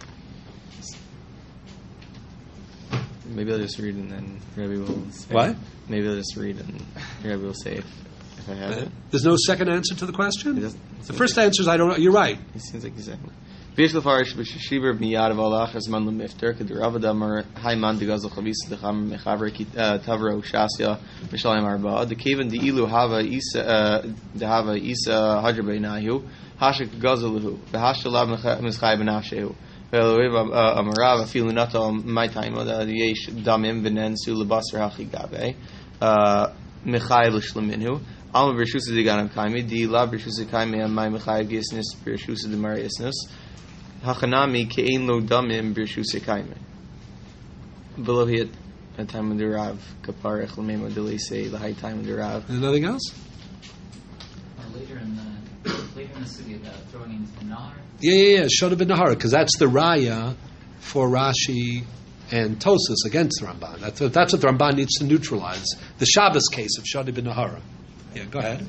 Maybe I'll just read and then Rabbi will say.
What?
Maybe I'll just read and Rabbi will say if I have it.
There's no second answer to the question? The first answer is I don't know. You're right.
It seems like exactly. Vish lefarish b'shishiber miyad v'alach azman l'mifter k'deravadamer hayman degaz l'chavis d'cham mechaver tavro shasya mishalim arba dekeven deilu hava isa hadra beinayu hashik gazaluhu v'hashalav mischay benafshehu v'elohiv amarav afilu natal my time that yesh damim v'nen su lebasar hachigave mechay l'shleminhu. Alma Bershusa de Ganam Kaimi, Di La Bershusa Kaimi, and my Mechayev Gisnus, Bershusa de Mariusnus, Hachanami, Kein Lo Damim, Bershusa Kaimi. Below here, at time of the Rav, Kapar, Echlmemo, Dele say, the high time of the Rav.
Anything else?
Later in the city about throwing into the Nahar?
Yeah. Shoda ben Nahara, because that's the Raya for Rashi and Tosas against the Ramban. That's what the Ramban needs to neutralize. The Shabbos case of Shoda ben Nahara. Yeah, go ahead.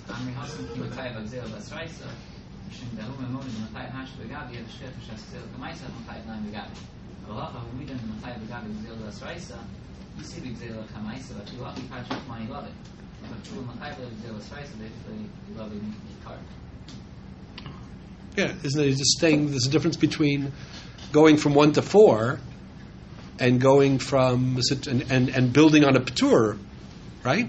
Yeah, isn't it just saying there's a difference between going from 1 to 4 and going from and building on a P'tur, right?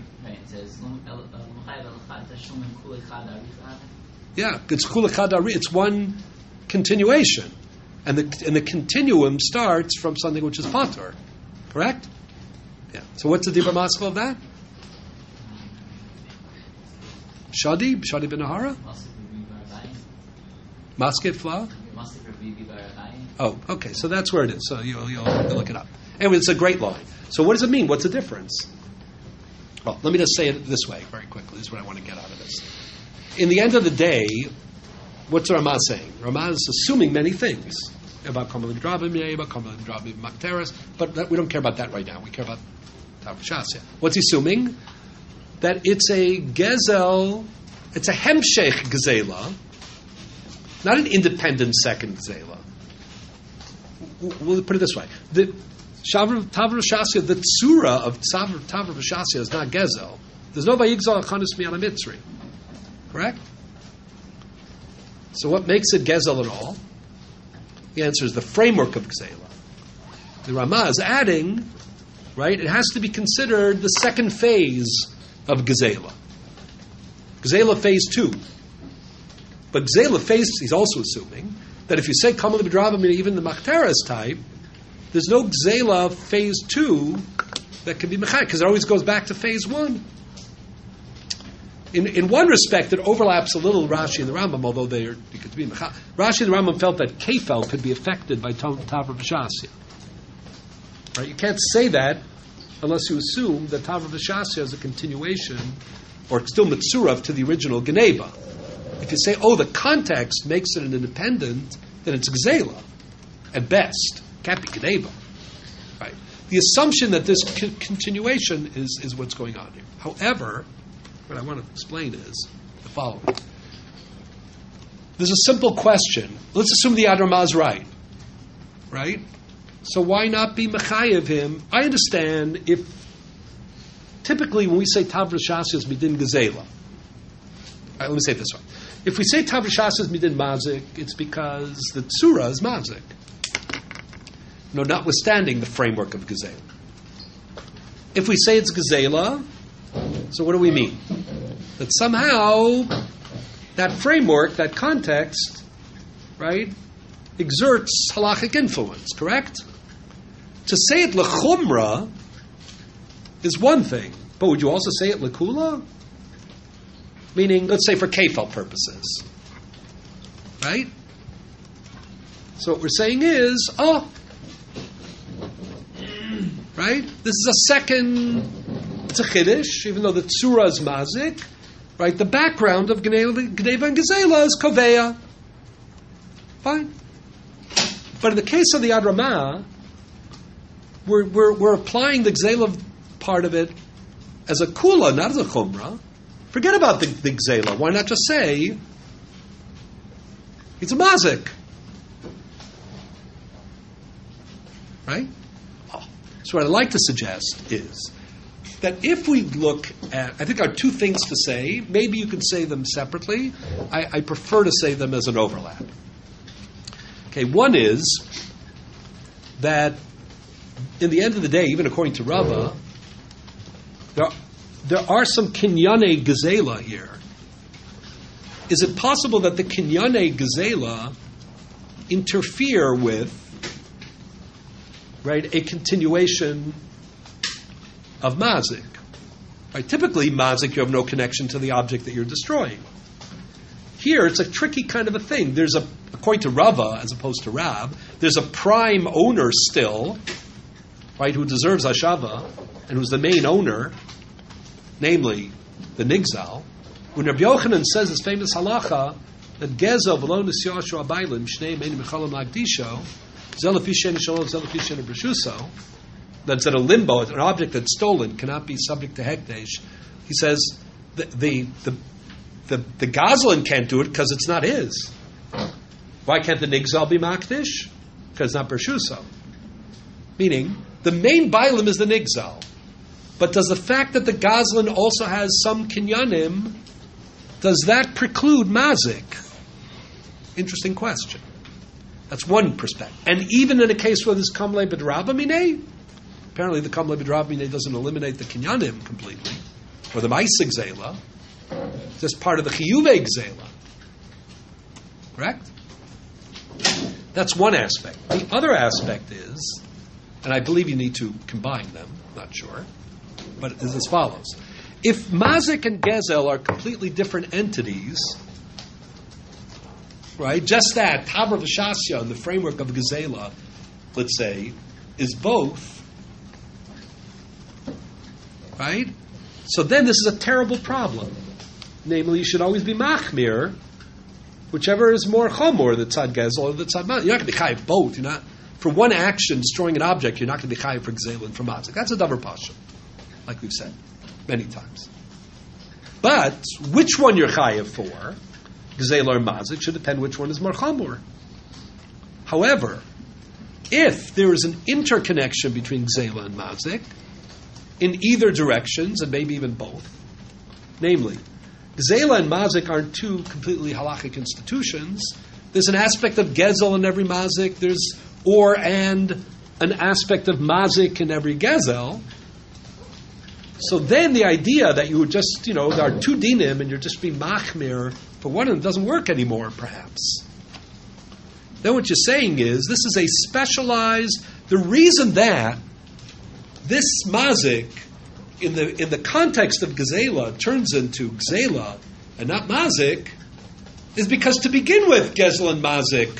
Yeah, it's kula chadari. It's one continuation, and the continuum starts from something which is patur, correct? Yeah. So what's the deeper maskal of that? Shadi ben Nahara. Masket Fla. Oh, okay. So that's where it is. So you'll look it up. Anyway, it's a great line. So what does it mean? What's the difference? Well, let me just say it this way very quickly. This is what I want to get out of this. In the end of the day, what's Ramah saying? Ramah is assuming many things about Kamle B'Draba Minei, about Kamle B'Draba Machteres, but we don't care about that right now. We care about Tav Shasya. What's he assuming? That it's a gezel, it's a hemshech gezela, not an independent second gezela. We'll put it this way: the Tav Shasya, the tzura of Tav Shasya is not gezel. There's no vayigzal achanis miyana mitzri, correct? So what makes it gezel at all? The answer is the framework of gezela. The Ramah is adding, right? It has to be considered the second phase of gezela. Gezela phase 2. But gezela phase, he's also assuming that if you say kamal b'drabim, even the machteres type, there's no gezela phase 2 that can be mechayek, because it always goes back to phase 1. In one respect, it overlaps a little Rashi and the Rambam, although you could be mechayek. Rashi and the Rambam felt that kefel could be affected by Tav Shasya. Right? You can't say that unless you assume that Tav Shasya is a continuation, or still Mitzurav to the original Geneva. If you say, the context makes it an independent, then it's Gzela, at best. Can't be Geneva. Right? The assumption that this continuation is what's going on here. However, what I want to explain is the following. There's a simple question. Let's assume the Adramah is right. Right? So why not be mechayev him? I understand if typically when we say Tav Shasya is midin gezela. Let me say it this way: if we say Tav Shasya is midin mazik, it's because the tzura is mazik. No, notwithstanding the framework of gezela. If we say it's gezela, so what do we mean? That somehow that framework, that context, right, exerts halachic influence, correct? To say it lechumra is one thing, but would you also say it lekula? Meaning, let's say for kefal purposes, right? So what we're saying is, right? This is a second, it's a chiddush, even though the tzura is mazik, right? The background of Gneva and Gezela is koveya. Fine. But in the case of the Adramah, we're applying the Gzela part of it as a kula, not as a chumrah. Forget about the Gzela. Why not just say it's a mazik? Right? So what I'd like to suggest is that if we look at, I think there are two things to say. Maybe you can say them separately. I prefer to say them as an overlap. Okay, one is that in the end of the day, even according to Rava, there are some kinyane gezela here. Is it possible that the kinyane gezela interfere with, right, a continuation of mazik? Right? Typically, mazik, you have no connection to the object that you're destroying. Here, it's a tricky kind of a thing. According to Rava, as opposed to Rab, there's a prime owner still, right, who deserves Hashava, and who's the main owner, namely the Nigzal. When Rabbi Yochanan says his famous halacha, that Gezel v'lo nisyashu abaylim shnei meini mechalam lagdisho, zelafishen shalom zelafishen b'shuso, that's at a limbo, an object that's stolen cannot be subject to hekdesh. He says the Gazlan can't do it because it's not his. Why can't the Nigzal be Makdish? Because it's not Bershuso. Meaning, the main Bailim is the Nigzal. But does the fact that the Gazlan also has some Kinyanim, does that preclude Mazik? Interesting question. That's one perspective. And even in a case where there's Kamle B'drabamine, apparently the Kamle B'drabamine doesn't eliminate the Kinyanim completely, or the Maisig Zela, it's just part of the Chiyuve Zela. Correct? That's one aspect. The other aspect is, and I believe you need to combine them, not sure, but it is as follows. If Mazik and Gezel are completely different entities, right, just that, Tav Shasya in the framework of Gezela, let's say, is both, right? So then this is a terrible problem. Namely, you should always be Machmir, whichever is more Chomor, the Tzad Gezel or the Tzad Mazik. You're not going to be Chayiv both. You're not, for one action, destroying an object, you're not going to be Chayiv for Gezel and for Mazik. That's a davar pasha. like we've said many times. But which one you're chayav for, gzeila or mazik, should depend which one is more chamor. However, if there is an interconnection between gzeila and mazik, in either directions, and maybe even both, namely, gzeila and mazik aren't two completely halachic institutions. There's an aspect of gezel in every mazik. There's and an aspect of mazik in every gezel. So then the idea that you would just, there are two dinim and you're just being machmir for one of them doesn't work anymore, perhaps. Then what you're saying is this is a specialized. The reason that this mazik in the context of gzeila turns into gzeila and not mazik is because to begin with, gezel and mazik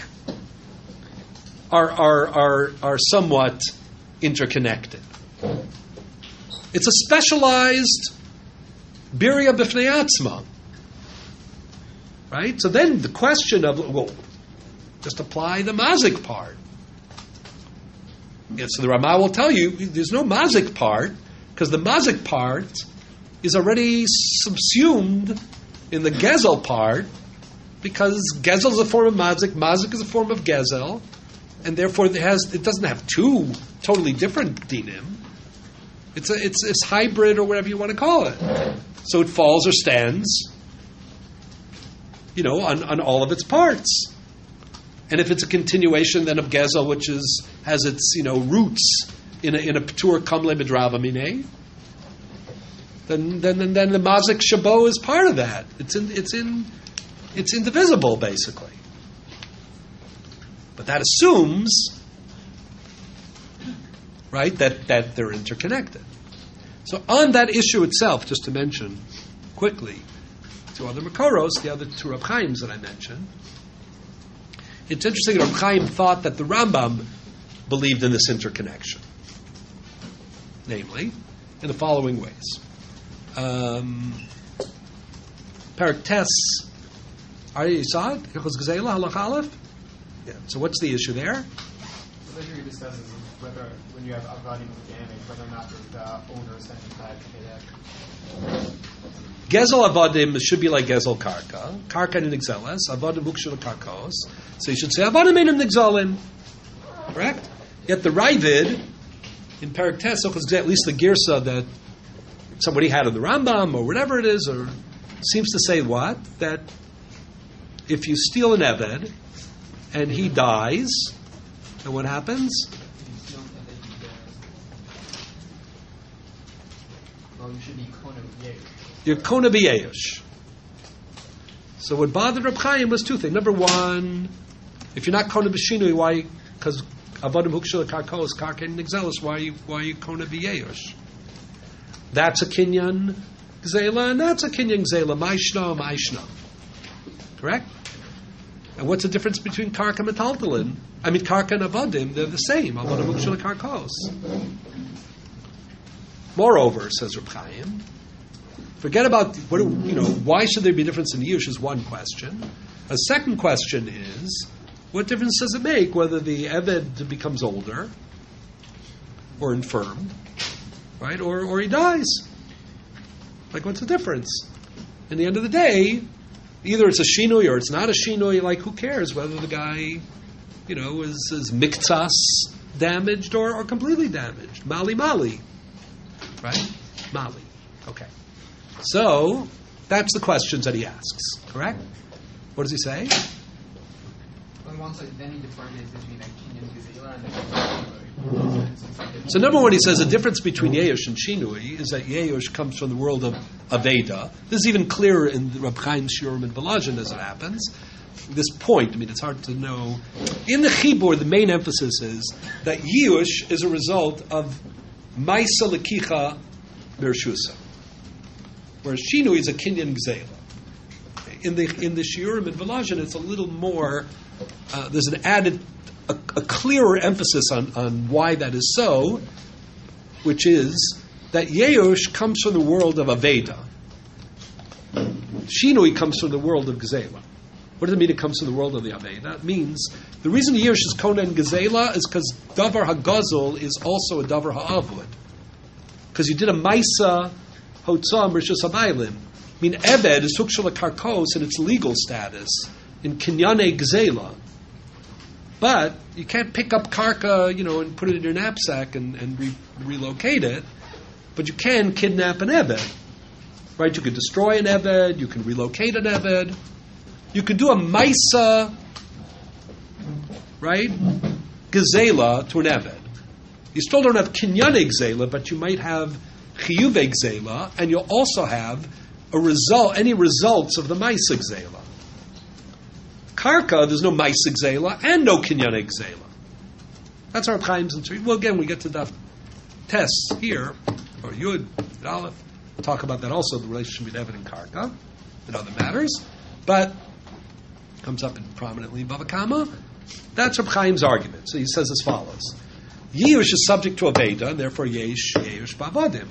are somewhat interconnected. It's a specialized birya b'fnei atzma, right? So then the question of just apply the mazik part. Yeah, so the Ramah will tell you there's no mazik part because the mazik part is already subsumed in the gezel part because gezel is a form of mazik is a form of gezel, and therefore it doesn't have two totally different dinim. It's hybrid or whatever you want to call it. So it falls or stands, on all of its parts. And if it's a continuation then of gezel, which has its roots in a p'tur kamle midrava minei, then the mazik shabo is part of that. It's indivisible basically. But that assumes, right, that they're interconnected. So on that issue itself, just to mention quickly, two other Makoros, the other two Reb Chaims that I mentioned. It's interesting that Reb Chaim thought that the Rambam believed in this interconnection. Namely, in the following ways. Parak Tes, Arya Yisad, Hilchos Gzeila, Halach Aleph. Yeah. So what's the issue there?
The issue he discusses is whether, when you have avadim damage, whether or not the owner is sending back to
Gezel avadim should be like gezel karka. Karka in nigzeles. Avadim ukshul karkos. So you should say avadim in nigzalim. Correct? Yet the Ravid in Parak Tes, at least the girsa that somebody had in the Rambam or whatever it is, or seems to say what? That if you steal an eved and he dies, and what happens?
You should be kona b'yesh.
You're kona b'yesh. So what bothered Reb Chaim was two things. Number one, if you're not kona b'shinui, why? Because avadim hukshul karkos karka nigzelis. Why are you kona b'yesh? That's a kinyan gzela, and that's a kinyan gzela. Ma'ishna. Correct? And what's the difference between karka and metaltalin? Karka and avadim, they're the same. Avadim hukshul karkos. Moreover, says Reb Chaim, forget about why should there be a difference in Yush is one question. A second question is, what difference does it make whether the Eved becomes older or infirm, right, or he dies? Like, what's the difference? In the end of the day, either it's a shinui or it's not a shinui. Like, who cares whether the guy, is miktsas damaged or completely damaged? Mali. Right? Mali. Okay. So, that's the questions that he asks. Correct? What does he say?
On one side, then he differentiates between a kinyan gzela and
So number one, he says the difference between Yehush and Shinui is that Yehush comes from the world of Aveda. This is even clearer in Reb Chaim's Shurim and Velazhin as it happens. This point, it's hard to know. In the Chibur, the main emphasis is that Yehush is a result of Maisa Lekicha Bershusa, whereas Shinui is a Kinyan Gzeila. In the Shiurim and Velazhin, it's a little more. There's an added, a clearer emphasis on why that is so, which is that Yehush comes from the world of Aveda. Shinui comes from the world of Gzeila. What does it mean? It comes from the world of the Aveda. It means the reason Yehush is Kona and Gzeila is because Davar HaGazol is also a Davar HaAvud. because you did a Maisa Hotzah Rishus Habaylim. I mean, Eved is Sukshal Karkos in its legal status in Kinyane Gzela. But you can't pick up Karka, and put it in your knapsack and relocate it. But you can kidnap an Eved. Right? You can destroy an Eved, you can relocate an Eved. You can do a Maisa, right? Gzela to an Eved. You still don't have Kinyane Gzela, but you might have Chiyuve Gzela, and you'll also have any results of the Maisa Gzela. Karka, there's no Maisa Gzela and no Kinyane Gzela. That's our Chaim's and well, again, we get to the tests here, or Yud, and Aleph. We'll talk about that also, the relationship between Eved and Karka, and other matters. But comes up prominently in Bava Kama. That's Reb Chaim's argument. So he says as follows: Yeush is subject to Aveda, and therefore Yeush Bavadim.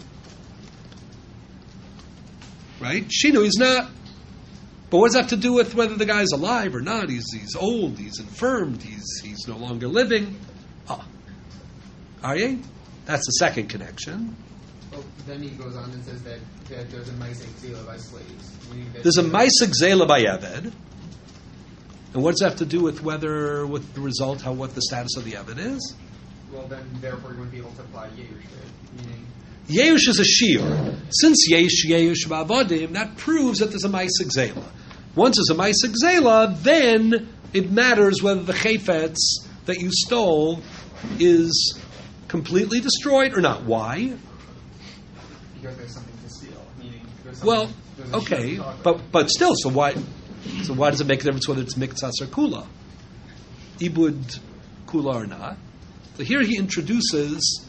Right? Shinu is not. But what does that have to do with whether the guy's alive or not? He's old, he's infirmed, he's no longer living. Are you? That's the second connection.
Well, then he goes on and says that there's a Maisa Gzela by slaves.
There's a Maisa Gzela by Eved. And what does that have to do with what the status of the Eved is?
Well, then therefore you wouldn't be able to apply Yeush, meaning
Yeush is a shiur. Since Yeush ba'avodim, that proves that there's a Maisa Gzela. Once there's a Maisa Gzela, then it matters whether the chayfetz that you stole is completely destroyed or not. Why?
Because there's something to steal. Meaning
okay, but still, so why does it make a difference whether it's miktsas or kula? Ibud kula or not? So here he introduces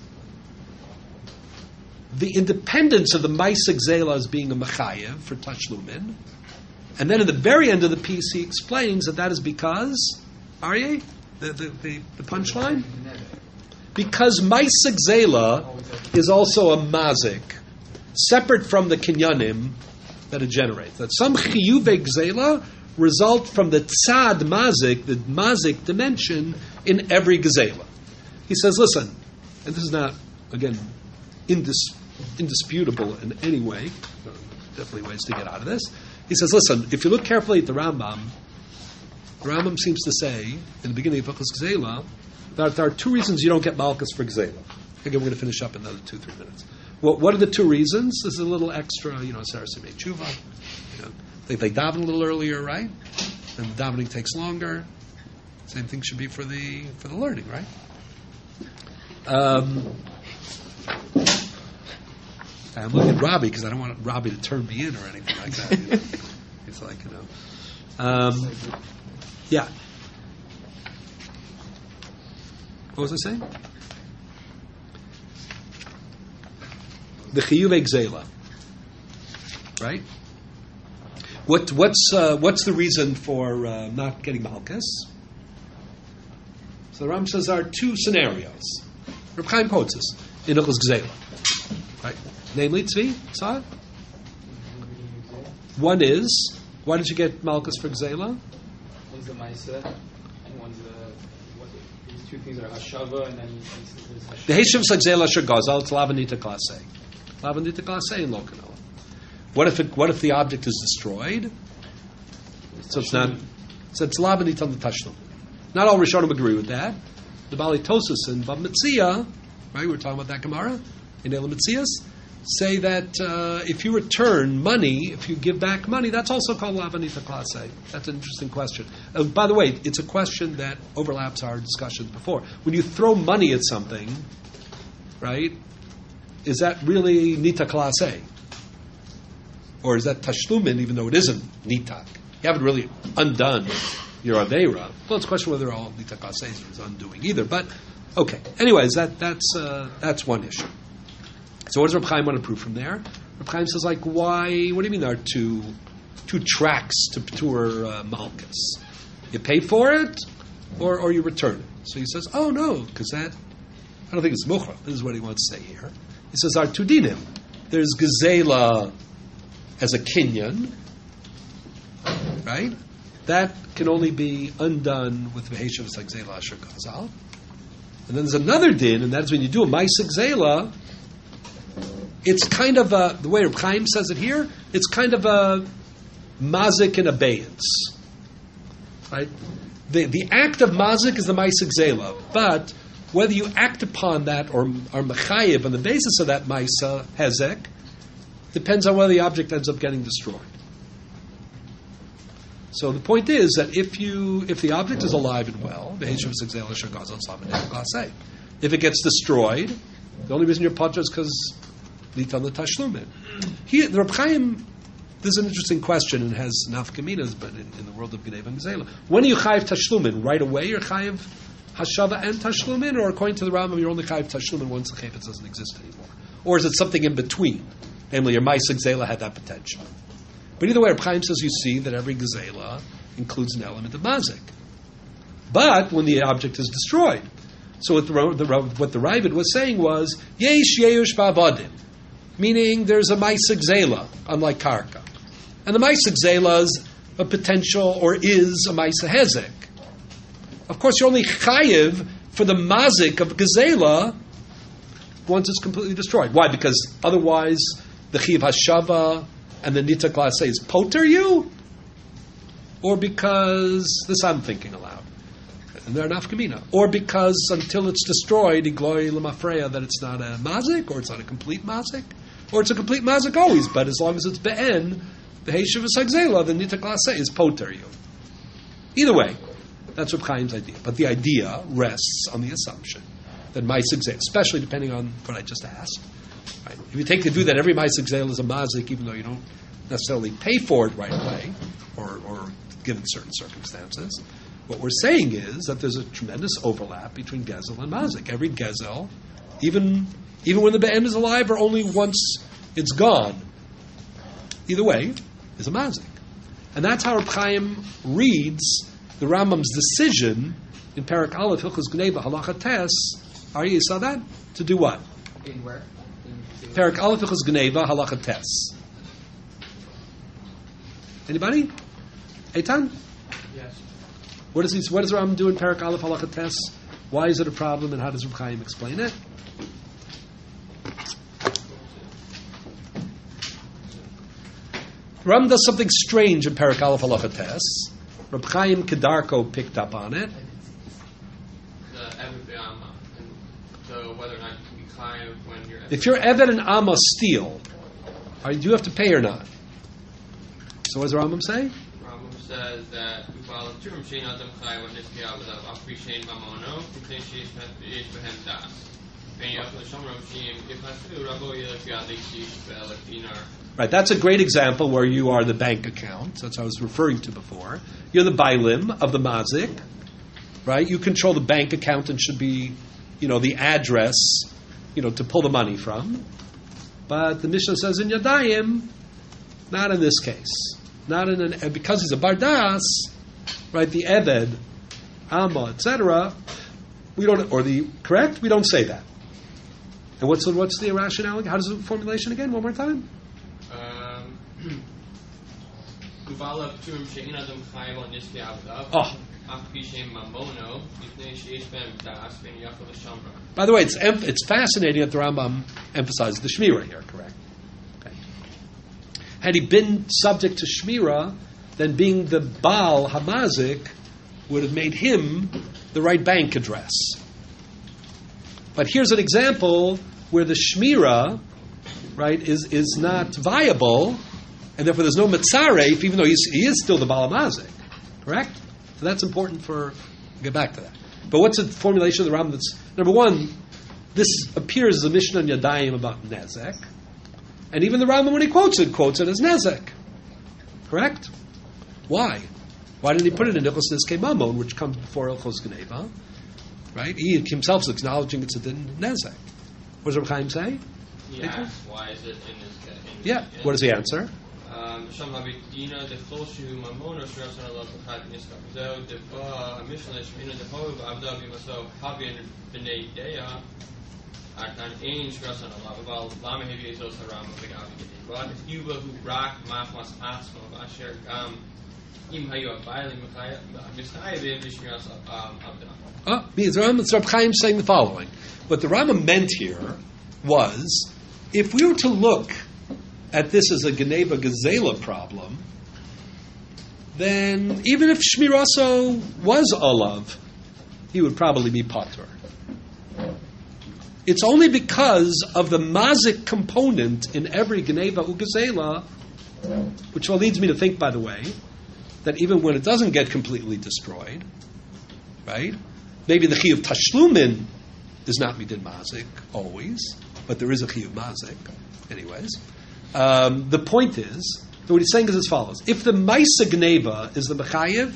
the independence of the Maisa Gzela as being a mechayev for tashlumin, and then at the very end of the piece he explains that is because Aryeh, the punchline, because Maisa Gzela is also a mazik, separate from the kinyanim that it generates. That some chiyuve Gzela result from the tzad mazik, the mazik dimension in every Gzela. He says, listen, and this is not, again, indisputable in any way, definitely ways to get out of this. He says, listen, if you look carefully at the Rambam seems to say, in the beginning of Hilchos Gzela, that there are two reasons you don't get Malchus for Gzela. Again, we're going to finish up in another 2-3 minutes. What are the two reasons? This is a little extra, Sarasi made tshuva. They daven a little earlier, right? And the davening takes longer. Same thing should be for the learning, right? I'm looking at Robbie because I don't want Robbie to turn me in or anything like that. It's like, yeah. What was I saying? The chiyuve gzela, right? What's the reason for not getting malchus? So the Ram says there are two scenarios. Reb Chaim quotes us in Hilchos Gzela, right? Namely, Tzvi, Saad. One is, why did you get malchus for Gzela?
One's the Maisa, and one's these two things are Hashava, and then he
the Heshav Gzela Shagazal, it's Lavanita Klase. Lavanita Klase in Lokanoa. What if the object is destroyed? So it's not. So it's Lavanita on the Tashlum. Not all Rishonim agree with that. The Bali Tosus and Bab Metzia, right? We're talking about that Gemara in Elam Metzias. Say that if you return money, if you give back money, that's also called Lavanita Klase. That's an interesting question. By the way, it's a question that overlaps our discussions before. When you throw money at something, right, is that really Nita Klase? Or is that Tashlumin, even though it isn't Nitak? You haven't really undone your Aveira. Well, it's a question whether all Nita Klase is undoing either. But, okay. Anyways, that's one issue. So what does Reb Chaim want to prove from there? Reb Chaim says, why? What do you mean there are two tracks to Ptur Malchus? You pay for it, or you return it. So he says, oh no, because I don't think it's Mukhra. This is what he wants to say here. He says, there are two dinim. There's Gazela as a kinyan, right? That can only be undone with Veheshav Gzela Asher Gazal. And then there's another din, and that's when you do a Maisa Gzela, it's kind of the way Reb Chaim says it here, it's kind of a mazik in abeyance. Right? The act of mazik is the maisik zela, but whether you act upon that or are mechayev on the basis of that maisa hezek depends on whether the object ends up getting destroyed. So the point is that if the object is alive and well, if it gets destroyed, the only reason you're patur is because litan the tashlumin. Here, the Reb Chaim, this is an interesting question and has nafkaminas, but in the world of Gneva and Gzela. When are you chayiv tashlumin? Right away you're chayiv hashava and tashlumin, or according to the Rambam you're only chayiv tashlumin once the chayfetz doesn't exist anymore? Or is it something in between? Namely, your Maisa Gzela had that potential. But either way, Reb Chaim says you see that every Gzela includes an element of mazik. But when the object is destroyed. So what the Ravid was saying was, yesh yeush ba'avadim, meaning there's a Maisa Gzela, unlike Karka. And the Maisa Gzela is a potential, or is a Maisa Hezek. Of course, you're only chayiv for the mazik of Gzela once it's completely destroyed. Why? Because otherwise the Chiv Hashava and the Nita Klase is poter you? Or because, this I'm thinking aloud, and they're nafkamina. Or because until it's destroyed, Igloi Lamafreya, that it's not a mazik, or it's not a complete mazik, or it's a complete mazik always, but as long as it's be'en, the Heishav Sagzela, the Nita Klase is poter you. Either way, that's Reb Chaim's idea. But the idea rests on the assumption that Maisa Gzela, especially depending on what I just asked. Right? If you take the view that every Maisa Gzela is a mazik, even though you don't necessarily pay for it right away, or given certain circumstances, what we're saying is that there's a tremendous overlap between Gezel and mazik. Every Gezel, even when the Be'em is alive or only once it's gone, either way, is a mazik. And that's how Reb Chaim reads the Rambam's decision in Parak Aleph, Hilchos Gneva, Halacha Tes, you saw that? To do what?
In where?
Parak Aleph, Hilchos Gneva, Halacha Tes. Anybody? Eitan?
Yes.
What does the Rambam do in Parak Aleph, Halacha Tes? Why is it a problem, and how does Reb Chaim explain it? Rambam does something strange in Parak Aleph, Halacha Tes. Reb Chaim Kedarko picked up on it.
Whether or not you can be chayiv when you're...
If your Eved and Amma steal, do you have to pay or not? So what does the Rambam say?
Rambam says that
right, that's a great example where you are the bank account. That's what I was referring to before. You're the bailim of the mazik, right? You control the bank account and should be, the address, to pull the money from. But the Mishnah says in Yadayim, not in this case. Not in because he's a bardas, right? The Eved, Amma, etc. We don't, correct? We don't say that. And what's the rationale? How does the formulation again? One more time. Oh. By the way, it's fascinating that the Rambam emphasizes the Shmira here, correct? Okay. Had he been subject to Shmira, then being the Baal Hamazik would have made him the right bank address. But here's an example where the Shmira, right, is not viable, and therefore there's no Mitzaref, even though he is still the Baal Hamazik, correct? So that's important we'll get back to that. But what's the formulation of the Rambam? That's, number one, this appears as a Mishnah in Yadayim about Nezek. And even the Rambam, when he quotes it as Nezek. Correct? Why? Why didn't he put it in Ilchos Nizkei Mamon, which comes before Ilchos Gneva? Right? He himself is acknowledging it's a din Nezek. What does Reb Chaim say?
He asks, why is it in this?
Yeah. What does he answer? Reb Chaim saying the following. What the Rambam meant here was if we were to look at this as a Geneva Gazela problem, then even if Shmiraso was Olav, he would probably be Patur. It's only because of the mazik component in every Geneva Ugazela, which leads me to think, by the way, that even when it doesn't get completely destroyed, right? Maybe the chiyuv tashlumin is not midin mazik always, but there is a chiyuv mazik, anyways. The point is that what he's saying is as follows: if the Maisa Gneva is the mechayev,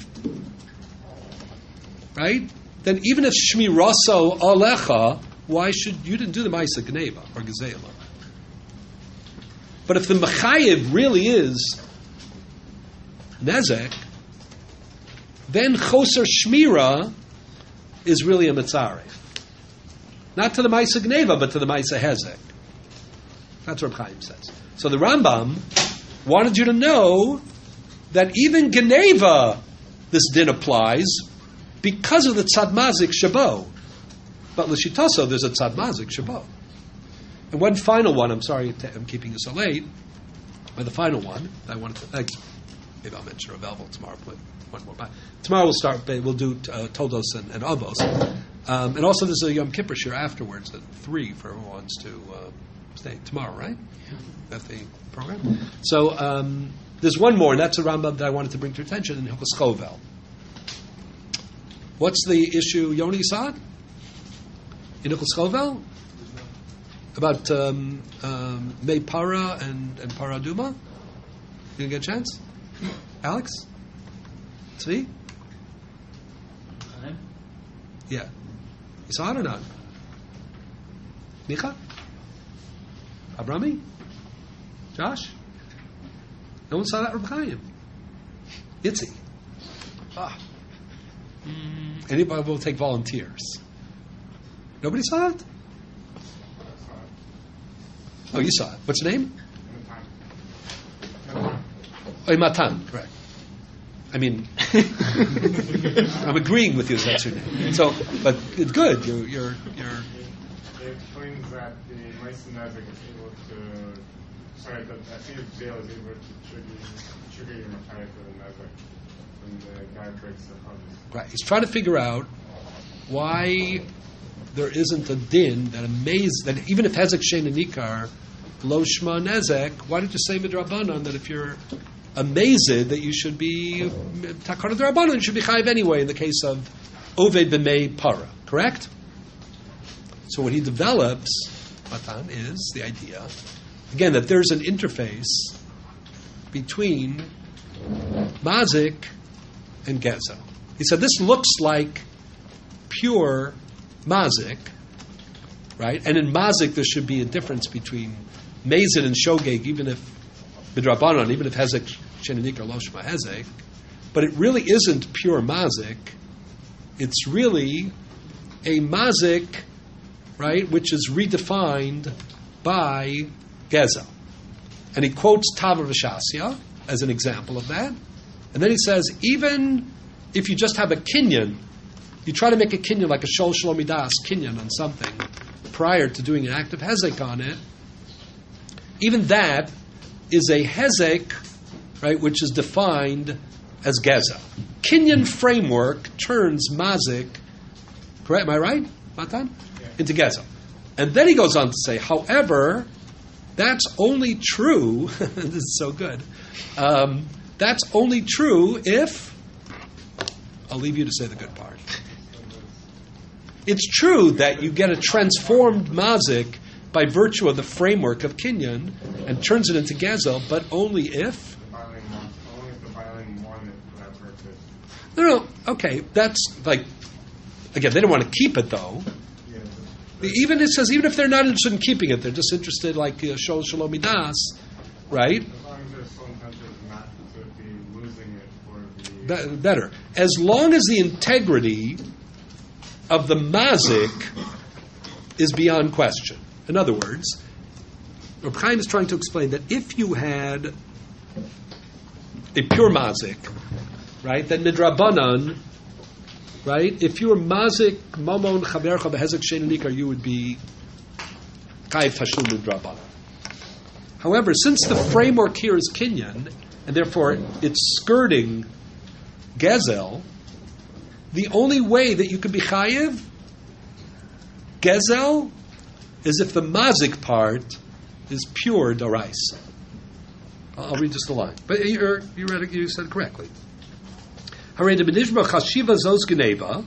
right? Then even if Shmiraso Alecha, why should you didn't do the Maisa Gneva or Gezela? But if the mechayev really is Nezek, then Choser Shmira is really a Mitzaref. Not to the Maisa Gneva, but to the Maisa Hezek. That's what Chaim says. So the Rambam wanted you to know that even Geneva, this din applies because of the Tzad Mazik Shabo. But L'shitaso, there's a Tzad Mazik Shabo. And one final one, I'm sorry I'm keeping you so late, but the final one, I wanted to, maybe I'll mention Ravelvel tomorrow, but one more. Tomorrow we'll do Toldos and Avos. And also there's a Yom Kippur Shir afterwards at 3 for everyone who wants to stay. Tomorrow, right? Yeah. At the program. So there's one more, and that's a Rambam that I wanted to bring to your attention in Hilchos Chovel. What's the issue, Yoni Yisad? In Hilchos Chovel? About Mei Para and Para Duma? You gonna get a chance? Alex? Tzvi? Yeah. You saw it or not? Micha? Abrami? Josh? No one saw that Reb Chaim? Itzi? Anybody will take volunteers? Nobody saw it? Oh, you saw it. What's the name? Oh, Matan, correct. I mean, I'm agreeing with you. That's your name. So, but it's good. You're.
It explains that the Meissen Nezek is able to. Sorry, that Asif Jail is able to trigger your mechanic for the Nezek when the guy breaks the harvest.
Right. He's trying to figure out why there isn't a din that even if Hezek Shein and Nikar Lo Shma Nezek, why did you say Midrabanan that if you're amazed that you should be Takar Drabanan, you should be Chayiv anyway in the case of Oved B'mei Para, correct? So what he develops, Matan, is the idea, again, that there's an interface between Mazik and Gezel. He said this looks like pure Mazik, right? And in Mazik there should be a difference between Mezid and Shogeg, even if Midrabanan, even if Hezek Shenanik or Loshma Hezek, but it really isn't pure Mazik. It's really a Mazik, right, which is redefined by Gezel. And he quotes Tavar V'Shasya as an example of that. And then he says, even if you just have a kinyan, you try to make a kinyan like a Shol Shlomidas kinyan on something prior to doing an act of Hezek on it, even that is a Hezek, right, which is defined as Gezel. Kinyan framework turns Mazik, correct? Am I right, Matan? Yeah. Into Gezel. And then he goes on to say, however, that's only true, this is so good, that's only true if, I'll leave you to say the good part. It's true that you get a transformed Mazik by virtue of the framework of Kinyan and turns it into Gezel, but only if?
Only if the filing won it for that purpose.
No, okay, that's like, again, they don't want to keep it though. Yeah, even it says, even if they're not interested in keeping it, they're just interested like Shol Shalomidas, right?
As long as there's some intention not to be losing it for the...
Better. As long as the integrity of the Mazik is beyond question. In other words, Reb Chaim is trying to explain that if you had a pure Mazik, right, then Midrabanan, right, if you were Mazik, Mamon, Chavercha, Behezek, Shein, Nikar, you would be Chayiv Tashlum Midrabanan. However, since the framework here is kinyan, and therefore it's skirting gezel, the only way that you could be chayiv gezel is if the mazik part is pure daraisa. I'll read just the line, but you read it. You said it correctly. Harei de benishma chashiva zos geneva.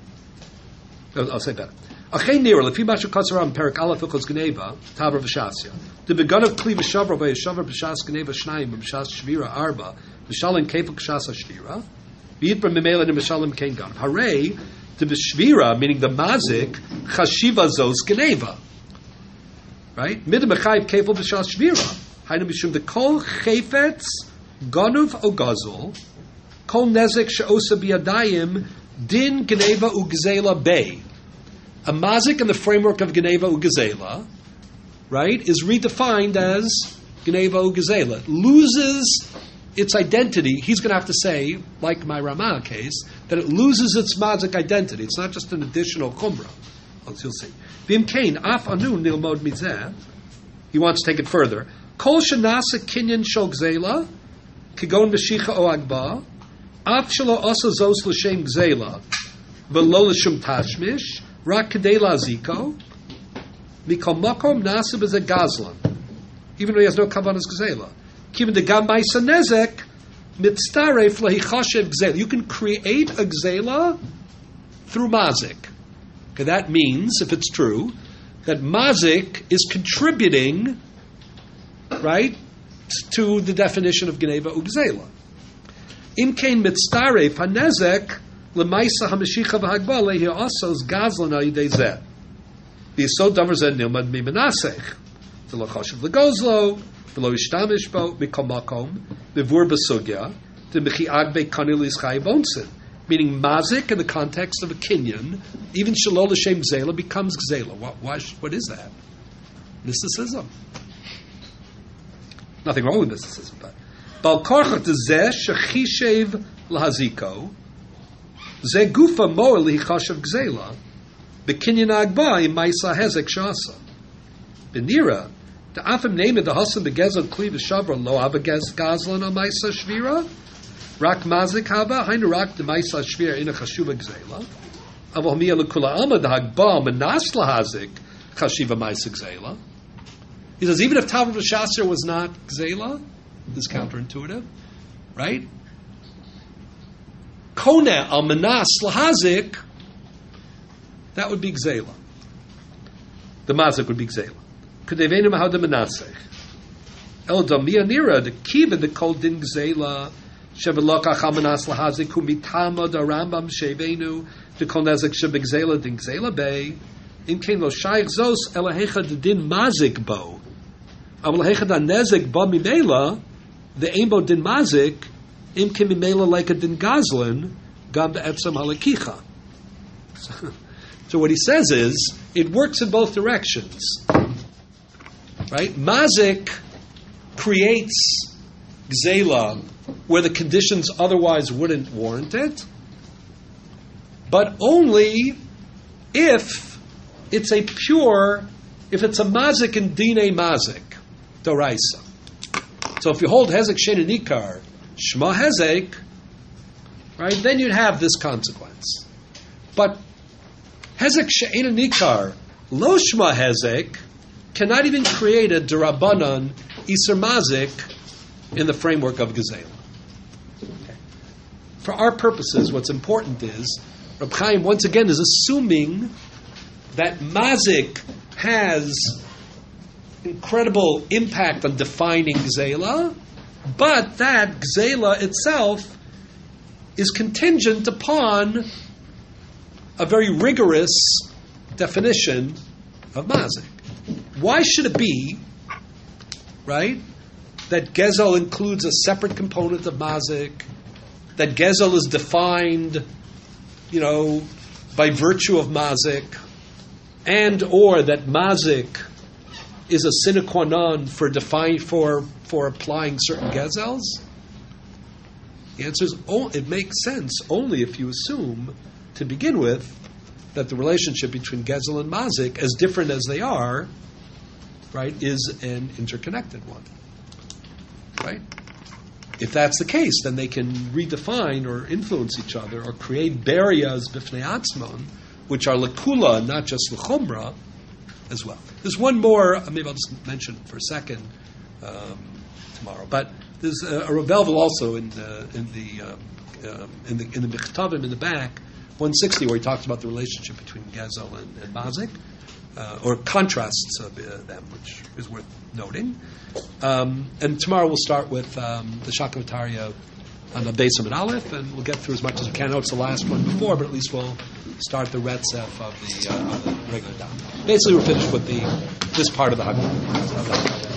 I'll say that. Achay nira lefi mashu katzaram perik aleph v'chos geneva taver v'shasya. The begun of kli v'shavra v'yeshavra b'shas geneva shnayim b'shas shvira arba b'shalim kefil k'shas shvira v'yitber mimela n'mishalim kein gan. Harei the b'shvira, meaning the mazik, chashiva zos geneva. Right? Midah mechayiv kefil b'shas shvira. Hainu mishum the kol chayfetz ganuv o gazul kol nezek she'osa biyadayim din geneva ugzela bay. A mazik in the framework of geneva ugzela, right, is redefined as geneva ugzela. It loses its identity. He's going to have to say, like my Ramah case, that it loses its mazik identity. It's not just an additional chumrah. As you'll see. V'im kain af anu nilmod mizeh. He wants to take it further. Kol shenasa kinyan shel gzela, kigon b'shicha o agba, af shelo asa zos l'shem gzela, v'lo l'shem tashmish, rak kedei laziko, mikol makom nasa b'zeh gazlan, even though he has no kavanas gzela. Kivin de gam ma'isa nezek, mitztaref lehichashev gzela. You can create a gzela through mazik. Okay, that means, if it's true, that mazik is contributing, right, to the definition of geneva ugzela. Im kein mitztaref hanezek lemaisa hamashicha v'hagba lehi asos gazlan al yidei zeh. V'yisod davar zeh nilmad mimenasech. V'lo chashiv legozlo, v'lo yishtamish bo, mikol makom, v'vur b'sugya, d'mechi agbe kanil ischai bonsin. Meaning mazik in the context of a kinyan, even shalol l'shem gzela becomes gzela. What is that? Mysticism. Nothing wrong with mysticism, but bal korcha zeh shechishev lahaziko zeh gufa moel lichashav gzela bekinyan agba im ma'isa hezek shasa benira the afim name the hasan begezel kli v'shavra lo hava gazlan al ma'isa shvira rak mazik hava hainu rak the ma'isa shvira ina chashuva gzela avol miya lekula alma the hagba menas lahazik chashiva ma'isa gzela. He says, even if Tav Shasir was not Gzela, this is counterintuitive, right? Kone al Manas Lahazik, that would be Gzela. The Mazik would be Gzela. Kedevenu Mahad Manasech. El Damia Nira, the Kiva, the Kol Din Gzela, Shevelokach al Manas Lahazik, Kumitama, the Rambam Shevenu, the Kol Nezik Shebegzela, Din Gzela Bay, in Kain Lo Shaykh Zos, Elahecha, the Din Mazik Bo. Avlahecha da nezek ba mimela, the aimbo din mazik, im kim mimela like a din gazlan, gam da etzam halakicha. So what he says is, it works in both directions. Right? Mazik creates gzela where the conditions otherwise wouldn't warrant it, but only if it's a mazik and dine mazik. Doraisa. So if you hold Hezek Shein and Nikar, Shema Hezek, right, then you'd have this consequence. But Hezek Shein and Nikar, Lo Shema Hezek, cannot even create a Darabanan Iser Mazik in the framework of Gezela. Okay. For our purposes, what's important is, Reb Chaim once again is assuming that Mazik has incredible impact on defining Gzela, but that Gzela itself is contingent upon a very rigorous definition of Mazik. Why should it be, right, that Gezel includes a separate component of Mazik, that Gezel is defined, by virtue of Mazik, and or that Mazik is a sine qua non for applying certain gezels? The answer is, it makes sense only if you assume, to begin with, that the relationship between gezel and mazik, as different as they are, right, is an interconnected one, right? If that's the case, then they can redefine or influence each other or create barriers b'fnei atzmon, which are lekula, not just lechumra, as well. There's one more. Maybe I'll just mention it for a second tomorrow. But there's a Rav Belvel also in the Mechtavim in the back, 160, where he talks about the relationship between Gezel and Mazik, or contrasts of them, which is worth noting. And tomorrow we'll start with the Shakavataria on the Beis Amid Aleph, and we'll get through as much as we can. I know it's the last one before, but at least we'll start the Retzef of the regular dam. Basically, we're finished with this part of the Haggadah.